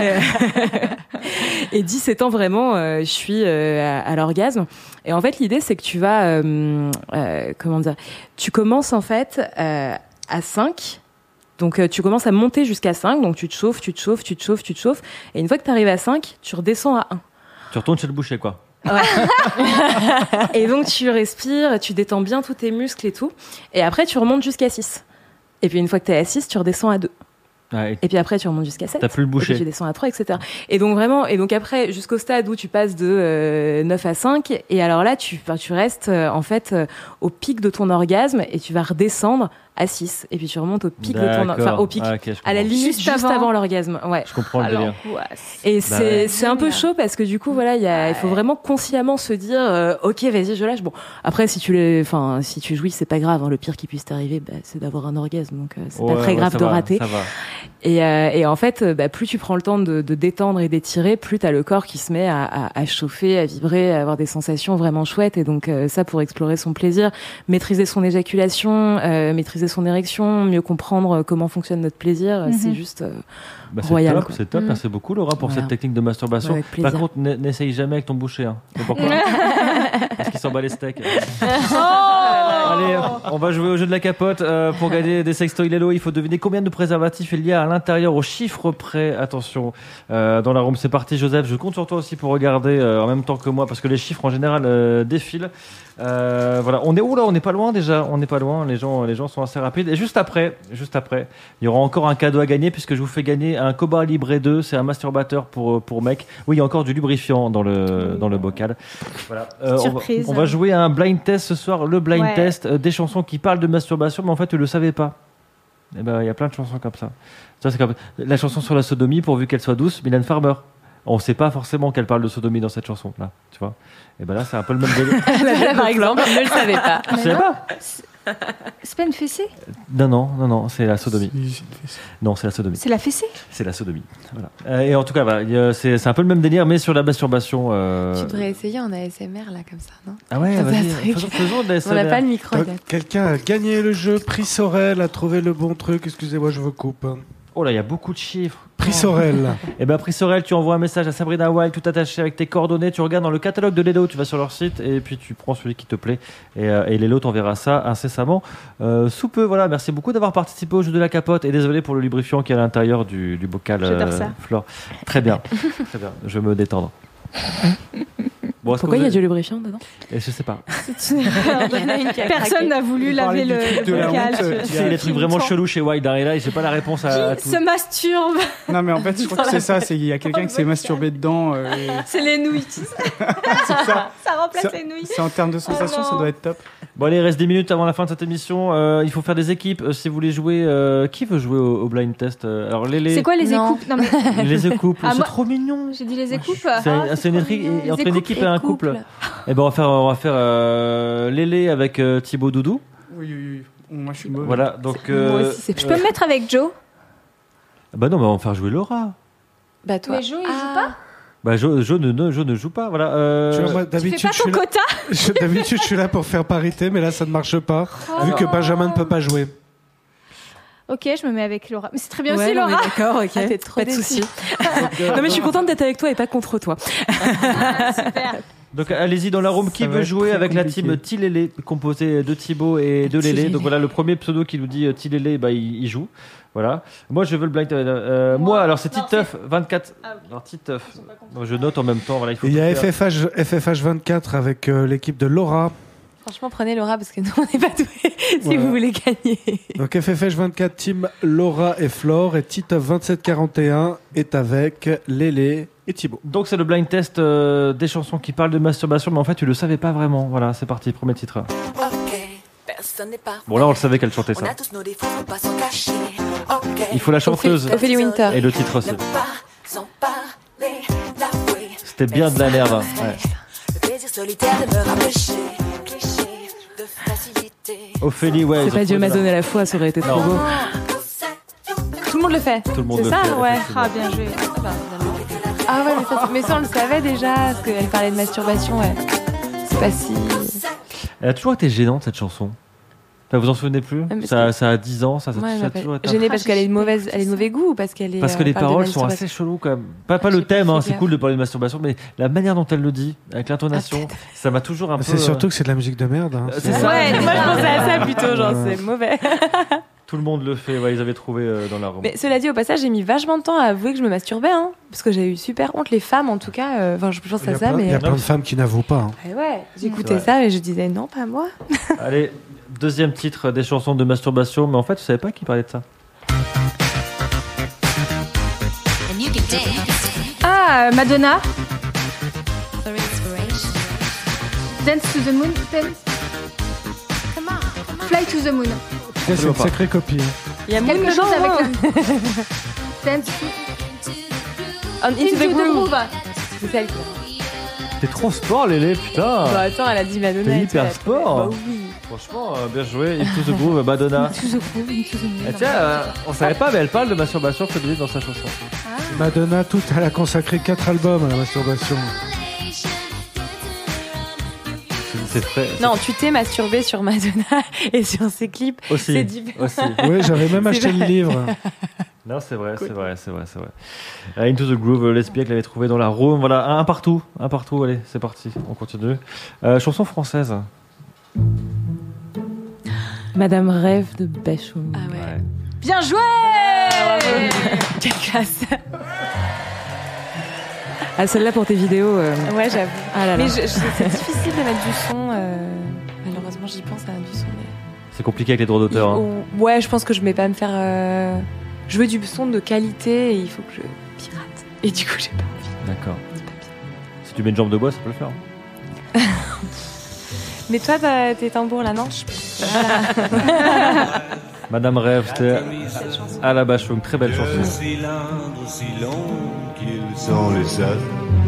Et dix étant vraiment, euh, je suis euh, à, à l'orgasme. Et en fait, l'idée, c'est que tu vas... Euh, euh, comment dire, tu commences en fait euh, à cinq. Donc euh, tu commences à monter jusqu'à cinq, donc tu te chauffes, tu te chauffes, tu te chauffes, tu te chauffes. Et une fois que tu arrives à cinq, tu redescends à un. Tu retournes chez le boucher, quoi. Ouais. Et donc tu respires, tu détends bien tous tes muscles et tout. Et après, tu remontes jusqu'à six. Et puis une fois que tu es à six, tu redescends à deux. Ouais. Et puis après, tu remontes jusqu'à sept. T'as plus le boucher. Et puis tu descends à trois, et cetera. Et donc vraiment, et donc après, jusqu'au stade où tu passes de euh, neuf à cinq. Et alors là, tu, tu restes euh, en fait euh, au pic de ton orgasme et tu vas redescendre à six. Et puis tu remontes au pic D'accord. de ton, enfin au pic, ah, okay, à la limite juste, juste avant, avant l'orgasme. Ouais. Je comprends le alors, délire. Et bah, c'est ouais. c'est un peu chaud parce que du coup voilà, il y a, il faut vraiment consciemment se dire, euh, ok, vas-y, je lâche. Bon, après si tu les, enfin si tu jouis, c'est pas grave. Hein, le pire qui puisse t'arriver, bah, c'est d'avoir un orgasme. Donc euh, c'est ouais, pas très ouais, grave de va, rater. Ça va. Et, euh, et en fait, bah, plus tu prends le temps de, de détendre et d'étirer, plus t'as le corps qui se met à, à, à chauffer, à vibrer, à avoir des sensations vraiment chouettes. Et donc euh, ça, pour explorer son plaisir, maîtriser son éjaculation, euh, maîtriser son érection, mieux comprendre comment fonctionne notre plaisir, mm-hmm. c'est juste euh, bah, c'est royal. Top, c'est top, mmh. Merci beaucoup Laura pour voilà. cette technique de masturbation. Avec plaisir. Par contre, n'essaye jamais avec ton boucher. Hein. Pourquoi? Parce qu'il s'en bat les steaks. Oh Allez, on va jouer au jeu de la capote. Euh, pour gagner des sextoys Lelo, il faut deviner combien de préservatifs il y a à l'intérieur au chiffre près. Attention, euh, dans la room, c'est parti Joseph. Je compte sur toi aussi pour regarder euh, en même temps que moi parce que les chiffres en général euh, défilent. Euh, voilà, on est où là? On n'est pas loin déjà. On n'est pas loin. Les gens, les gens sont assez rapides. Et juste après, juste après, il y aura encore un cadeau à gagner puisque je vous fais gagner un Cobra Libre deux. C'est un masturbateur pour pour mec. Oui, il y a encore du lubrifiant dans le dans le bocal. Voilà. Euh, Surprise. On va, on va jouer à un blind test ce soir. Le blind ouais. test euh, des chansons qui parlent de masturbation, mais en fait tu le savais pas. Et ben il y a plein de chansons comme ça. Ça c'est comme la chanson sur la sodomie, pourvu qu'elle soit douce, Mylène Farmer. On ne sait pas forcément qu'elle parle de sodomie dans cette chanson là, tu vois. Et ben là c'est un peu le même délire. Par exemple, je ne le savais pas. Tu savais pas? C'est pas une fessée? Non, non, non, non, c'est la sodomie. Non, c'est la sodomie. C'est la fessée? C'est la sodomie. Voilà. Euh, et en tout cas, voilà, c'est, c'est un peu le même délire, mais sur la masturbation. Euh... Tu devrais essayer en A S M R là, comme ça, non? Ah ouais, vas-y, faisons, faisons de la A S M R. On n'a pas le micro. Donc, quelqu'un a gagné le jeu, Prix Sorel a trouvé le bon truc. Excusez-moi, je vous coupe. Oh là, il y a beaucoup de chiffres. Prix Sorel. Et ben Prix Sorel, tu envoies un message à Sabrina Wild, tout attaché avec tes coordonnées. Tu regardes dans le catalogue de Lelo, tu vas sur leur site et puis tu prends celui qui te plaît. Et, euh, et Lelo t'enverra ça incessamment euh, sous peu. Voilà, merci beaucoup d'avoir participé au jeu de la capote et désolé pour le lubrifiant qui est à l'intérieur du, du bocal. J'adore ça. Flore. Très bien, très bien. Je vais me détendre. Bon, Pourquoi il y a du lubrifiant dedans? Et je sais pas. Personne n'a voulu laver le, le bocal. Tu sais, il y a des trucs vraiment chelous chez Wild, hein, et là, j'ai pas la réponse à, à Qui tout. se masturbe? Non, mais en fait, je crois que c'est ça. C'est qu'il y a quelqu'un qui s'est masturbé dedans. euh, et- C'est les nouilles. tu sais. ça. Ça remplace Ça- les nouilles. C'est en termes de sensation, ça doit être top. Bon, allez, il reste dix minutes avant la fin de cette émission. Euh, il faut faire des équipes. Euh, si vous voulez jouer, euh, qui veut jouer au, au blind test? Euh, Alors, les, les... C'est quoi les Non. écoupes? Non, mais... Les écoupes, Ah, c'est moi- trop mignon. J'ai dit les écoupes. C'est Ah, c'est une trop équipe mignon. entre Les une écoupes équipe et un couple. couple. Et ben on va faire, on va faire euh, Lélé avec euh, Thibaut Doudou. Oui, oui, oui. Moi, je suis mauvais. Voilà, donc. Moi Euh, aussi, c'est Je peux me mettre avec Joe? bah non, mais on va faire jouer Laura. Bah, toi. Mais Joe, il Ah. joue pas? Bah Jo, Jo ne, ne- Jo ne joue pas, voilà. Euh, Tu vois, moi, Tu fais d'habitude, pas je suis ton là- quota? je- d'habitude, je suis là pour faire parité, mais là, ça ne marche pas, vu que Benjamin ne peut pas jouer. Ok, je me mets avec Laura. Mais c'est très bien Ouais, aussi, non, mais Laura. d'accord, ok. Ah, t'es trop pas de déçue. soucis. Non, mais je suis contente d'être avec toi et pas contre toi. Super. Donc allez-y dans la room. Qui Ça va veut être jouer très avec la compliqué. team Tilélé, composée de Thibaut et de Lélé. Tilélé. Donc voilà, le premier pseudo qui nous dit euh, Tilélé, bah, il, il joue. Voilà. Moi, je veux le blind. euh, euh, moi, alors c'est Non, Titeuf vingt-quatre. Ah, ok. Alors Titeuf. Donc, je note en même temps. Voilà, il faut Et il y a tout faire. F F H, F F H vingt-quatre avec euh, l'équipe de Laura. Franchement, prenez Laura parce que nous, on n'est pas doués si Voilà. vous voulez gagner. Donc F F H vingt-quatre, team Laura et Flore. Et Titeuf vingt-sept quarante et un est avec Lélé et Thibaut. Donc c'est le blind test euh, des chansons qui parlent de masturbation, mais en fait tu le savais pas vraiment. Voilà, c'est parti, premier titre. Bon là on le savait qu'elle chantait ça. Il faut la chanteuse Ophélie Winter. et le titre aussi. C'était bien de la merde. hein. Ouais. Ophélie, ouais. C'est ils ont pas Dieu trouvé m'a la- donné la foi, ça aurait été trop Non. beau. Tout le monde le fait. Tout le monde C'est le ça, fait, ouais. effectivement. Ah, bien joué. Ah ouais, mais ça, mais ça, on le savait déjà, parce qu'elle parlait de masturbation, ouais. C'est pas si... Elle a toujours été gênante cette chanson. Enfin, vous en souvenez plus Ah, mais ça, c'est- ça a dix ans, ça, ça, Ouais, ça elle a m'appelle- toujours été un- gênée parce qu'elle est de mauvaise, elle est de mauvais goût ou parce qu'elle est. Parce que euh, les parle de paroles sont masturbation. assez cheloues quand même. Pas, pas le J'ai pas thème, fait hein, c'est gaffe. cool de parler de masturbation, mais la manière dont elle le dit, avec l'intonation, ça m'a toujours un peu. C'est surtout que c'est de la musique de merde. hein. Euh, c'est ça. Ouais, moi je pensais à ça plutôt, genre Ouais. c'est mauvais. Tout le monde le fait, ouais, ils avaient trouvé euh, dans la room. Mais cela dit, au passage, j'ai mis vachement de temps à avouer que je me masturbais, hein, parce que j'ai eu super honte, les femmes en tout cas. euh, Enfin, je pense Il y à a ça, plein, il y mais. a plein de femmes qui n'avouent pas. hein. Eh ouais, j'écoutais C'est vrai. ça et je disais non, pas moi. Allez, deuxième titre des chansons de masturbation, mais en fait, je savais pas qui parlait de ça. Ah, euh, Madonna. Dance to the moon. Dance. Fly to the moon. C'est une sacrée copie. Il y a Quelque Moon chose dedans, avec hein. la... Dance On Into the Groove. C'est celle qui. T'es trop sport, Lélé, putain. Bah attends, elle a dit Madonna. T'es et tout, hyper elle a- sport. Bah oui. Franchement, euh, bien joué. Into the Groove, Madonna. to the groove, into the moon. Eh, tiens, euh, on savait pas, mais elle parle de masturbation féminine dans sa chanson. Madonna, toute, elle a consacré quatre albums à la masturbation. C'est frais. Non, tu t'es masturbé sur Madonna et sur ses clips. Aussi. C'est différent. Aussi. Oui, j'avais même C'est acheté le vrai. livre. Non, c'est vrai, c'est vrai, c'est vrai, c'est vrai. Euh, Into the Groove, Lesbiac l'avait trouvé dans la room. Voilà, un, un partout, un partout. Allez, c'est parti, on continue. Euh, chanson française. Madame Rêve de Bachung. Ah ouais. Ouais. Bien joué. Quelle classe. Ah, celle-là pour tes vidéos. euh, Ouais, j'avoue. Ah là là. Mais je- je- c'est difficile de mettre du son. euh, Malheureusement, j'y pense à mettre du son. Mais... C'est compliqué avec les droits d'auteur. Hein. Oh, ouais, je pense que je vais pas me faire. euh, Je veux du son de qualité et il faut que je pirate. Et du coup, j'ai pas envie. D'accord. Si tu mets une jambe de bois, ça peut le faire. Mais toi, t'as tes tambours là, non je... Madame Rêve, c'était à la Bachung, très belle chanson. Cylindres si longs qu'ils sont les seuls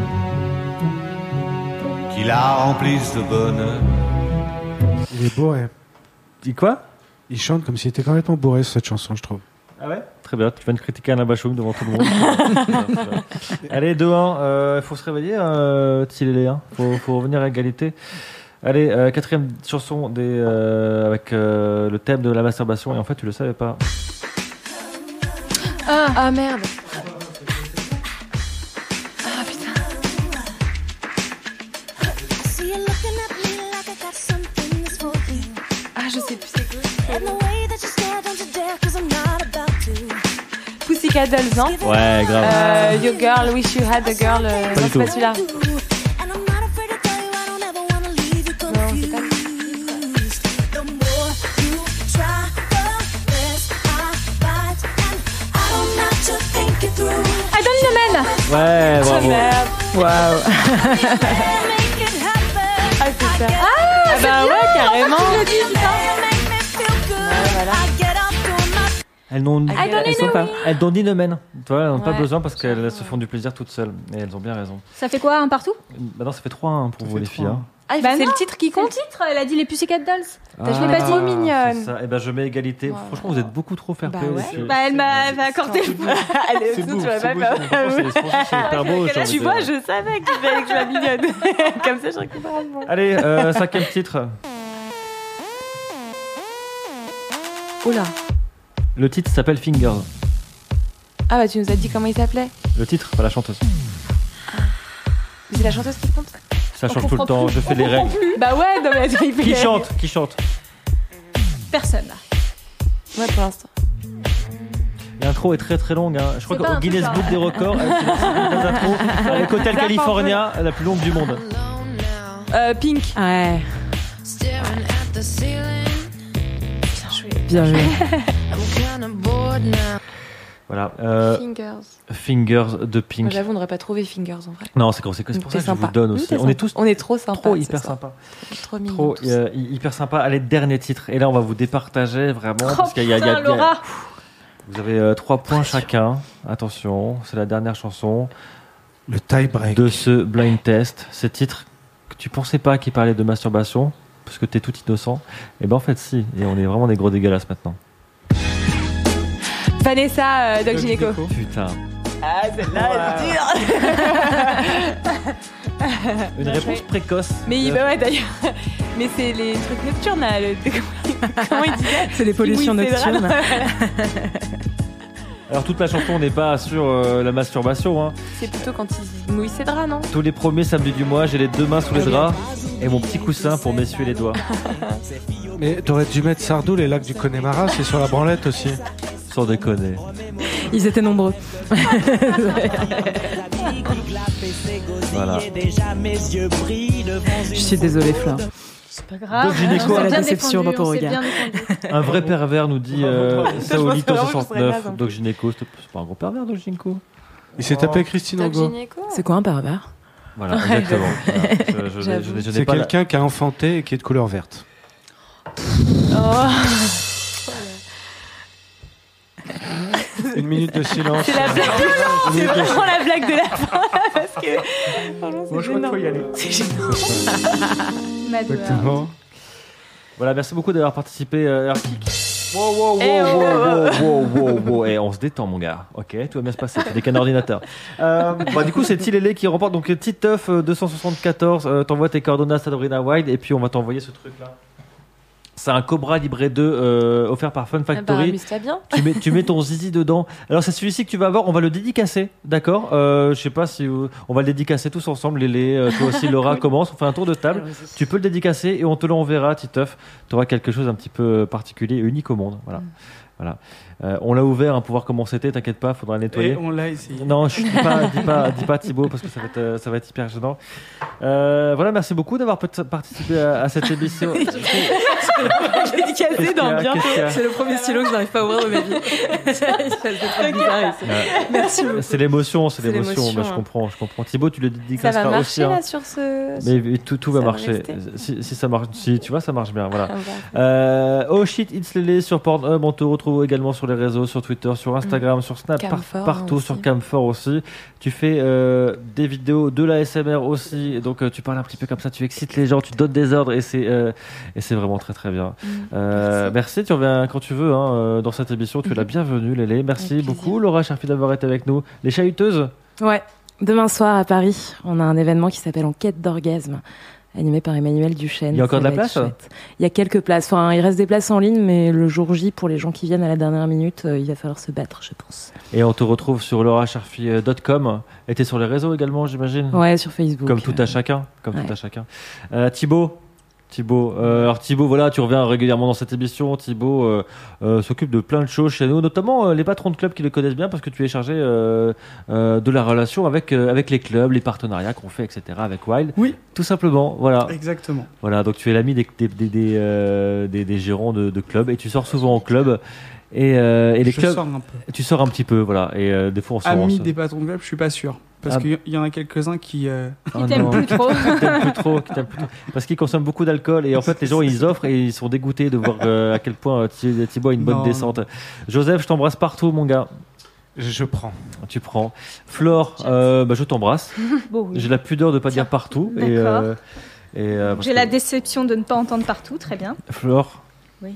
qui la remplissent de bonheur. Il est bourré. Dis quoi? Il chante comme s'il était complètement bourré sur cette chanson, je trouve. Ah ouais? Très bien, tu viens de critiquer Anna Bachung devant tout le monde. Allez, deux un, il euh, faut se réveiller, euh, Tilélé, hein. faut, faut revenir à égalité. Allez, euh, quatrième chanson des, euh, avec euh, le thème de la masturbation, et en fait, tu le savais pas. Ah, ah merde. Pussycat Dolls, non? Ouais, grave. Euh, Your Girl, Wish You Had a Girl. Euh, Pas non, du c'est pas tout. celui-là. Non, c'est pas. I don't know, man. Ouais, bravo. Merde. Waouh. Ah, c'est ça. Ah, Ah bah ouais, carrément. Je le dis, putain. Ouais, voilà. Elles n'ont I don't elles sont know. pas. Elles n'ont ni ne mènent. Tu vois, elles n'ont pas Ouais. besoin parce qu'elles se font du plaisir toutes seules. Et elles ont bien raison. Ça fait quoi, un partout? Maintenant, ça fait trois un pour Ça vous, fait les trois, filles. hein. Ah, Bah c'est non, le titre qui C'est le compte. titre, elle a dit les Pussycat Dolls. je l'ai pas dit. Trop mignonne. c'est ça. Et ben, je mets égalité. Ouais. Franchement, vous êtes beaucoup trop fair Bah play, les ouais. filles. Bah, elle m'a elle m'a accordé le point. Allez, C'est sinon, beau, tu vas c'est pas beau, faire. c'est- franchement, c'est- franchement, c'est hyper beau, j'ai envie Tu de vois, dire. je savais qu'il fallait que je sois mignonne. Comme ça, je récupère le point. Allez, euh, cinquième titre. Oula. Le titre s'appelle Fingers. Ah bah tu nous as dit comment il s'appelait. Le titre, pas la chanteuse. Mais c'est la chanteuse qui compte. Ça On change tout le comprend temps, plus. je fais les On comprend règles. plus. Bah ouais, non mais attends, il fait Qui chante Qui chante Personne. Ouais, pour l'instant. L'intro est très très longue. Hein. Je crois C'est pas qu'au un Guinness truc, Book hein. des records, elle fait la intro avec Hotel Zap un California, la plus longue du monde. Euh, Pink. Ouais. Bien joué. Voilà. Euh, Fingers. Fingers de Moi, Pink. j'avoue, on n'aurait pas trouvé Fingers en vrai. Non, c'est c'est c'est pour ça T'es que je sympa. vous donne Oui, aussi. t'es On sympa. est tous On est trop sympa. trop ce hyper soir. sympas. Trop mignons. Trop tous. euh, hy- hyper sympa. Allez, dernier titre. Et là, on va vous départager vraiment. Oh parce qu'il y a, il y a- putain, il y a- Laura. Vous avez euh, trois points chacun. Attention, c'est la dernière chanson Le tie-break. de ce blind test. Ces titres que tu pensais pas qu'ils parlaient de masturbation, parce que t'es tout innocent. Et ben en fait, si. Et on est vraiment des gros dégueulasses maintenant. Vanessa, euh, Doc Gynéco. Putain. Ah, celle-là, elle est dure. Une réponse précoce. Mais il Euh, bah ouais d'ailleurs. Mais c'est les trucs nocturnes là. le- Comment il disait? C'est des pollutions Oui, c'est nocturnes. drôle. Alors toute la chanson n'est pas sur euh, la masturbation. Hein. C'est plutôt quand il mouille ses draps, non? Tous les premiers samedis du mois, j'ai les deux mains sous les draps et mon petit coussin pour m'essuyer les doigts. Mais t'aurais dû mettre Sardou, les lacs du Connemara, c'est sur la branlette aussi. Sans déconner. Ils étaient nombreux. Voilà. Je suis désolée, Flore. C'est pas grave. Doc Gynéco, on s'est la bien déception défendu, dans ton on s'est regard. bien défendu. Un vrai pervers nous dit euh, Saolito vraiment que je serais soixante-neuf. naze, en plus. Doc Gynéco, c'est c'est pas un gros pervers, Doc Gynéco. Il s'est tapé Christine Doc Angot. Gynéco. C'est quoi un pervers? Voilà, exactement. Voilà. Je, je, je, J'avoue. je, je n'ai C'est pas la- quelqu'un qui a enfanté et qui est de couleur verte. Oh. Une minute de silence. C'est la blague. Une C'est minute de vraiment la blague de la fin parce que. Franchement, c'est Moi, je crois qu'il faut y gênant. aller. C'est gênant. Ma douleur. Exactement. Voilà, merci beaucoup d'avoir participé. Euh, alors, qui- Wow, wow, wow, Eh, oh, wow, oh, wow, wow, wow, wow. Eh, on se détend, mon gars. Ok, tout va bien se passer. T'es qu'un ordinateur. Euh, bah, du coup, c'est Tilélé qui remporte. Donc, Titeuf euh, deux cent soixante-quatorze. Euh, T'envoies tes coordonnées à Sabrina Wild et puis on va t'envoyer ce truc-là. C'est un Cobra Libre deux euh, offert par Fun Ah bah, Factory. amuse-toi bien. tu, mets, tu mets ton zizi dedans. Alors c'est celui-ci que tu vas avoir, on va le dédicacer, d'accord euh, Je sais pas si euh, on va le dédicacer tous ensemble, Lélé, euh, toi aussi Laura, commence, on fait un tour de table. Tu peux le dédicacer et on te l'enverra, Titeuf. Tu auras quelque chose un petit peu particulier et unique au monde. Voilà. Voilà. Euh, on l'a ouvert hein, pour voir comment c'était, t'inquiète pas, faudra le nettoyer. Et on l'a essayé. Non, je dis pas, dis pas, dis pas Thibaut parce que ça va être, euh, ça va être hyper gênant. Euh, voilà, merci beaucoup d'avoir peut- participé à, à cette émission. Dédicacé Qu'est-ce qu'il y dans a bientôt. Qu'est-ce qu'il y a C'est le premier stylo que je n'arrive pas à ouvrir de ma vie. Ça fait trop bizarre ici. Ouais. Merci beaucoup. C'est l'émotion, c'est C'est l'émotion. l'émotion, Bah, je hein. comprends, je comprends. Thibaut, tu le Ça dédicaceras va aussi. marcher hein. là sur ce. Mais tout, tout va Ça va marcher. rester. Si, si ça marche, si tu vois, ça marche bien. Voilà. Ah, bah. Euh, oh shit, it's Lélé sur Pornhub. On te retrouve également sur les réseaux, sur Twitter, sur Instagram, sur Snap, par- Camfort, partout, aussi. sur Camfort aussi. Tu fais euh, des vidéos de la S M R aussi. Et donc euh, tu parles un petit peu comme ça, tu excites les gens, tu donnes des ordres et c'est euh, et c'est vraiment très très bien. Mm, Euh, merci. Tu reviens quand tu veux hein, euh, dans cette émission. Tu es la bienvenue, Lélé. Merci Avec beaucoup, Laura Charfi, d'avoir été avec nous. Les chahuteuses. Ouais. Demain soir à Paris, on a un événement qui s'appelle En quête d'orgasme, animé par Emmanuel Duchesne. Il y a encore Ça de la va être place chouette. Il y a quelques places. Enfin, il reste des places en ligne, mais le jour J, pour les gens qui viennent à la dernière minute, euh, il va falloir se battre, je pense. Et on te retrouve sur laura charfi point com. Et t'es sur les réseaux également, j'imagine. Ouais, sur Facebook. Comme tout euh, à chacun. Comme ouais. tout à chacun. Euh, Thibaut, Thibaut. Euh, alors Thibaut, voilà, tu reviens régulièrement dans cette émission. Thibaut euh, euh, s'occupe de plein de choses chez nous, notamment euh, les patrons de clubs qui le connaissent bien parce que tu es chargé euh, euh, de la relation avec euh, avec les clubs, les partenariats qu'on fait, et cetera. Avec Wild. Oui. Tout simplement, voilà. Exactement. Voilà, donc tu es l'ami des des des, des, euh, des, des gérants de, de clubs et tu sors souvent au club. Et, euh, et les Je clubs, sors un peu. tu sors un petit peu, voilà. Et euh, des fois on sort. Ami on se- des patrons de club, je suis pas sûr. Parce Ah. qu'il y en a quelques-uns qui. euh, Oh non. Qui t'aiment plus trop, qui t'aiment plus trop. Parce qu'ils consomment beaucoup d'alcool et en fait les gens ils offrent et ils sont dégoûtés de voir euh, à quel point euh, Thi- Thibaut a une bonne Non. descente. Joseph, je t'embrasse partout mon gars. Je, je prends. Tu prends. Flore, euh, bah, je t'embrasse. Bon, oui. J'ai la pudeur de pas dire partout. Et, D'accord. euh, et, euh, parce J'ai que- la déception de ne pas entendre partout, très bien. Flore, Oui.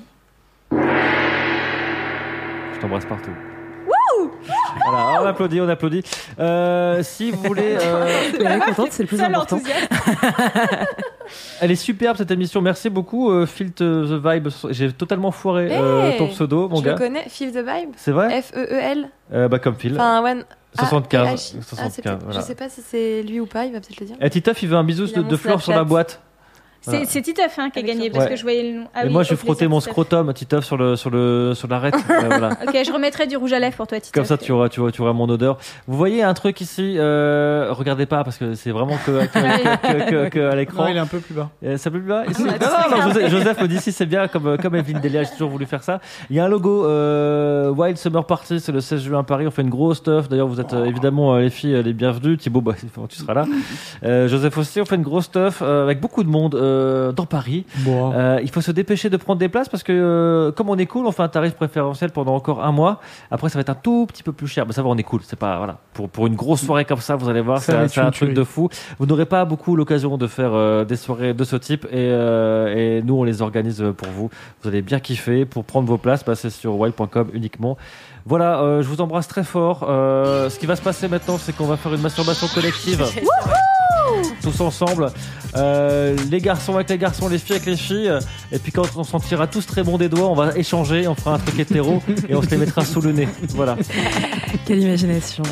je t'embrasse partout. Voilà, on applaudit, on applaudit. Euh, si vous voulez. Euh... Elle est contente, c'est le plus Ça, important. l'enthousiasme. Elle est superbe cette émission, merci beaucoup. Euh, Feel the Vibe, j'ai totalement foiré euh, Hey, ton pseudo, mon je gars. le connais, Feel the Vibe. C'est vrai F E E L. Euh, Bah, comme Phil. Enfin, ouais. soixante-quinze. Ah, H I. Ah, c'est soixante-quinze, peut-être- voilà. Je sais pas si c'est lui ou pas, il va peut-être le dire. Et Titeuf, il veut un bisou Il a de, mon de Flore sur la Snapchat. boîte. C'est Voilà. c'est Titeuf hein, qui a gagné parce Ouais. que je voyais le nom. Ah Et oui, moi, je vais au frotter plaisir, mon Titeuf. scrotum, Titeuf, sur, le, sur, le, sur l'arête. Euh, voilà. Ok, je remettrai du rouge à lèvres pour toi, Titeuf. Comme ça, tu auras, tu, auras, tu auras mon odeur. Vous voyez un truc ici, euh, regardez pas parce que c'est vraiment que, que, que, que- que à l'écran. Non, il est un peu plus bas. Euh, ça peut plus bas ici. Ah, Non, non, non, Joseph, Joseph me dit si c'est bien, comme, comme Evelyne Delia, j'ai toujours voulu faire ça. Il y a un logo euh, Wild Summer Party, c'est le seize juin à Paris. On fait une grosse stuff. D'ailleurs, vous êtes euh, évidemment euh, les filles euh, les bienvenues. Thibaut, bah, tu seras là. Euh, Joseph aussi, on fait une grosse stuff euh, avec beaucoup de monde euh, dans Paris. Bon. Euh, il faut se dépêcher de prendre des places parce que euh, comme on est cool, on fait un tarif préférentiel pendant encore un mois. Après, ça va être un tout petit peu plus cher. Mais ça va, on est cool. C'est pas voilà pour pour une grosse soirée comme ça, vous allez voir, Ça c'est va un, être c'est un une truc tuerie. de fou. Vous n'aurez pas beaucoup l'occasion de faire euh, des soirées de ce type et, euh, et nous on les organise pour vous. Vous allez bien kiffer. Pour prendre vos places, passez sur wild point com uniquement. Voilà, euh, je vous embrasse très fort. Euh, ce qui va se passer maintenant, c'est qu'on va faire une masturbation collective. Tous ensemble, euh, les garçons avec les garçons, les filles avec les filles, et puis quand on s'en tirera tous très bon des doigts, on va échanger, on fera un truc hétéro et on se les mettra sous le nez. Voilà. Quelle imagination.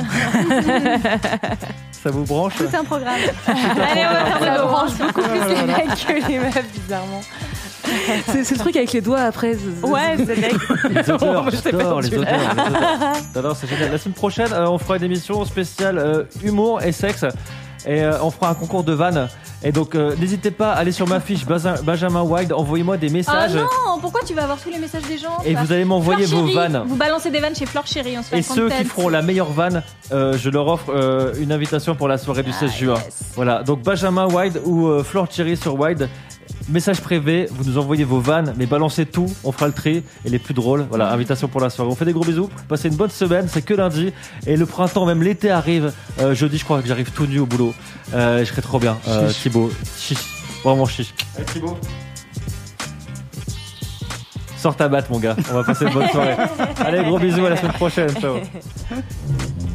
Ça vous branche? Tout un programme. Allez, on va faire Ça le branche branche. beaucoup plus les mecs que les meufs, bizarrement. C'est c'est le truc avec les doigts après. c'est- Ouais, c'est mec. Les odeurs, Oh, je t'ai j'adore les perdu. odeurs. les odeurs. J'adore, c'est génial. La semaine prochaine, euh, on fera une émission spéciale euh, humour et sexe. Et euh, on fera un concours de vannes. Et donc, euh, n'hésitez pas à aller sur ma fiche Baza- Benjamin Wild, envoyez-moi des Ah messages. non, pourquoi tu vas avoir tous les messages des gens Et ça vous allez m'envoyer Fleur vos Chérie, vannes. Vous balancez des vannes chez Flore Chérie, on se fait Et ceux qui feront la meilleure vanne, euh, je leur offre euh, une invitation pour la soirée du seize juin. Voilà, donc Benjamin Wild ou euh, Flore Thierry sur Wild. Message privé, vous nous envoyez vos vannes, mais balancez tout, on fera le tri et les plus drôles. Voilà, invitation pour la soirée. On fait des gros bisous, passez une bonne semaine, c'est que lundi. Et le printemps, même l'été arrive. Euh, jeudi, je crois que j'arrive tout nu au boulot. Euh, je serai trop bien. Euh, Chiche. Thibaut, chiche, vraiment chiche. Allez, Thibaut. Sors ta batte, mon gars. On va passer une bonne soirée. Allez, gros bisous, à la semaine prochaine. Ciao.